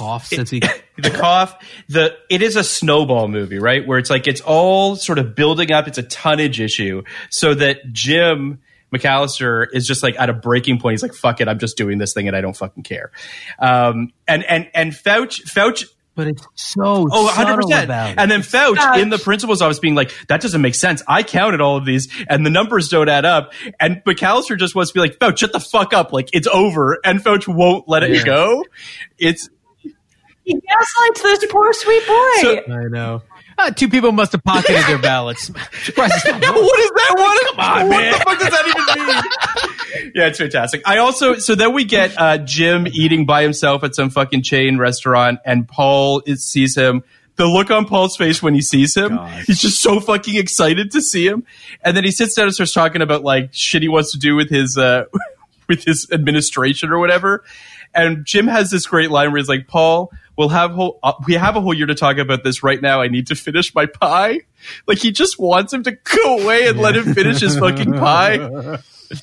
is a snowball movie, right? Where it's like, it's all sort of building up. It's a tonnage issue, so that Jim McAllister is just like at a breaking point. He's like, fuck it, I'm just doing this thing and I don't fucking care. And Fauch, but it's so 100%. About it. And then Fauch in the principal's office being like, that doesn't make sense. I counted all of these and the numbers don't add up. And McAllister just wants to be like, Fauch, shut the fuck up. Like, it's over. And Fauch won't let it go. He gaslights this poor sweet boy. I know. Two people must have pocketed their ballots. What is that? Come on, man. What the fuck does that even mean? Yeah, it's fantastic. So then we get Jim eating by himself at some fucking chain restaurant, and Paul sees him. the look on Paul's face when he sees him, he's just so fucking excited to see him. And then he sits down and starts talking about like shit he wants to do with his administration or whatever. And Jim has this great line where he's like, Paul, we have a whole year to talk about this right now. I need to finish my pie. Like he just wants him to go away and let him finish his fucking pie.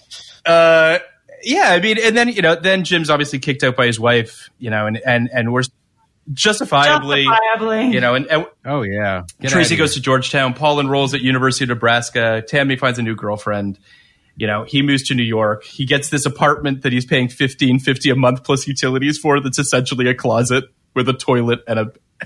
Yeah, I mean, and then, then Jim's obviously kicked out by his wife, and we're justifiably. And oh yeah. Tracy goes to Georgetown. Paul enrolls at University of Nebraska. Tammy finds a new girlfriend. He moves to New York. He gets this apartment that he's paying $15.50 a month plus utilities for. That's essentially a closet with a toilet and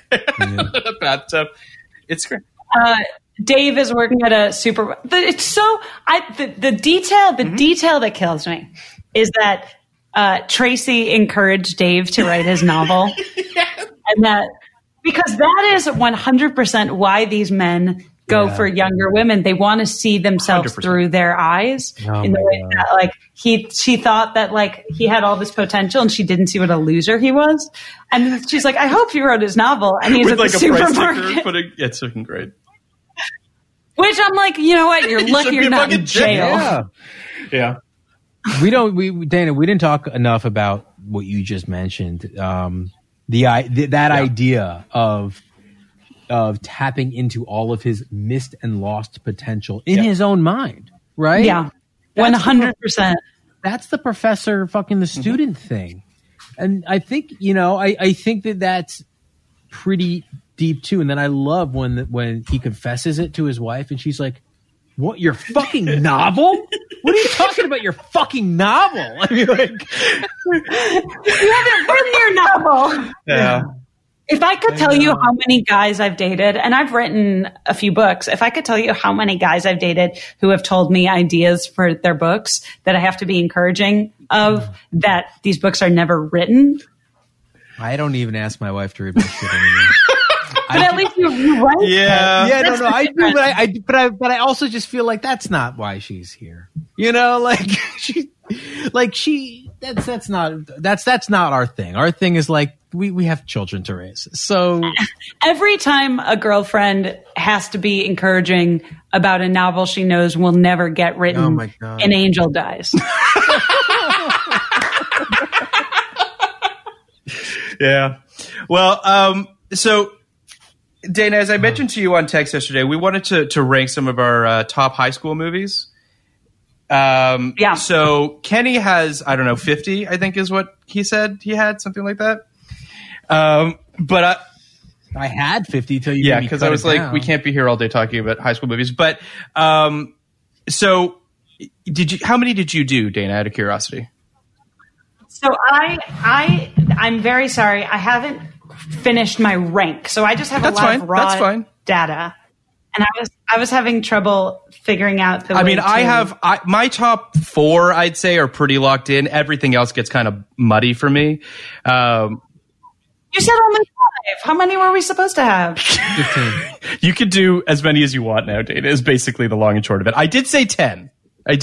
a bathtub. It's great. Dave is working at a it's so the detail that kills me is that Tracy encouraged Dave to write his novel, and that because that is 100% why these men go for younger women. They want to see themselves 100%. Through their eyes in the way that like she thought that like he had all this potential and she didn't see what a loser he was. And she's like, I hope he wrote his novel and he's with at like the a supermarket. price sticker, it's fucking great. Which I'm like, you know what? You're lucky you're not in jail. Yeah. Dana, we didn't talk enough about what you just mentioned. That idea of tapping into all of his missed and lost potential in his own mind, right? Yeah, 100%. That's the professor fucking the student thing. And I think, I think that's pretty deep too. And then I love when he confesses it to his wife and she's like, what, your fucking novel? What are you talking about, your fucking novel? I mean, like, you haven't written your novel. Yeah. If I could tell you how many guys I've dated, and I've written a few books, if I could tell you how many guys I've dated who have told me ideas for their books that I have to be encouraging of, that these books are never written. I don't even ask my wife to read my shit anymore. But at least you write. Yeah. Yeah, no, I do, but I also just feel like that's not why she's here. That's not our thing. Our thing is like, we have children to raise. So every time a girlfriend has to be encouraging about a novel she knows will never get written, oh my God, an angel dies. Yeah. Well, so Dana, as I mentioned to you on text yesterday, we wanted to rank some of our top high school movies. Yeah. So Kenny has, 50, I think is what he said he had, something like that. But I had 50 till you. Yeah, because I was like, down. We can't be here all day talking about high school movies. But so how many did you do, Dana? Out of curiosity. So I'm very sorry. I haven't finished my rank, so I just have a lot of raw data, and I was having trouble figuring out the. My top 4, I'd say, are pretty locked in. Everything else gets kind of muddy for me. You said only 5. How many were we supposed to have? 15. You could do as many as you want now, Dana, is basically the long and short of it. I did say 10. I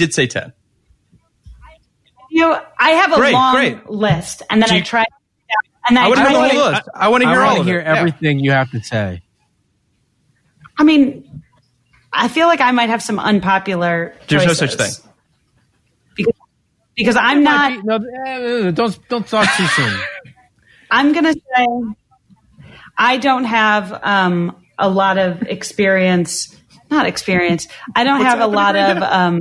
have a long list, and then I tried. And I want to hear the whole list. I want to hear all of it. Hear everything you have to say. I mean, I feel like I might have some unpopular choices. There's no such thing. Because I'm not. Don't talk too soon. I'm going to say I don't have a lot of experience. Not experience. I don't have a lot of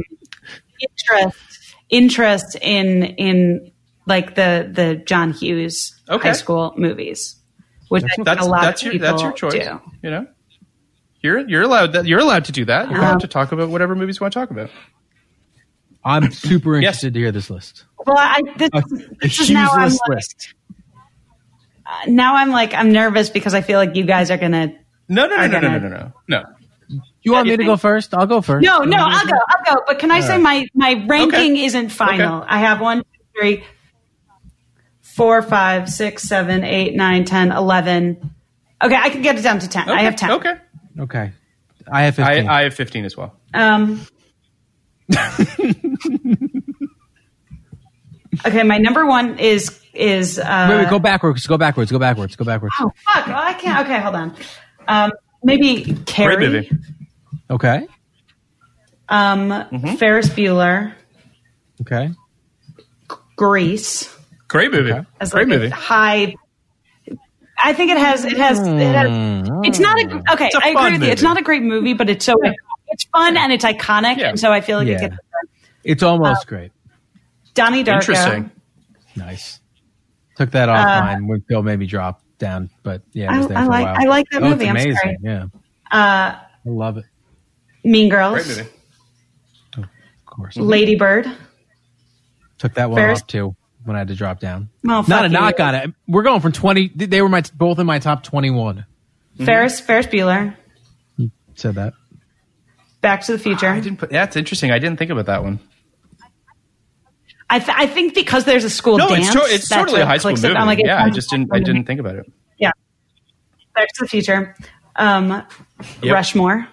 interest in like the John Hughes high school movies, which I think a lot of people that's your choice. Do. You're allowed that. You're allowed to do that. You're allowed to talk about whatever movies you want to talk about. I'm super interested to hear this list. Well, this is now I'm list. Now I'm nervous because I feel like you guys are gonna. No. You want me to go first? I'll go first. No, I'll go. But can I say my ranking isn't final? Okay. I have 1, 2, 3, 4, 5, 6, 7, 8, 9, 10, 11. Okay, I can get it down to 10. I have 10. Okay. I have 15. I have 15 as well. Okay, my number 1 is wait, go backwards. Oh fuck! Well, I can't. Okay, hold on. Maybe Carrie. Great movie. Okay. Ferris Bueller. Okay. Grease. Great movie. Okay. As Great like movie. high. I think it has. It's not a. Okay, It's a I fun agree with you. It's movie. not a great movie, but it's fun and it's iconic, Yeah. and so I feel like it Yeah. gets. It's almost great. Donnie Darko. Interesting. Nice. Took that off mine when Phil made me drop down, but yeah, it was there for a while. I like that movie. It's I'm amazing. sorry. Yeah. I love it. Mean Girls. Great movie. Of course. Lady Bird. Took that one Ferris- off too when I had to drop down. Well, Not a fuck knock you. on it. We're going from 20. They were both in my top 21. Ferris Bueller. Said that. Back to the Future. I didn't put. That's interesting. I didn't think about that one. I think because there's a school No, dance. it's that's totally a what high school clicks it. movie. I'm like, Yeah, I just didn't. I didn't think about it. Yeah. Back to the Future. Yep. Rushmore.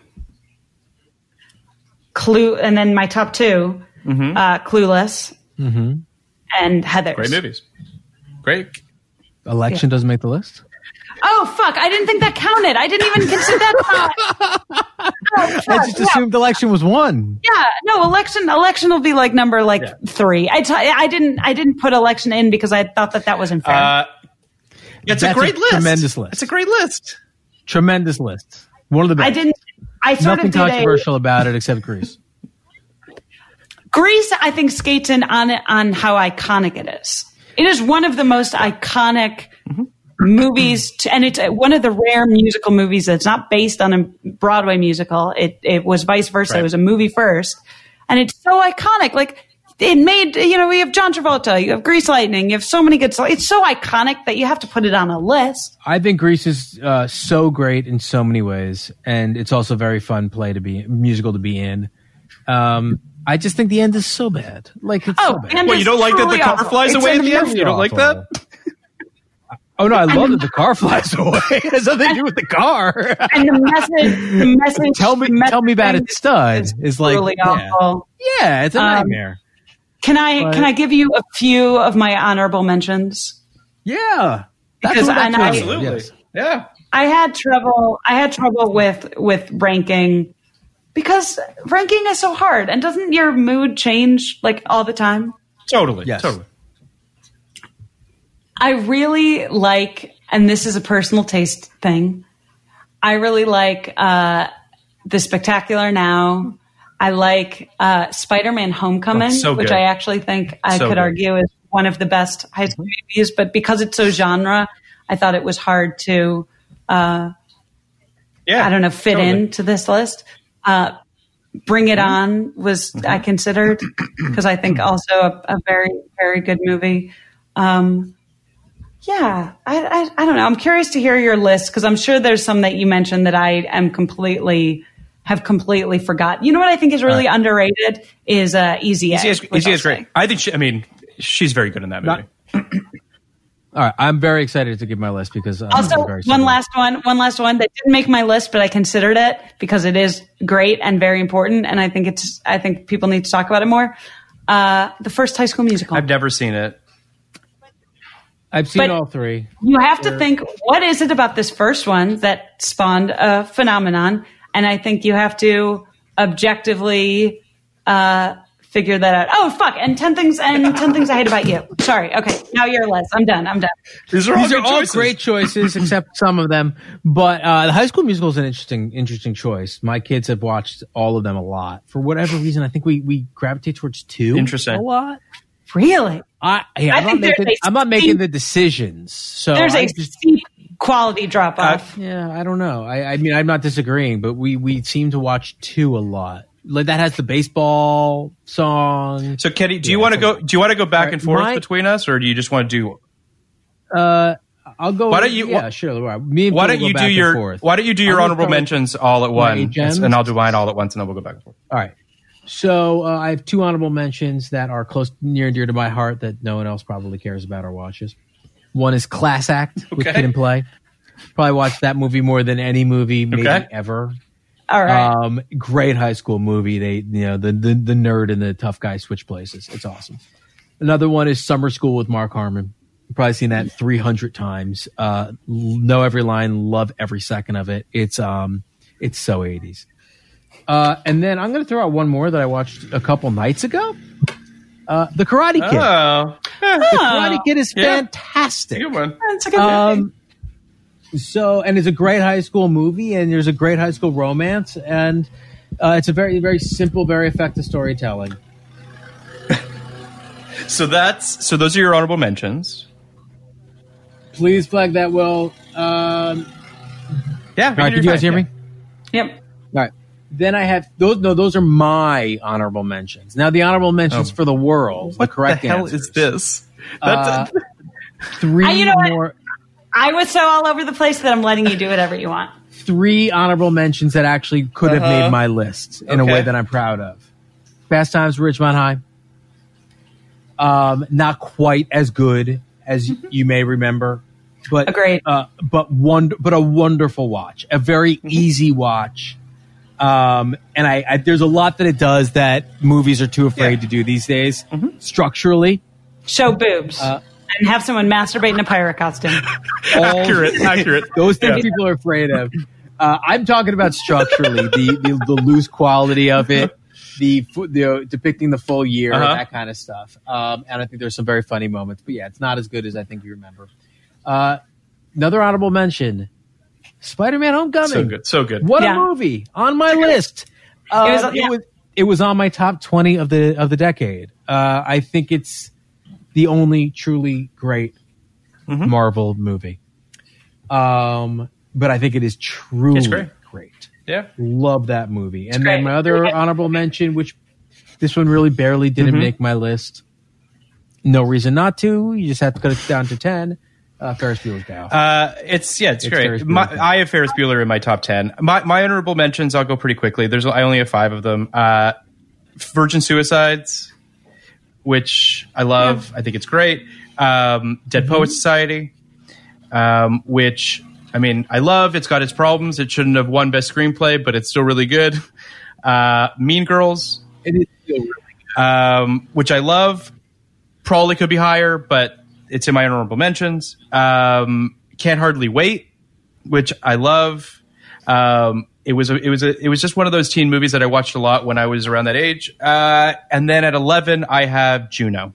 Clue, and then my top two, Clueless and Heathers. Great movies. Great. Election doesn't make the list. Oh, fuck. I didn't think that counted. I didn't even consider that. I just assumed election was one. Yeah, no, election will be like number 3. I didn't put election in because I thought that wasn't fair. It's That's a great list. Tremendous list. It's a great list. Tremendous list. One of the best. I sort Nothing of did controversial about it except Grease. Grease, I think, skates in on how iconic it is. It is one of the most iconic movies, and it's one of the rare musical movies that's not based on a Broadway musical. It was vice versa. Right. It was a movie first, and it's so iconic. Like it made, we have John Travolta, you have Grease Lightning, you have so many good songs. It's so iconic that you have to put it on a list. I think Grease is so great in so many ways, and it's also very fun musical to be in. I just think the end is so bad. Like it's so bad. Well, you don't like that the car flies away at the end? You don't like that? Oh no, I love that the car flies away. It has nothing to do with the car. And the message. Tell me about it, stud. Is like really awful. Yeah, it's a nightmare. Can I give you a few of my honorable mentions? Yeah, Because Absolutely. Yes. Yeah. I had trouble with ranking because ranking is so hard, and doesn't your mood change like all the time? Totally. Yes. Totally. I really like, and this is a personal taste thing, I really like The Spectacular Now. I like Spider-Man Homecoming, so which good. I actually think I So could good. argue is one of the best high school movies, but because it's so genre, I thought it was hard to, Yeah. I don't know, fit totally. into this list. Bring It On was I considered because I think also a very, very good movie. Yeah, I don't know. I'm curious to hear your list because I'm sure there's some that you mentioned that I have completely forgot. You know what I think is really underrated is Easy A. Easy is great. I think she's very good in that movie. All right, I'm very excited to give my list because Also, very one similar. last one that didn't make my list, but I considered it because it is great and very important, and I think people need to talk about it more. The first High School Musical. I've never seen it. I've seen but- all three. You have to think, what is it about this first one that spawned a phenomenon? And I think you have to objectively figure that out. Oh, fuck. And 10 things I hate about you. Sorry. Okay. Now you're less. I'm done. These are all great choices, except some of them. But the High School Musical is an interesting choice. My kids have watched all of them a lot. For whatever reason, I think we gravitate towards 2 Interesting. a lot. Really? I'm not making the decisions. So There's I a steep quality drop off. yeah, I don't know. I mean, I'm not disagreeing, but we seem to watch 2 a lot. Like that has the baseball song. So, Kenny, do you want to go back and forth between us, or do you just want to do? I'll go. Why don't you? Yeah, sure. Me and Why Phil don't will you go do back and your? forth. Why don't you do your I'm honorable gonna start mentions all at my once, gems. and I'll do mine all at once, and then we'll go back and forth. All right. So I have 2 honorable mentions that are near and dear to my heart that no one else probably cares about or watches. One is Class Act with Kid and Play. Probably watched that movie more than any movie maybe ever. All right. Great high school movie. They, the nerd and the tough guy switch places. It's awesome. Another one is Summer School with Mark Harmon. probably seen that 300 times. Know every line, love every second of it. It's so 80s. And then I'm going to throw out one more that I watched a couple nights ago. The Karate Kid. Oh. The Karate Kid is fantastic. Good one. It's a good movie. And it's a great high school movie, and there's a great high school romance, and it's a very, very simple, very effective storytelling. So those are your honorable mentions. Please flag that, Will. Yeah. All right, can you guys hear me? Yep. All right. Then I have those. No, those are my honorable mentions. Now the honorable mentions for the world. What the correct the hell answers. is this? Three You know more. what? I was so all over the place that I'm letting you do whatever you want. 3 honorable mentions that actually could have made my list in a way that I'm proud of. Fast Times at Ridgemont High. Not quite as good as you may remember, but Agreed. But a wonderful watch, a very easy watch. And I there's a lot that it does that movies are too afraid to do these days. Structurally, Show boobs. And have someone masturbate in a pirate costume. Accurate. Those things people are afraid of. I'm talking about structurally, the loose quality of it, the depicting the full year, that kind of stuff. And I think there's some very funny moments. But yeah, it's not as good as I think you remember. Another honorable mention: Spider-Man: Homecoming. So good. What a movie on my list. It was on my top 20 of the decade. I think it's the only truly great Marvel movie. But I think it is truly great. Yeah. Love that movie. And then my other honorable mention, which this one really barely didn't make my list. No reason not to. You just have to cut it down to 10. Ferris Bueller's Day Off. It's great. I have Ferris Bueller in my top 10. My honorable mentions, I'll go pretty quickly. I only have 5 of them. Virgin Suicides, which I love. I think it's great. Dead Poets Society, which, I mean, I love. It's got its problems. It shouldn't have won Best Screenplay, but it's still really good. Mean Girls. It is still really good. Which I love. Probably could be higher, but it's in my honorable mentions. Can't Hardly Wait, which I love. It was just one of those teen movies that I watched a lot when I was around that age. And then at 11, I have Juno.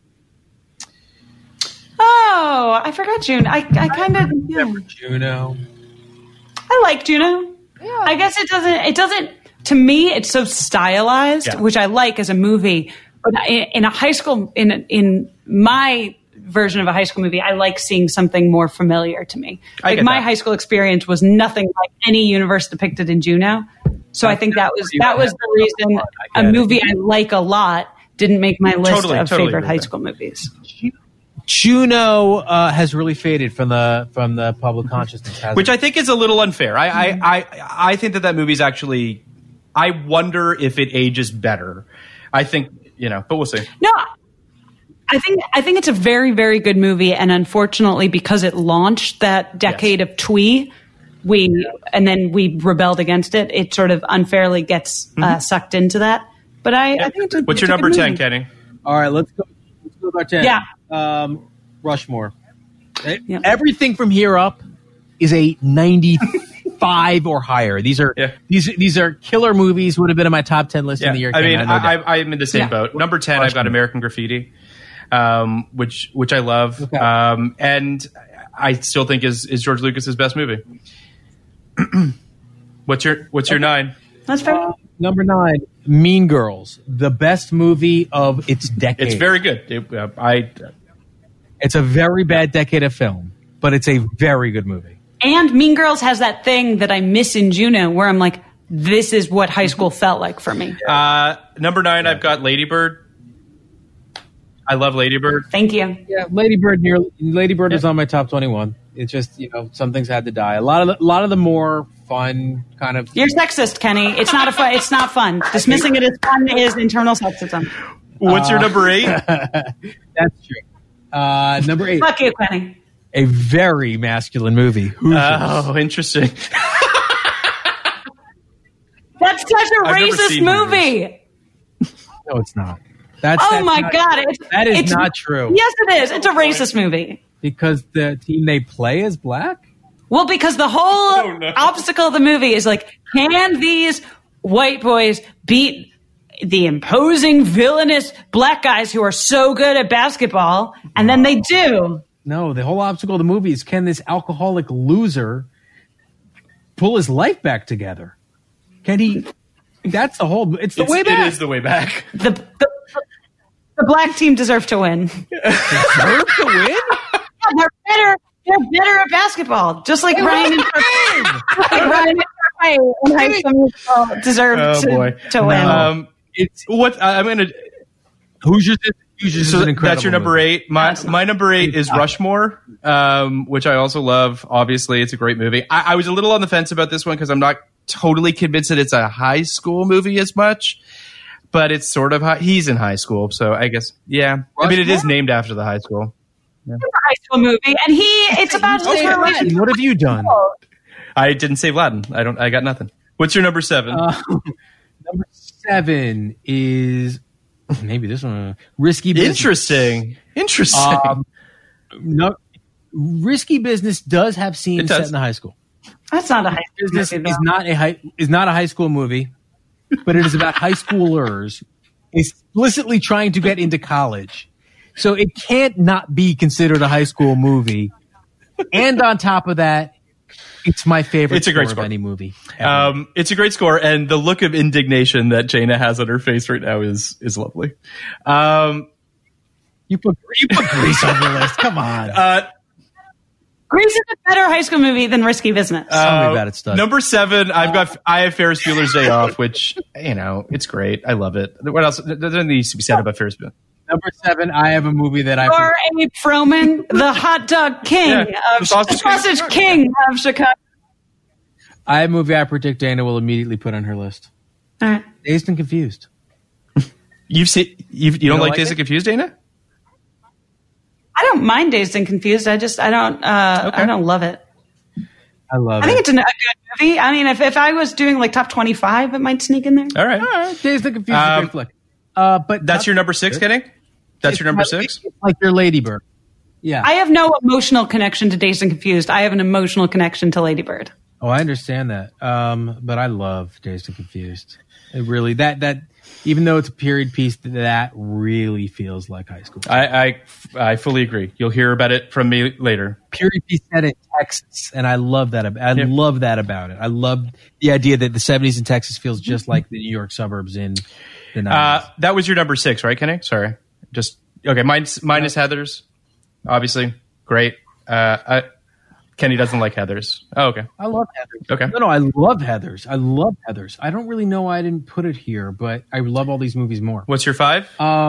Oh, I forgot Juno. I kind of remember Juno. I like Juno. Yeah. I guess it doesn't. To me, it's so stylized, which I like as a movie. But in a high school, in my version of a high school movie, I like seeing something more familiar to me. Like my high school experience was nothing like any universe depicted in Juno. So I think that was the reason a movie I like a lot didn't make my list of favorite high school movies. Juno has really faded from the public consciousness, which I think is a little unfair. I think that movie's actually. I wonder if it ages better. I think but we'll see. No. I think it's a very, very good movie, and unfortunately, because it launched that decade of twee, and then we rebelled against it. It sort of unfairly gets sucked into that. But I think it's what's your number 10, Kenny? All right, let's go with our 10. Yeah, Rushmore. Everything from here up is a 95 or higher. These are killer movies. Would have been in my top 10 list in the year. I mean, I'm in the same boat. Number 10, I've got American Graffiti. Which I love, and I still think is George Lucas's best movie. What's your 9? That's fair. Number 9, Mean Girls, the best movie of its decade. It's very good. It's a very bad decade of film, but it's a very good movie. And Mean Girls has that thing that I miss in Juno, where I'm like, this is what high school felt like for me. Number 9, I've got Lady Bird. I love Lady Bird. Thank you. Yeah, Lady Bird is on my top 21. It's just, some things had to die. A lot of the more fun kind of. You're sexist, Kenny. It's not it's not fun. Dismissing it as fun is internal sexism. What's your number 8? That's true. Number 8. Fuck you, Kenny. A very masculine movie. Hoosiers. Oh, interesting. That's such a racist movie. No, it's not. Oh my God! That is not true. Yes, it is. It's a racist movie. Because the team they play is black? Well, because the whole obstacle of the movie is like, can these white boys beat the imposing, villainous black guys who are so good at basketball? And then they do. No, the whole obstacle of the movie is, can this alcoholic loser pull his life back together? Can he? That's the whole. It's the way back. It is the way back. The black team deserve to win. Deserve to win? Yeah, they're better. They're better at basketball, just like Ryan and Ryan and High School Musical deserve to win. It's what I'm gonna. Hoosiers is an incredible that's your number movie. 8. My number 8 is Rushmore, which I also love. Obviously, it's a great movie. I was a little on the fence about this one because I'm not totally convinced that it's a high school movie as much, but it's sort of he's in high school, so I guess Rushmore? I mean, it is named after the high school. Yeah. It's a high school movie, and it's about his relationship. What have you done? I didn't save Latin. I got nothing. What's your number 7? Number 7 is maybe this one. Risky Business. Interesting. No, Risky Business does have scenes set in the high school. That's not a high school Business movie. Is not a high school movie, but it is about high schoolers explicitly trying to get into college. So it can't not be considered a high school movie. And on top of that, it's my favorite. It's a great score of any movie. It's a great score, and the look of indignation that Jaina has on her face right now is lovely. You put Grease on your list. Come on. Grease is a better high school movie than Risky Business. Tell me about it, Stud. Number 7, I have Ferris Bueller's Day Off, which it's great. I love it. What else? There needs to be said about Ferris Bueller. Number 7, I have a movie that Or Abe Froman, the hot dog king of sausage king of Chicago. I have a movie I predict Dana will immediately put on her list. All right. Dazed and Confused. You don't like Dazed and Confused, Dana? I don't mind Dazed and Confused. I don't love it. I love it. I think it's a good movie. I mean, if I was doing like top 25, it might sneak in there. All right. Dazed and Confused is a great flick. But that's your number 6, Kenny? That's your number 6? Like your Lady Bird. Yeah. I have no emotional connection to Dazed and Confused. I have an emotional connection to Lady Bird. Oh, I understand that. But I love Dazed and Confused. It really that even though it's a period piece, that really feels like high school. I fully agree. You'll hear about it from me later. Period piece set in Texas, and I love that. Love that about it. I love the idea that the 70s in Texas feels just like the New York suburbs in the 90s. That was your number 6, right, Kenny? Sorry. Okay. Mine is Heathers. Obviously, great. Kenny doesn't like Heathers. Oh, okay. I love Heathers. Okay. No, I love Heathers. I don't really know why I didn't put it here, but I love all these movies more. What's your 5?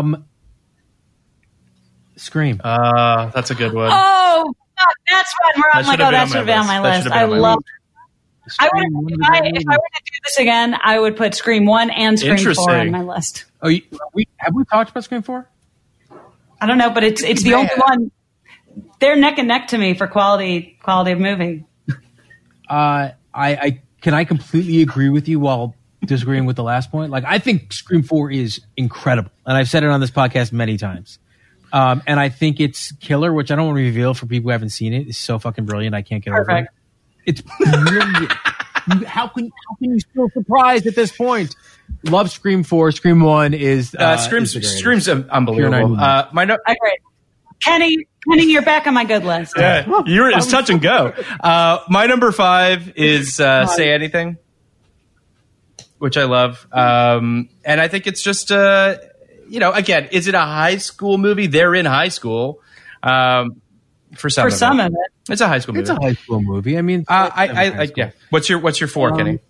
Scream. That's a good one. Oh, that's one where I'm like, that should be on my list. I love it. If I were to do this again, I would put Scream 1 and Scream 4 on my list. Oh, have we talked about Scream 4? I don't know, but it's the only one. They're neck and neck to me for quality of movie. I completely agree with you while disagreeing with the last point. Like, I think Scream 4 is incredible, and I've said it on this podcast many times. And I think it's killer, which I don't want to reveal for people who haven't seen it. It's so fucking brilliant. I can't get over it. It's brilliant. How can you still surprised at this point? Love Scream 4. Scream 1 is Scream's unbelievable. Kenny, you're back on my good list. Yeah, it's touch and go. My number 5 is Say Anything, which I love. And I think it's just, again, is it a high school movie? They're in high school. For some of it. It's a high school movie. It's a high school movie. I mean, yeah. What's your 4, Kenny?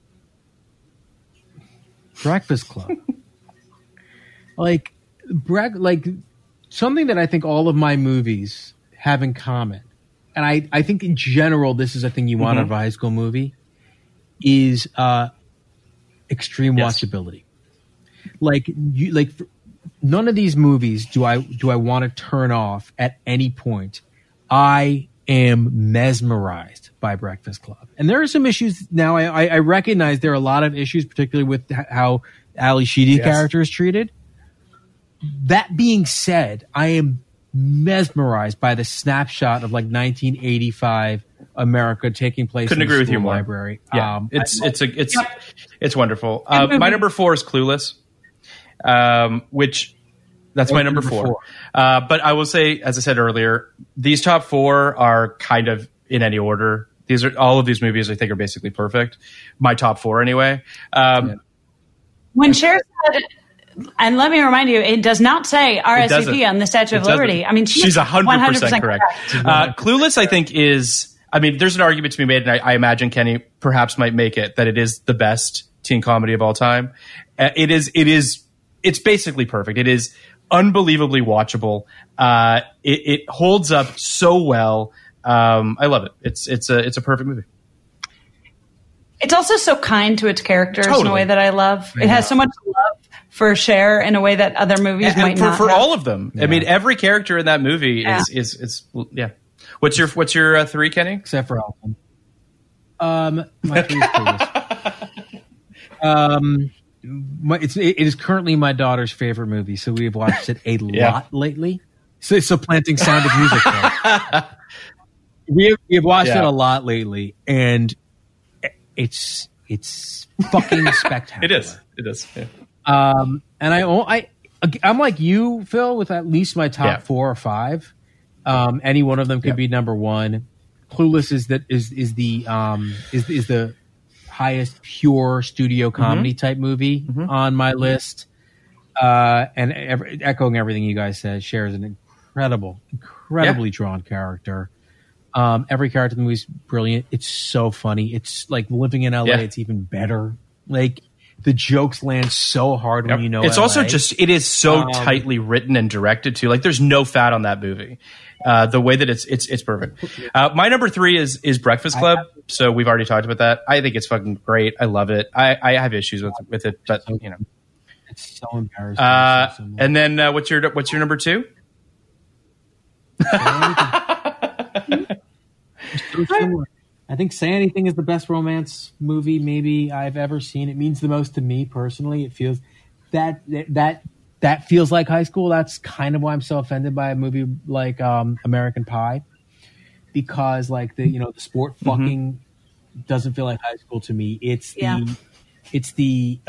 Breakfast Club. like something that I think all of my movies have in common, and I think in general this is a thing you want out of a high school movie, is extreme watchability. None of these movies do I want to turn off at any point. I am mesmerized by Breakfast Club. And there are some issues now. I recognize there are a lot of issues, particularly with how Ali Sheedy's character is treated. That being said, I am mesmerized by the snapshot of like 1985 America taking place. Couldn't in agree with you more. Library. Yeah, it's wonderful. My number 4 is Clueless, which that's my number 4. But I will say, as I said earlier, these top 4 are kind of in any order. All of these movies I think are basically perfect. My top 4 anyway. When Cher said, and let me remind you, it does not say RSVP on the Statue of Liberty. I mean, she's 100% correct. Clueless, I think, is. I mean, there's an argument to be made, and I imagine Kenny perhaps might make it that it is the best teen comedy of all time. It's basically perfect. It is unbelievably watchable. It holds up so well. I love it. It's a perfect movie. It's also so kind to its characters in a way that I love. It has so much love for Cher in a way that other movies might not for have. all of them. Yeah. I mean, every character in that movie is. What's your 3, Kenny? Except for Elton. My 3 is Clueless. It is currently my daughter's favorite movie, so we have watched it a lot lately. So planting Sound of Music. We have watched it a lot lately, and it's fucking spectacular. It is. Yeah. And I'm like you, Phil, with at least my top 4 or 5. Any one of them could be number 1. Clueless is the highest pure studio comedy type movie on my list. And echoing everything you guys said, Cher is an incredibly drawn character. Every character in the movie is brilliant. It's so funny. It's like living in LA. It's even better. Like the jokes land so hard when you know. It's LA. also it is so tightly written and directed too. Like there's no fat on that movie. The way that it's perfect. My number 3 is Breakfast Club. So we've already talked about that. I think it's fucking great. I love it. I have issues with it, but you know, it's so embarrassing. And then what's your number 2? I think Say Anything is the best romance movie maybe I've ever seen. It means the most to me personally. It feels that feels like high school. That's kind of why I'm so offended by a movie like American Pie, because like the sport fucking doesn't feel like high school to me. It's the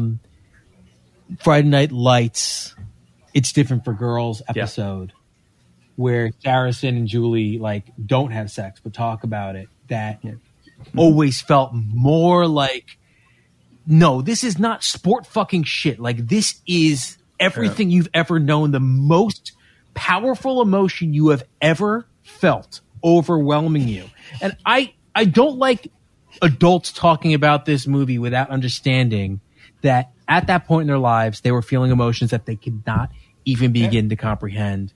Friday Night Lights. It's Different for Girls episode where Saracen and Julie like don't have sex but talk about it. That always felt more like, no, this is not sport fucking shit. Like this is everything you've ever known, the most powerful emotion you have ever felt, overwhelming you. And I don't like adults talking about this movie without understanding that at that point in their lives, they were feeling emotions that they could not even begin to comprehend.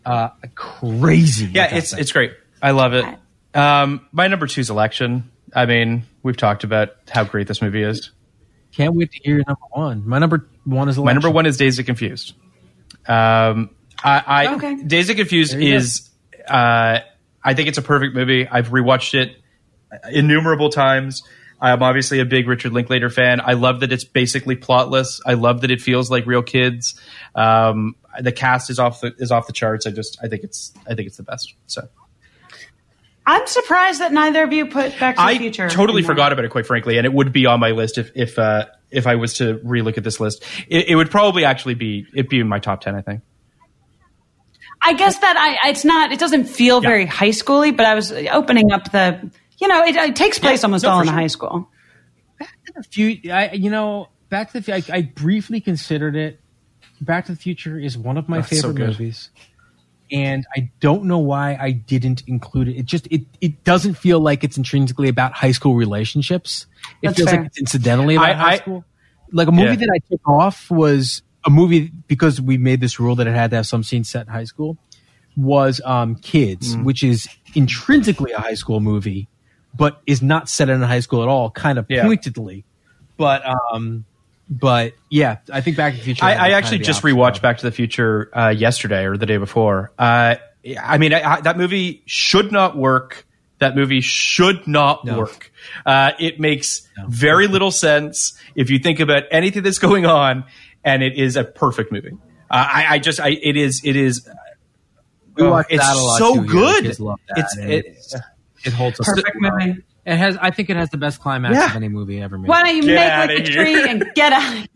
Crazy. Yeah, it's great. I love it. My number 2 is Election. I mean, we've talked about how great this movie is. Can't wait to hear your number 1. My number 1 is Election. My number 1 is Dazed and Confused. Dazed and Confused is, I think it's a perfect movie. I've rewatched it innumerable times. I'm obviously a big Richard Linklater fan. I love that it's basically plotless. I love that it feels like real kids. The cast is off the charts. I think it's the best. So. I'm surprised that neither of you put Back to the Future. I totally forgot about it, quite frankly, and it would be on my list if I was to relook at this list. It would probably actually be in my top 10, I think. I guess that it doesn't feel very high schooly, but I was opening up it takes place almost all in the high school. Back to the Future, I briefly considered it. Back to the Future is one of my favorite movies. And I don't know why I didn't include it. It doesn't feel like it's intrinsically about high school relationships. It feels like it's incidentally about high school. Like a movie that I took off was a movie, because we made this rule that it had to have some scenes set in high school, was Kids, which is intrinsically a high school movie, but is not set in a high school at all, kind of pointedly. But yeah, I think Back to the Future. I actually just rewatched Back to the Future yesterday or the day before. I mean, that movie should not work. That movie should not work. It makes very little sense if you think about anything that's going on, and it is a perfect movie. It is We watched it's that a lot so too. good. Kids love that. It holds up. Perfect movie. It has. I think it has the best climax of any movie ever made. Why don't you Get make outta like a here. tree and get out?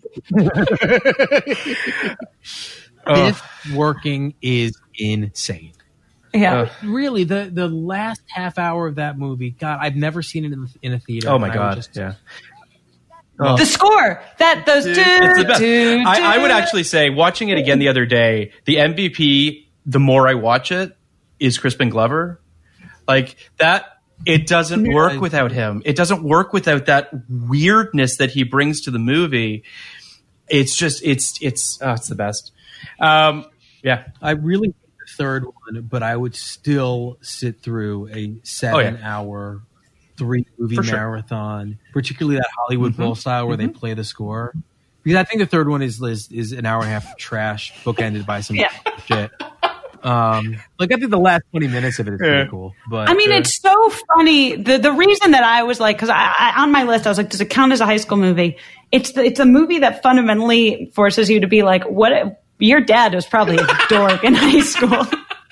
This working is insane. Yeah. Really, the last half hour of that movie, God, I've never seen it in a theater. Oh my and God! Yeah. The score those It's the best. I would actually say, watching it again the other day, the MVP, the more I watch it, is Crispin Glover. Like that, it doesn't work without him. It doesn't work without that weirdness that he brings to the movie. It's just, it's the best. Yeah. I really hate the third one, but I would still sit through a 7-hour, 3-movie marathon, particularly that Hollywood Bowl style where they play the score. Because I think the third one is an hour and a half of trash, bookended by some shit. Like I think the last 20 minutes of it is pretty cool. But I mean, it's so funny. The reason that I was like, because I on my list, I was like, does it count as a high school movie? It's a movie that fundamentally forces you to be like, what? Your dad was probably a dork in high school.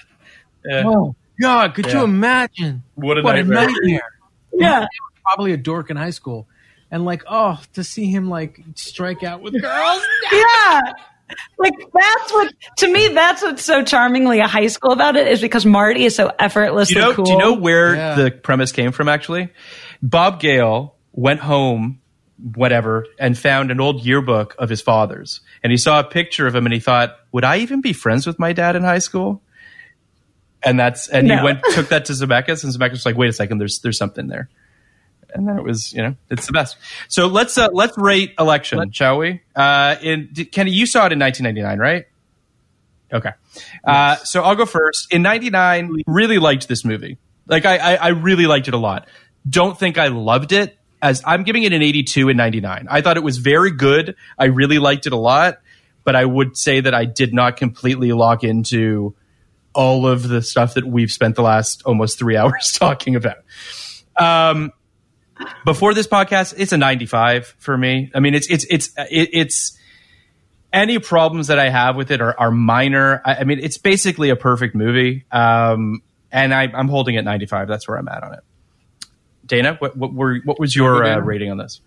Oh God, could you imagine? What a nightmare. Yeah. Probably a dork in high school. And like, to see him like strike out with girls. Yeah. Like that's what's so charmingly a high school about it, is because Marty is so effortlessly cool. Do you know where the premise came from, actually? Bob Gale went home, whatever, and found an old yearbook of his father's. And he saw a picture of him and he thought, would I even be friends with my dad in high school? And he took that to Zemeckis, and Zemeckis was like, wait a second, there's something there. And then it was, it's the best. So let's rate Election, shall we? Kenny, you saw it in 1999, right? Okay. Yes. So I'll go first. In 99, really liked this movie. Like I really liked it a lot. Don't think I loved it, as I'm giving it an 82 in 99. I thought it was very good. I really liked it a lot, but I would say that I did not completely lock into all of the stuff that we've spent the last almost 3 hours talking about. Before this podcast, it's a 95 for me. I mean, it's any problems that I have with it are minor. I mean, it's basically a perfect movie. And I'm holding it 95. That's where I'm at on it. Dana, what was your rating on this?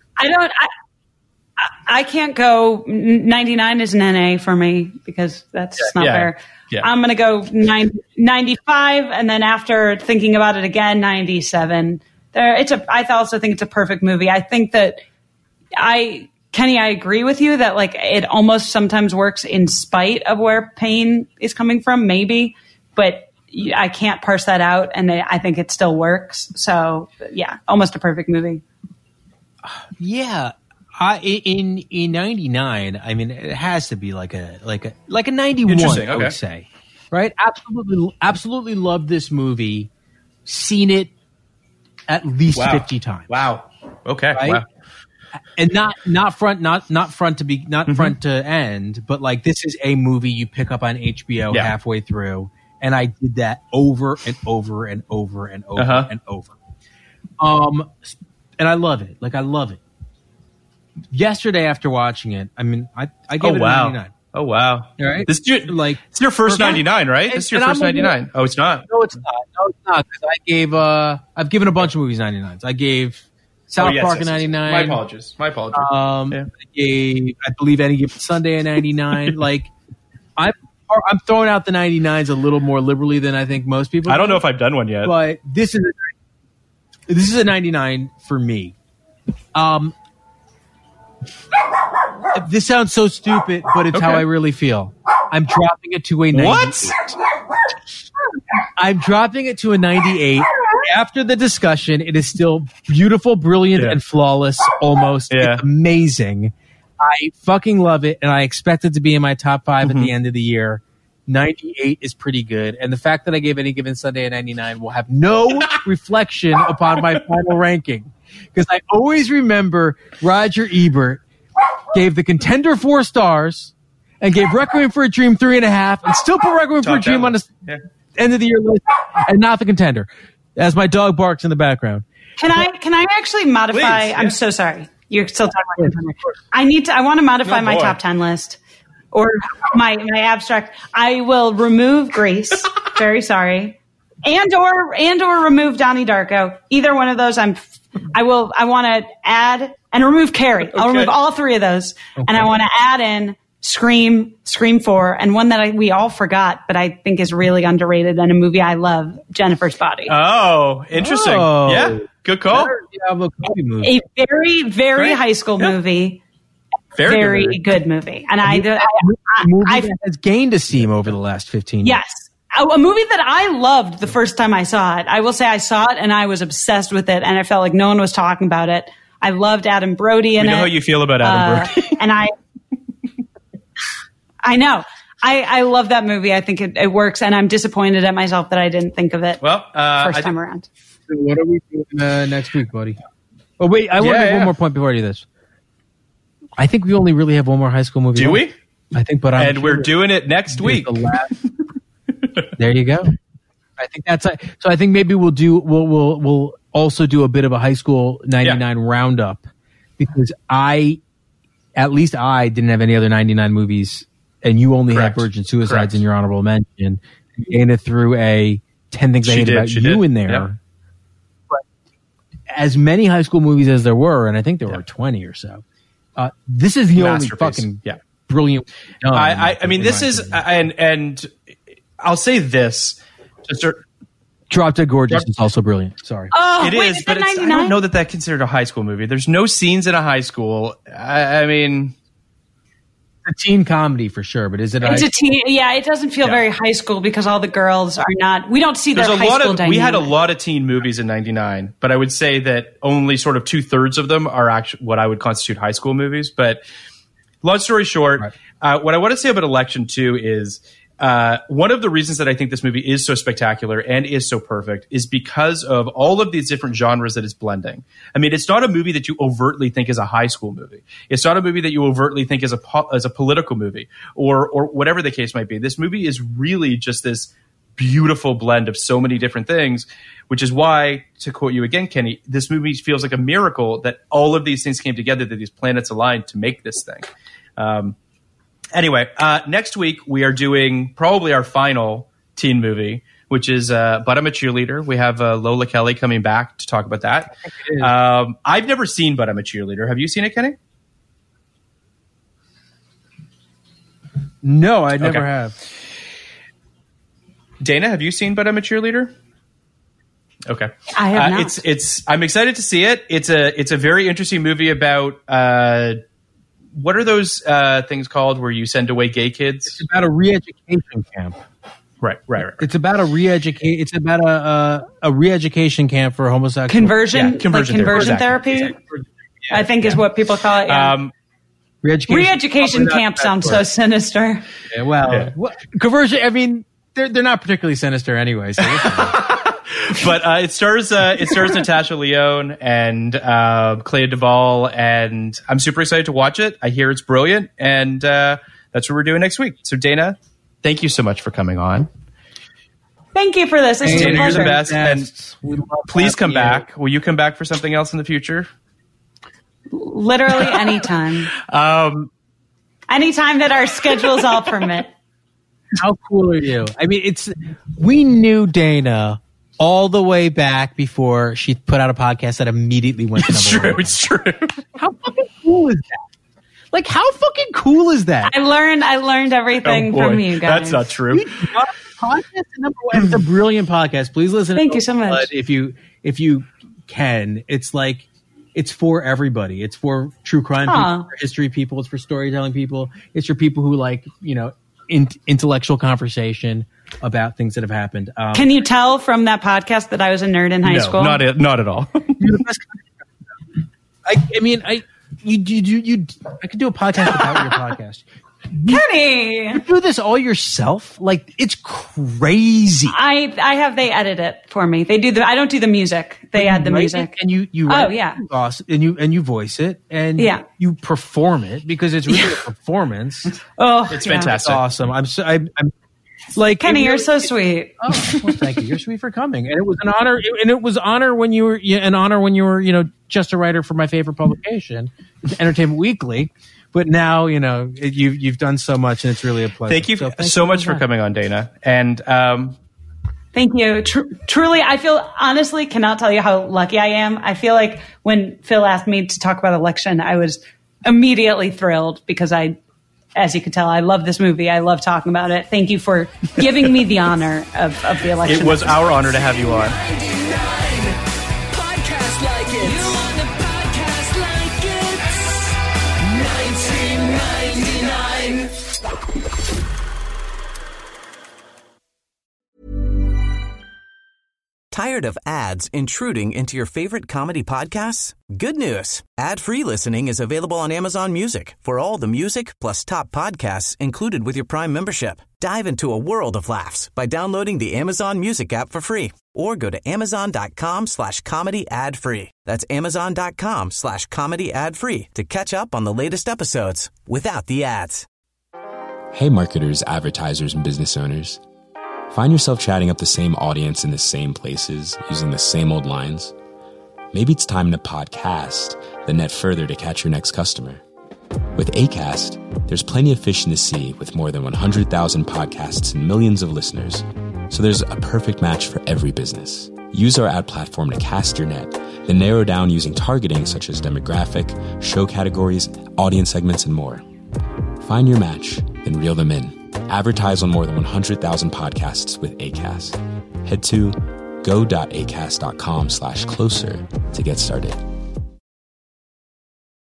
I can't go. 99 is an NA for me because that's not fair. Yeah. I'm going to go 95, and then after thinking about it again, 97. I also think it's a perfect movie. I think that Kenny, I agree with you that like it almost sometimes works in spite of where pain is coming from, maybe, but I can't parse that out, and I think it still works. So yeah, almost a perfect movie. Yeah. In 99, I mean, it has to be like a 91. I would say, right? Absolutely loved this movie. Seen it at least 50 times. Wow. Okay. Right? Wow. And not front to end, but like this is a movie you pick up on HBO halfway through, and I did that over and over and over and over and over. And I love it. Like I love it. Yesterday after watching it, I mean, I gave it a 99. Oh wow! All right, it's your first 99, right? This is your first 99. Oh, it's not. No, it's not. Because I've given a bunch of movies 99s. I gave South Park a 99. My apologies. I believe Any Given Sunday a 99. Like I'm throwing out the 99s a little more liberally than I think most people. I don't know if I've done one yet, but this is a 99 for me. This sounds so stupid, but it's how I really feel. I'm dropping it to a 98. What? I'm dropping it to a 98. After the discussion, it is still beautiful, brilliant, and flawless almost. Yeah. It's amazing. I fucking love it, and I expect it to be in my top 5 at the end of the year. 98 is pretty good, and the fact that I gave Any Given Sunday a 99 will have no reflection upon my final ranking, because I always remember Roger Ebert gave The Contender 4 stars and gave Requiem for a Dream 3.5, and still put Requiem for a Dream on the end of the year list and not The Contender, as my dog barks in the background. Can I actually modify? Please, I'm so sorry. You're still talking about Contender. I want to modify my top 10 list. or my abstract. I will remove Grease. Very sorry. And or remove Donnie Darko. Either one of those, I want to add and remove Carrie. I'll remove all three of those, and I want to add in Scream 4, and one that we all forgot, but I think is really underrated and a movie I love, Jennifer's Body. Oh, interesting. Oh. Yeah, good call. A very, very high school movie. Very good movie. And a movie that has gained a steam over the last 15 years. Yes. A movie that I loved the first time I saw it. I will say I saw it and I was obsessed with it, and I felt like no one was talking about it. I loved Adam Brody in it. We know how you feel about Adam Brody. And I know. I love that movie. I think it works, and I'm disappointed at myself that I didn't think of it first time around. So what are we doing next week, buddy? Oh, wait, I want to make one more point before I do this. I think we only really have one more high school movie. Do we? I think, but we're doing it next week. There you go. I think that's so. I think maybe we'll also do a bit of a high school 99 roundup, because at least I didn't have any other 99 movies, and you only had Virgin Suicides in your honorable mention. Dana threw a 10 Things I Hate About You in there. Yep. But as many high school movies as there were, and I think there were 20 or so, this is the only fucking brilliant. I mean, this is, and I'll say this. Drop Dead Gorgeous is also brilliant. Sorry. Oh, it is, but I don't know that considered a high school movie. There's no scenes in a high school. I mean, a teen comedy for sure, but is it? It's a teen. Yeah, it doesn't feel very high school because all the girls are not. We don't see their high school dynamic. We had a lot of teen movies in '99, but I would say that only sort of 2/3 of them are actually what I would constitute high school movies. But long story short, what I want to say about Election 2 is. One of the reasons that I think this movie is so spectacular and is so perfect is because of all of these different genres that it's blending. I mean, it's not a movie that you overtly think is a high school movie. It's not a movie that you overtly think is a political movie or whatever the case might be. This movie is really just this beautiful blend of so many different things, which is why, to quote you again, Kenny, this movie feels like a miracle that all of these things came together, that these planets aligned to make this thing. Anyway, next week we are doing probably our final teen movie, which is But I'm a Cheerleader. We have Lola Kelly coming back to talk about that. I've never seen But I'm a Cheerleader. Have you seen it, Kenny? No, I never have. Dana, have you seen But I'm a Cheerleader? Okay, I have not. I'm excited to see it. It's a very interesting movie about. What are those things called where you send away gay kids? It's about a re-education camp. Right. It's about a re-education camp for homosexuals. Conversion therapy. Exactly. I think is what people call it. Yeah. Re-education camp sounds so sinister. Yeah, well, conversion. I mean, they're not particularly sinister anyway. So but it stars Natasha Lyonne and Clea Duvall, and I'm super excited to watch it. I hear it's brilliant, and that's what we're doing next week. So Dana, thank you so much for coming on. Thank you for this. It's a pleasure. You're the best, and please come back. Will you come back for something else in the future? Literally anytime. Anytime that our schedules all permit. How cool are you? I mean, we knew Dana all the way back before she put out a podcast that immediately went to number one. It's true. How fucking cool is that? Like, how fucking cool is that? I learned everything from you guys. That's not true. Podcast number one. It's a brilliant podcast. Please listen. Thank you so much. If you can, it's for everybody. It's for true crime people, for history people. It's for storytelling people. It's for people who like, intellectual conversation about things that have happened. Can you tell from that podcast that I was a nerd in high school? Not at all. You're the best. I could do a podcast without your podcast. Kenny, you do this all yourself? Like, it's crazy. They edit it for me. They do I don't do the music. They add the music. And you write awesome, and you voice it and you perform it because it's really a performance. It's fantastic. It's awesome. I'm like, Kenny, you're so sweet. Oh, well, thank you. You're sweet for coming. And it was an honor. And it was an honor when you were just a writer for my favorite publication, Entertainment Weekly. But now, you've done so much, and it's really a pleasure. Thank you so much for coming on, Dana. And thank you. Truly, I feel, honestly, cannot tell you how lucky I am. I feel like when Phil asked me to talk about Election, I was immediately thrilled because as you can tell, I love this movie. I love talking about it. Thank you for giving me the honor of the Election. It was our honor to have you on. Podcast like it. You want a podcast like it? 1999. Tired of ads intruding into your favorite comedy podcasts? Good news. Ad-free listening is available on Amazon Music for all the music plus top podcasts included with your Prime membership. Dive into a world of laughs by downloading the Amazon Music app for free or go to amazon.com/comedy ad-free. That's amazon.com/comedy ad-free to catch up on the latest episodes without the ads. Hey marketers, advertisers, and business owners. Find yourself chatting up the same audience in the same places, using the same old lines? Maybe it's time to podcast, then net further to catch your next customer. With Acast, there's plenty of fish in the sea with more than 100,000 podcasts and millions of listeners. So there's a perfect match for every business. Use our ad platform to cast your net, then narrow down using targeting such as demographic, show categories, audience segments, and more. Find your match, then reel them in. Advertise on more than 100,000 podcasts with Acast. Head to go.acast.com/closer to get started.